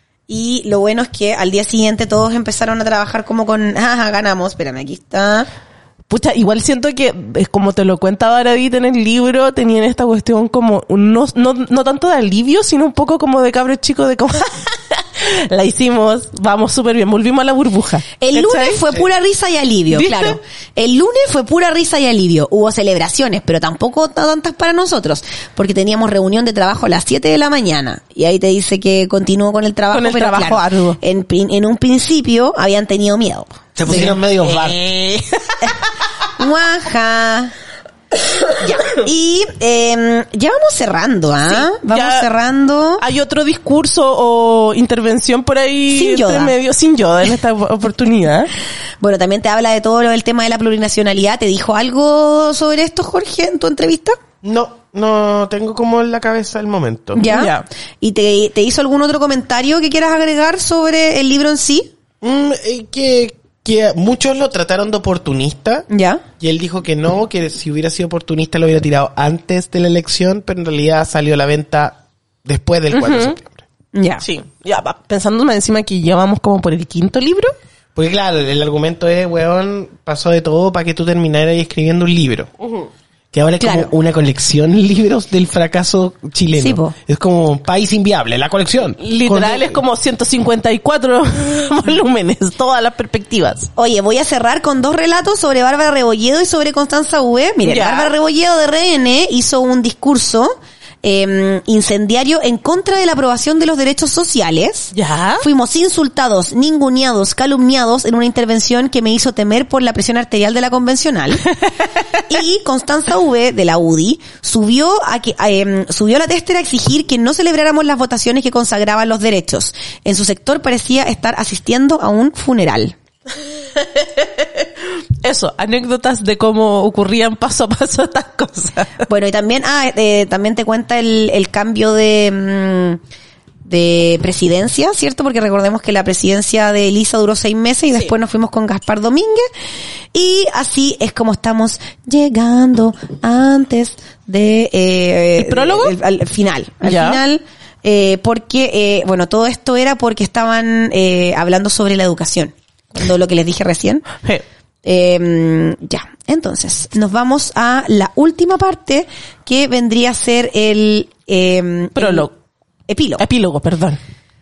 [SPEAKER 5] Y lo bueno es que al día siguiente todos empezaron a trabajar como con, ah, ganamos, espérame, aquí está...
[SPEAKER 2] Pucha, igual siento que, es como te lo cuenta Baradit en el libro, tenían esta cuestión como, no, no, no tanto de alivio, sino un poco como de cabros chicos de como, la hicimos, vamos súper bien, volvimos a la burbuja.
[SPEAKER 5] El lunes fue pura risa y alivio, ¿viste? Claro. El lunes fue pura risa y alivio. Hubo celebraciones, pero tampoco tantas para nosotros, porque teníamos reunión de trabajo a las siete de la mañana, y ahí te dice que continuó con el trabajo,
[SPEAKER 2] con el
[SPEAKER 5] pero
[SPEAKER 2] trabajo
[SPEAKER 5] claro,
[SPEAKER 2] arduo.
[SPEAKER 5] En, en un principio habían tenido miedo.
[SPEAKER 4] Se pusieron sí. medio bar.
[SPEAKER 5] Guaja. Ya. Y eh, ya vamos cerrando, ¿ah? ¿eh? Sí, vamos cerrando.
[SPEAKER 2] Hay otro discurso o intervención por ahí
[SPEAKER 5] sin Yoda.
[SPEAKER 2] Entre medio, sin Yoda en esta oportunidad.
[SPEAKER 5] Bueno, también te habla de todo lo del tema de la plurinacionalidad. ¿Te dijo algo sobre esto, Jorge, en tu entrevista?
[SPEAKER 4] No, no tengo como en la cabeza el momento.
[SPEAKER 5] ¿Ya?
[SPEAKER 2] ya.
[SPEAKER 5] ¿Y te, te hizo algún otro comentario que quieras agregar sobre el libro en sí?
[SPEAKER 4] Mm, eh, que... que muchos lo trataron de oportunista.
[SPEAKER 5] Ya.
[SPEAKER 4] Y él dijo que no, que si hubiera sido oportunista lo hubiera tirado antes de la elección, pero en realidad salió a la venta después del cuatro uh-huh. de septiembre.
[SPEAKER 2] Ya. Sí. Ya, pensando más encima que ya vamos como por el quinto libro.
[SPEAKER 4] Porque claro, el argumento es, weón, pasó de todo para que tú terminaras escribiendo un libro. Uh-huh. Que ahora es claro. como una colección de libros del fracaso chileno. Sí, po. Es como un país inviable, la colección.
[SPEAKER 2] Literal con... es como ciento cincuenta y cuatro volúmenes, todas las perspectivas.
[SPEAKER 5] Oye, voy a cerrar con dos relatos sobre Bárbara Rebolledo y sobre Constanza V. Miren, ya. Bárbara Rebolledo de R N hizo un discurso eh, incendiario en contra de la aprobación de los derechos sociales.
[SPEAKER 2] Ya.
[SPEAKER 5] Fuimos insultados, ninguneados, calumniados en una intervención que me hizo temer por la presión arterial de la convencional. Y Constanza V de la U D I subió a que eh, subió a la testera a exigir que no celebráramos las votaciones que consagraban los derechos. En su sector parecía estar asistiendo a un funeral.
[SPEAKER 2] Eso, anécdotas de cómo ocurrían paso a paso estas cosas.
[SPEAKER 5] Bueno, y también, ah, eh, también te cuenta el, el cambio de, mmm, de presidencia, ¿cierto? Porque recordemos que la presidencia de Elisa duró seis meses y después sí. nos fuimos con Gaspar Domínguez. Y así es como estamos llegando antes de, eh,
[SPEAKER 2] ¿el prólogo?
[SPEAKER 5] El, al final. Al
[SPEAKER 2] ya.
[SPEAKER 5] final, eh, porque, eh, bueno, todo esto era porque estaban, eh, hablando sobre la educación. Cuando lo que les dije recién.
[SPEAKER 2] Sí.
[SPEAKER 5] Eh, ya, entonces nos vamos a la última parte que vendría a ser el eh,
[SPEAKER 2] prólogo,
[SPEAKER 5] epílogo.
[SPEAKER 2] Epílogo, perdón.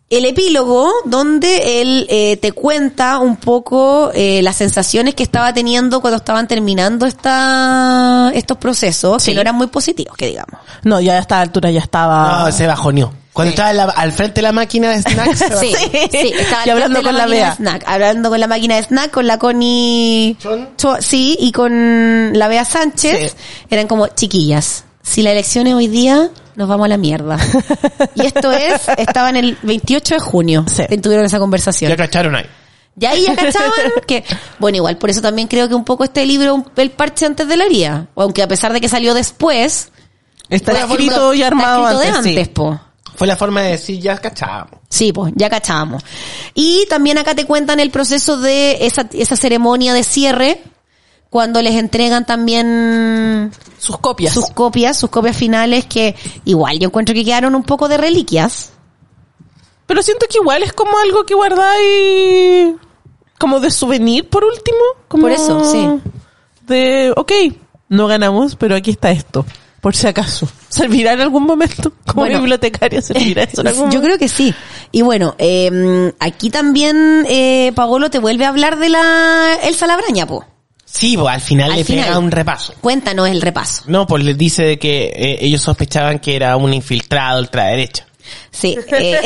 [SPEAKER 5] el epílogo donde él eh, te cuenta un poco eh, las sensaciones que estaba teniendo cuando estaban terminando esta estos procesos,
[SPEAKER 2] Sí.
[SPEAKER 5] que no eran muy positivos, que digamos.
[SPEAKER 2] No, ya a esta altura ya estaba...
[SPEAKER 4] No, se bajoneó. Cuando estaba en la- al frente de la máquina de snacks. se bajó.
[SPEAKER 5] Sí, sí, estaba
[SPEAKER 2] Y hablando
[SPEAKER 5] al frente de
[SPEAKER 2] con la
[SPEAKER 5] máquina
[SPEAKER 2] Bea.
[SPEAKER 5] de snack, hablando con la máquina de snack, con la Connie,
[SPEAKER 4] ¿Chon?
[SPEAKER 5] Cho- sí, y con la Bea Sánchez,
[SPEAKER 2] Sí.
[SPEAKER 5] eran como chiquillas. Si la elección es hoy día, nos vamos a la mierda. Y esto es, estaba en el veintiocho de junio,
[SPEAKER 2] Sí.
[SPEAKER 5] que tuvieron esa conversación.
[SPEAKER 4] Ya cacharon ahí.
[SPEAKER 5] Y ahí ya cachaban que, bueno, igual por eso también creo que un poco este libro, el parche antes de la haría, aunque a pesar de que salió después,
[SPEAKER 2] Está
[SPEAKER 5] fue
[SPEAKER 2] escrito y
[SPEAKER 5] está
[SPEAKER 2] armado
[SPEAKER 5] escrito de
[SPEAKER 2] antes,
[SPEAKER 5] antes,
[SPEAKER 2] sí.
[SPEAKER 5] po.
[SPEAKER 4] Fue la forma de decir, ya cachábamos.
[SPEAKER 5] Sí, pues, ya cachábamos. Y también acá te cuentan el proceso de esa, esa ceremonia de cierre, cuando les entregan también
[SPEAKER 2] Sus copias.
[SPEAKER 5] sus copias, sus copias finales, que igual yo encuentro que quedaron un poco de reliquias.
[SPEAKER 2] Pero siento que igual es como algo que guardáis como de souvenir por último. Como
[SPEAKER 5] Por eso, sí.
[SPEAKER 2] De, ok, no ganamos, pero aquí está esto. Por si acaso. ¿Servirá en algún momento? Como
[SPEAKER 5] Bueno.
[SPEAKER 2] bibliotecaria, ¿servirá eso en algún
[SPEAKER 5] Yo
[SPEAKER 2] momento?
[SPEAKER 5] creo que sí. Y bueno, eh, aquí también, eh, Paolo te vuelve a hablar de la Elsa Labraña, po.
[SPEAKER 4] Sí, pues al final
[SPEAKER 5] Al
[SPEAKER 4] le
[SPEAKER 5] final.
[SPEAKER 4] pega un repaso.
[SPEAKER 5] Cuéntanos el repaso.
[SPEAKER 4] No, pues les dice de que eh, ellos sospechaban que era un infiltrado ultraderecha.
[SPEAKER 5] Sí. Eh,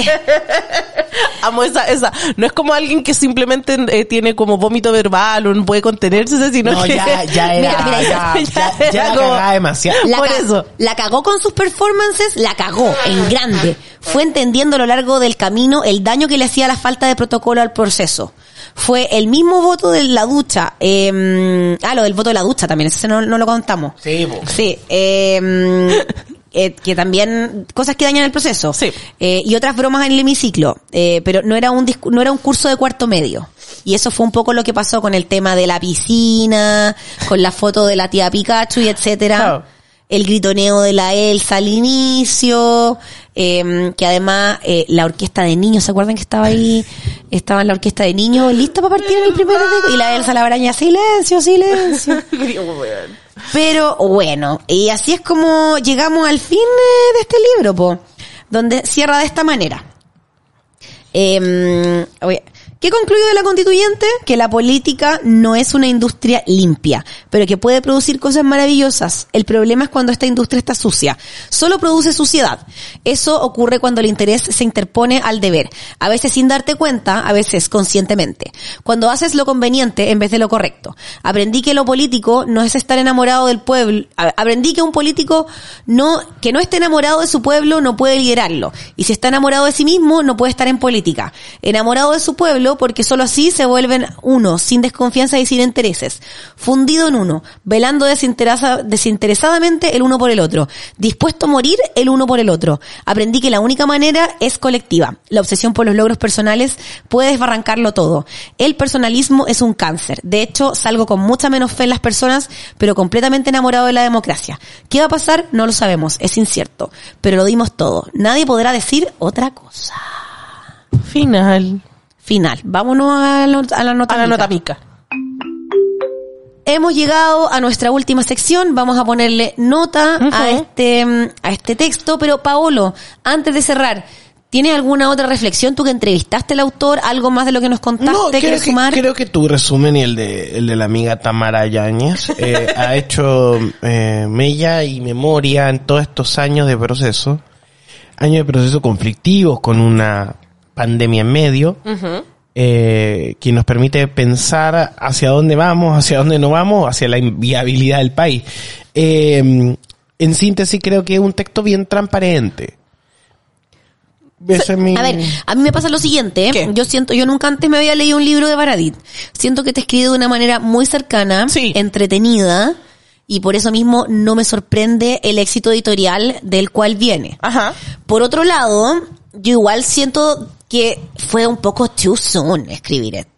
[SPEAKER 2] Amo esa, esa. No es como alguien que simplemente eh, tiene como vómito verbal o no puede contenerse, sino
[SPEAKER 4] No,
[SPEAKER 2] que...
[SPEAKER 4] ya, ya era,
[SPEAKER 5] Mira, mira,
[SPEAKER 4] ya,
[SPEAKER 2] ya
[SPEAKER 4] ya,
[SPEAKER 2] era
[SPEAKER 4] ya la
[SPEAKER 2] como-
[SPEAKER 4] cagaba demasiado.
[SPEAKER 5] La,
[SPEAKER 2] Por
[SPEAKER 5] ca-
[SPEAKER 2] eso.
[SPEAKER 5] la cagó con sus performances, la cagó en grande. Fue entendiendo a lo largo del camino el daño que le hacía la falta de protocolo al proceso. Fue el mismo voto de la ducha. Eh, ah, lo del voto de la ducha también, ese no, no lo contamos.
[SPEAKER 4] Sí, pues.
[SPEAKER 5] Sí, eh, eh, que también cosas que dañan el proceso.
[SPEAKER 2] Sí.
[SPEAKER 5] Eh, y otras bromas en el hemiciclo, eh, pero no era un discu- no era un curso de cuarto medio. Y eso fue un poco lo que pasó con el tema de la piscina, con la foto de la tía Pikachu y etcétera.
[SPEAKER 2] Claro.
[SPEAKER 5] El gritoneo de la Elsa al inicio, eh, que además eh, la orquesta de niños, ¿se acuerdan que estaba ahí? Estaba en la orquesta de niños, lista para partir en el primer disco, y la Elsa Labraña, silencio, silencio. Pero bueno, y así es como llegamos al fin eh, de este libro, po, donde cierra de esta manera. Eh, oye, ¿qué concluyo de la constituyente? Que la política no es una industria limpia, pero que puede producir cosas maravillosas. El problema es cuando esta industria está sucia. Solo produce suciedad. Eso ocurre cuando el interés se interpone al deber. A veces sin darte cuenta, a veces conscientemente. Cuando haces lo conveniente en vez de lo correcto. Aprendí que lo político no es estar enamorado del pueblo. A- Aprendí que un político no, que no esté enamorado de su pueblo no puede liderarlo. Y si está enamorado de sí mismo, no puede estar en política. Enamorado de su pueblo, porque solo así se vuelven uno, sin desconfianza y sin intereses. Fundido en uno, velando desinteresa- desinteresadamente el uno por el otro. Dispuesto a morir el uno por el otro. Aprendí que la única manera es colectiva. La obsesión por los logros personales puede desbarrancarlo todo. El personalismo es un cáncer. De hecho, salgo con mucha menos fe en las personas, pero completamente enamorado de la democracia. ¿Qué va a pasar? No lo sabemos. Es incierto. Pero lo dimos todo. Nadie podrá decir otra cosa.
[SPEAKER 2] Final.
[SPEAKER 5] Final. Vámonos a, lo- a la nota.
[SPEAKER 2] A la
[SPEAKER 5] mica.
[SPEAKER 2] nota mica.
[SPEAKER 5] Hemos llegado a nuestra última sección. Vamos a ponerle nota
[SPEAKER 2] Ujú.
[SPEAKER 5] a este mm, a este texto. Pero Paolo, antes de cerrar, ¿tienes alguna otra reflexión? Tú que entrevistaste al autor, algo más de lo que nos contaste,
[SPEAKER 4] No, creo
[SPEAKER 5] ¿quieres
[SPEAKER 4] que,
[SPEAKER 5] sumar?
[SPEAKER 4] creo que tu resumen y el de, el de la amiga Tamara Yáñez eh, ha hecho eh, mella y memoria en todos estos años de proceso. Años de proceso conflictivos con una pandemia en medio. eh, que nos permite pensar hacia dónde vamos, hacia dónde no vamos, hacia la inviabilidad del país. Eh, en síntesis, creo que es un texto bien transparente. Ese es mi-
[SPEAKER 5] A ver, a mí me pasa lo siguiente, ¿eh?
[SPEAKER 2] ¿Qué?
[SPEAKER 5] Yo siento, yo nunca antes me había leído un libro de Baradit. Siento que te escribe de una manera muy cercana,
[SPEAKER 2] Sí.
[SPEAKER 5] entretenida, y por eso mismo no me sorprende el éxito editorial del cual viene.
[SPEAKER 2] Ajá.
[SPEAKER 5] Por otro lado, yo igual siento que fue un poco too soon escribir esto.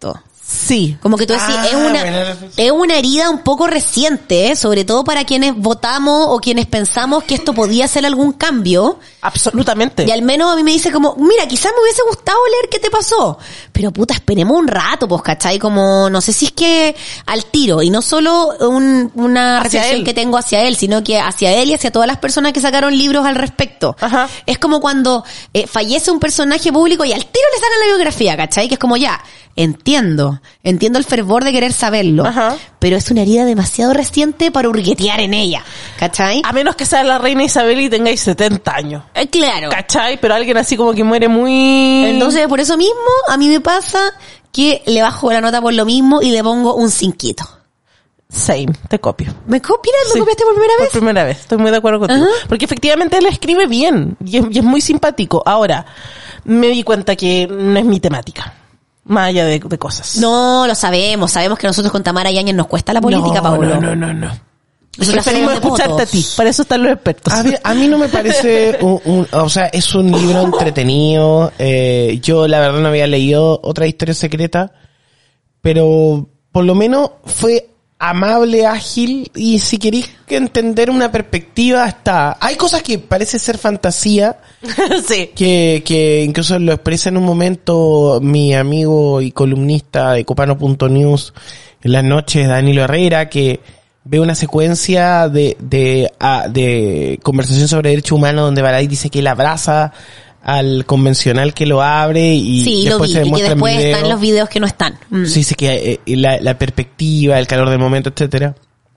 [SPEAKER 2] Sí.
[SPEAKER 5] Como que tú decís,
[SPEAKER 4] Ah,
[SPEAKER 5] es una
[SPEAKER 4] buena reflexión.
[SPEAKER 5] es una herida un poco reciente, ¿eh? Sobre todo para quienes votamos o quienes pensamos que esto podía ser algún cambio.
[SPEAKER 2] Absolutamente.
[SPEAKER 5] Y al menos a mí me dice como, mira, quizás me hubiese gustado leer qué te pasó. Pero puta, esperemos un rato, pues, ¿cachai? Como, no sé si es que al tiro, y no solo un, una
[SPEAKER 2] Hacia
[SPEAKER 5] reflexión
[SPEAKER 2] él.
[SPEAKER 5] que tengo hacia él, sino que hacia él y hacia todas las personas que sacaron libros al respecto.
[SPEAKER 2] Ajá.
[SPEAKER 5] Es como cuando eh, fallece un personaje público y al tiro le sacan la biografía, ¿cachai? Que es como, ya, entiendo, entiendo el fervor de querer saberlo,
[SPEAKER 2] Ajá.
[SPEAKER 5] pero es una herida demasiado reciente para hurguetear en ella, ¿cachai?
[SPEAKER 2] A menos que sea la reina Isabel y tengáis setenta años.
[SPEAKER 5] Eh, claro.
[SPEAKER 2] ¿Cachai? Pero alguien así como que muere muy...
[SPEAKER 5] Entonces, por eso mismo, a mí me pasa que le bajo la nota por lo mismo y le pongo un cinquito.
[SPEAKER 2] Same, te copio.
[SPEAKER 5] ¿Me copias? ¿Me
[SPEAKER 2] Sí.
[SPEAKER 5] copiaste por primera vez?
[SPEAKER 2] Por primera vez, estoy muy de acuerdo contigo.
[SPEAKER 5] Ajá.
[SPEAKER 2] Porque efectivamente él escribe bien y es, y es muy simpático. Ahora, me di cuenta que no es mi temática. Más allá de, de cosas.
[SPEAKER 5] No, lo sabemos. Sabemos que nosotros con Tamara Yáñez nos cuesta la política,
[SPEAKER 2] no,
[SPEAKER 5] Pablo.
[SPEAKER 2] No, no, no, no.
[SPEAKER 5] Nosotros
[SPEAKER 2] Preferimos
[SPEAKER 5] somos de
[SPEAKER 2] escucharte
[SPEAKER 5] votos.
[SPEAKER 2] a ti. Para eso están los expertos.
[SPEAKER 4] A mí, a mí no me parece un, un- o sea, es un libro entretenido. Eh, yo la verdad no había leído otra historia secreta, pero por lo menos fue amable, ágil, y si queréis que entender una perspectiva está. Hay cosas que parece ser fantasía,
[SPEAKER 2] Sí.
[SPEAKER 4] que, que incluso lo expresa en un momento mi amigo y columnista de Copano punto news en las noches, Danilo Herrera, que ve una secuencia de, de, ah, de conversación sobre derechos humanos donde Baradit dice que él abraza al convencional que lo abre y
[SPEAKER 5] Sí, lo
[SPEAKER 4] después
[SPEAKER 5] vi.
[SPEAKER 4] se
[SPEAKER 5] Y que
[SPEAKER 4] demuestra en
[SPEAKER 5] después
[SPEAKER 4] video.
[SPEAKER 5] están los videos que no están. Mm.
[SPEAKER 4] Sí, dice que eh, la, la perspectiva, el calor del momento, etcétera.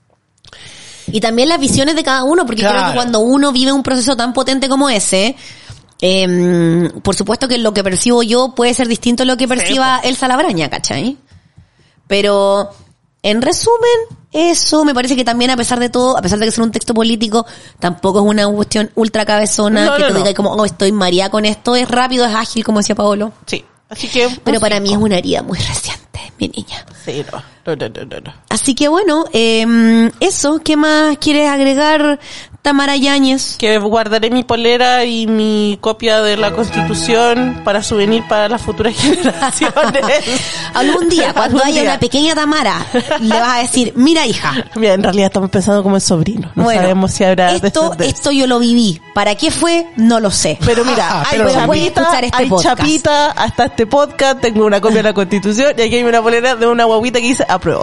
[SPEAKER 5] Y también las visiones de cada uno, porque creo
[SPEAKER 4] Claro.
[SPEAKER 5] que cuando uno vive un proceso tan potente como ese, eh, por supuesto que lo que percibo yo puede ser distinto a lo que perciba Elsa Labraña, ¿cachai? Pero, en resumen, eso me parece que también, a pesar de todo, a pesar de que es un texto político, tampoco es una cuestión ultra cabezona
[SPEAKER 2] No,
[SPEAKER 5] que
[SPEAKER 2] no,
[SPEAKER 5] te
[SPEAKER 2] no.
[SPEAKER 5] diga como, oh, estoy mareada con esto, es rápido, es ágil, como decía Paolo.
[SPEAKER 2] Sí. Así que... un
[SPEAKER 5] Pero para mí es
[SPEAKER 2] cinco.
[SPEAKER 5] una herida muy reciente, mi niña.
[SPEAKER 2] Sí, no. No, no, no, no, no.
[SPEAKER 5] Así que bueno, eh, eso, ¿qué más quieres agregar, Tamara Yáñez?
[SPEAKER 2] Que guardaré mi polera y mi copia de la Constitución para souvenir para las futuras generaciones.
[SPEAKER 5] Algún día, cuando
[SPEAKER 2] Algún
[SPEAKER 5] haya
[SPEAKER 2] día.
[SPEAKER 5] una pequeña Tamara, le vas a decir, mira hija,
[SPEAKER 2] Mira, en realidad estamos pensando como el sobrino. No
[SPEAKER 5] bueno,
[SPEAKER 2] sabemos si habrá
[SPEAKER 5] esto,
[SPEAKER 2] descendencia.
[SPEAKER 5] esto yo lo viví. ¿Para qué fue? No lo sé.
[SPEAKER 2] Pero mira,
[SPEAKER 4] Ah,
[SPEAKER 2] hay
[SPEAKER 4] pero
[SPEAKER 5] pueden
[SPEAKER 2] chapita,
[SPEAKER 5] escuchar este
[SPEAKER 2] hay
[SPEAKER 5] podcast.
[SPEAKER 2] chapita, hasta este podcast, tengo una copia de la Constitución y aquí hay una polera de una guaguita que dice apruebo.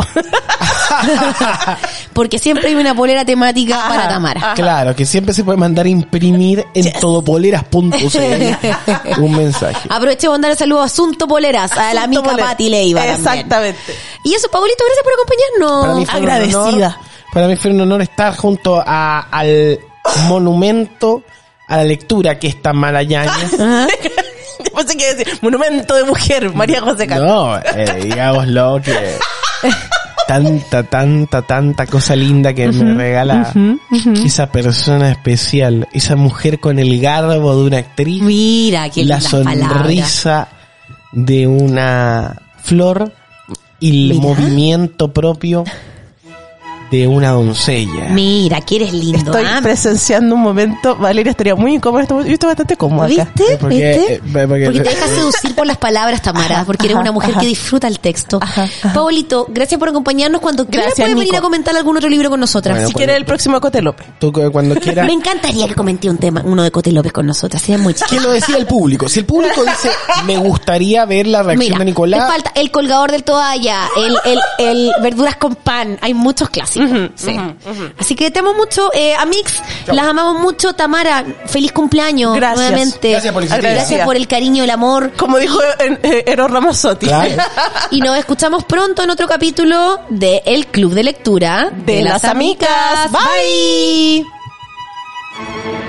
[SPEAKER 5] Porque siempre hay una polera temática
[SPEAKER 2] Ajá,
[SPEAKER 5] para Tamara.
[SPEAKER 2] ajá.
[SPEAKER 4] Claro, que siempre se puede mandar a imprimir en todopoleras punto c l un mensaje.
[SPEAKER 5] Aprovecho de mandar el saludo a Asunto Poleras, a la
[SPEAKER 2] Asunto
[SPEAKER 5] amiga
[SPEAKER 2] polera.
[SPEAKER 5] Pati Leiva también.
[SPEAKER 2] Exactamente.
[SPEAKER 5] Y eso, Paulito, gracias por acompañarnos.
[SPEAKER 4] Para mí fue un
[SPEAKER 2] agradecida.
[SPEAKER 4] honor, para mí fue un honor estar junto a, al monumento a la lectura que es Tamara Yáñez.
[SPEAKER 2] Yo pensé que iba a decir, monumento de mujer, María José Carlos.
[SPEAKER 4] No, eh, digámoslo que tanta, tanta, tanta cosa linda que me regala esa persona especial, esa mujer con el garbo de una actriz,
[SPEAKER 5] Mira, qué
[SPEAKER 4] la
[SPEAKER 5] lindas palabras.
[SPEAKER 4] sonrisa de una flor y el
[SPEAKER 5] Mira.
[SPEAKER 4] movimiento propio de una doncella.
[SPEAKER 5] Mira, que eres lindo,
[SPEAKER 2] Estoy
[SPEAKER 5] ¿ah?
[SPEAKER 2] presenciando un momento, Valeria estaría muy incómoda en este momento. Yo estoy bastante cómoda acá.
[SPEAKER 5] ¿Viste?
[SPEAKER 4] Porque,
[SPEAKER 5] ¿Viste?
[SPEAKER 4] eh, porque-
[SPEAKER 5] Porque te dejas seducir por las palabras, Tamara, porque eres
[SPEAKER 2] ajá,
[SPEAKER 5] una mujer
[SPEAKER 2] ajá.
[SPEAKER 5] que disfruta el texto.
[SPEAKER 2] Ajá, ajá.
[SPEAKER 5] Paulito, gracias por acompañarnos. Cuando quieras
[SPEAKER 2] Gracias,
[SPEAKER 5] puedes venir
[SPEAKER 2] Nico.
[SPEAKER 5] a comentar algún otro libro con nosotras.
[SPEAKER 4] Bueno,
[SPEAKER 2] Si
[SPEAKER 4] pues-
[SPEAKER 2] quiere el próximo Cote López.
[SPEAKER 4] Tú cu- cuando quieras.
[SPEAKER 5] Me encantaría que comenté un tema, uno de Cote López con nosotras. Sería muy chido.
[SPEAKER 4] Que lo decía el público. Si el público dice, me gustaría ver la reacción
[SPEAKER 5] Mira,
[SPEAKER 4] de
[SPEAKER 5] te
[SPEAKER 4] Nicolás.
[SPEAKER 5] falta el colgador del toalla, el, el, el verduras con pan. Hay muchos clásicos. Sí. Así que te amo mucho. Eh, Amix, las amamos mucho. Tamara, feliz cumpleaños.
[SPEAKER 2] Gracias.
[SPEAKER 5] Nuevamente.
[SPEAKER 4] Gracias por existir.
[SPEAKER 5] Gracias por el cariño, el amor.
[SPEAKER 2] Como dijo eh, eh, Eros Ramazzotti.
[SPEAKER 4] Claro.
[SPEAKER 5] Y nos escuchamos pronto en otro capítulo de El Club de Lectura
[SPEAKER 2] De las Amicas.
[SPEAKER 5] Bye.
[SPEAKER 2] Bye.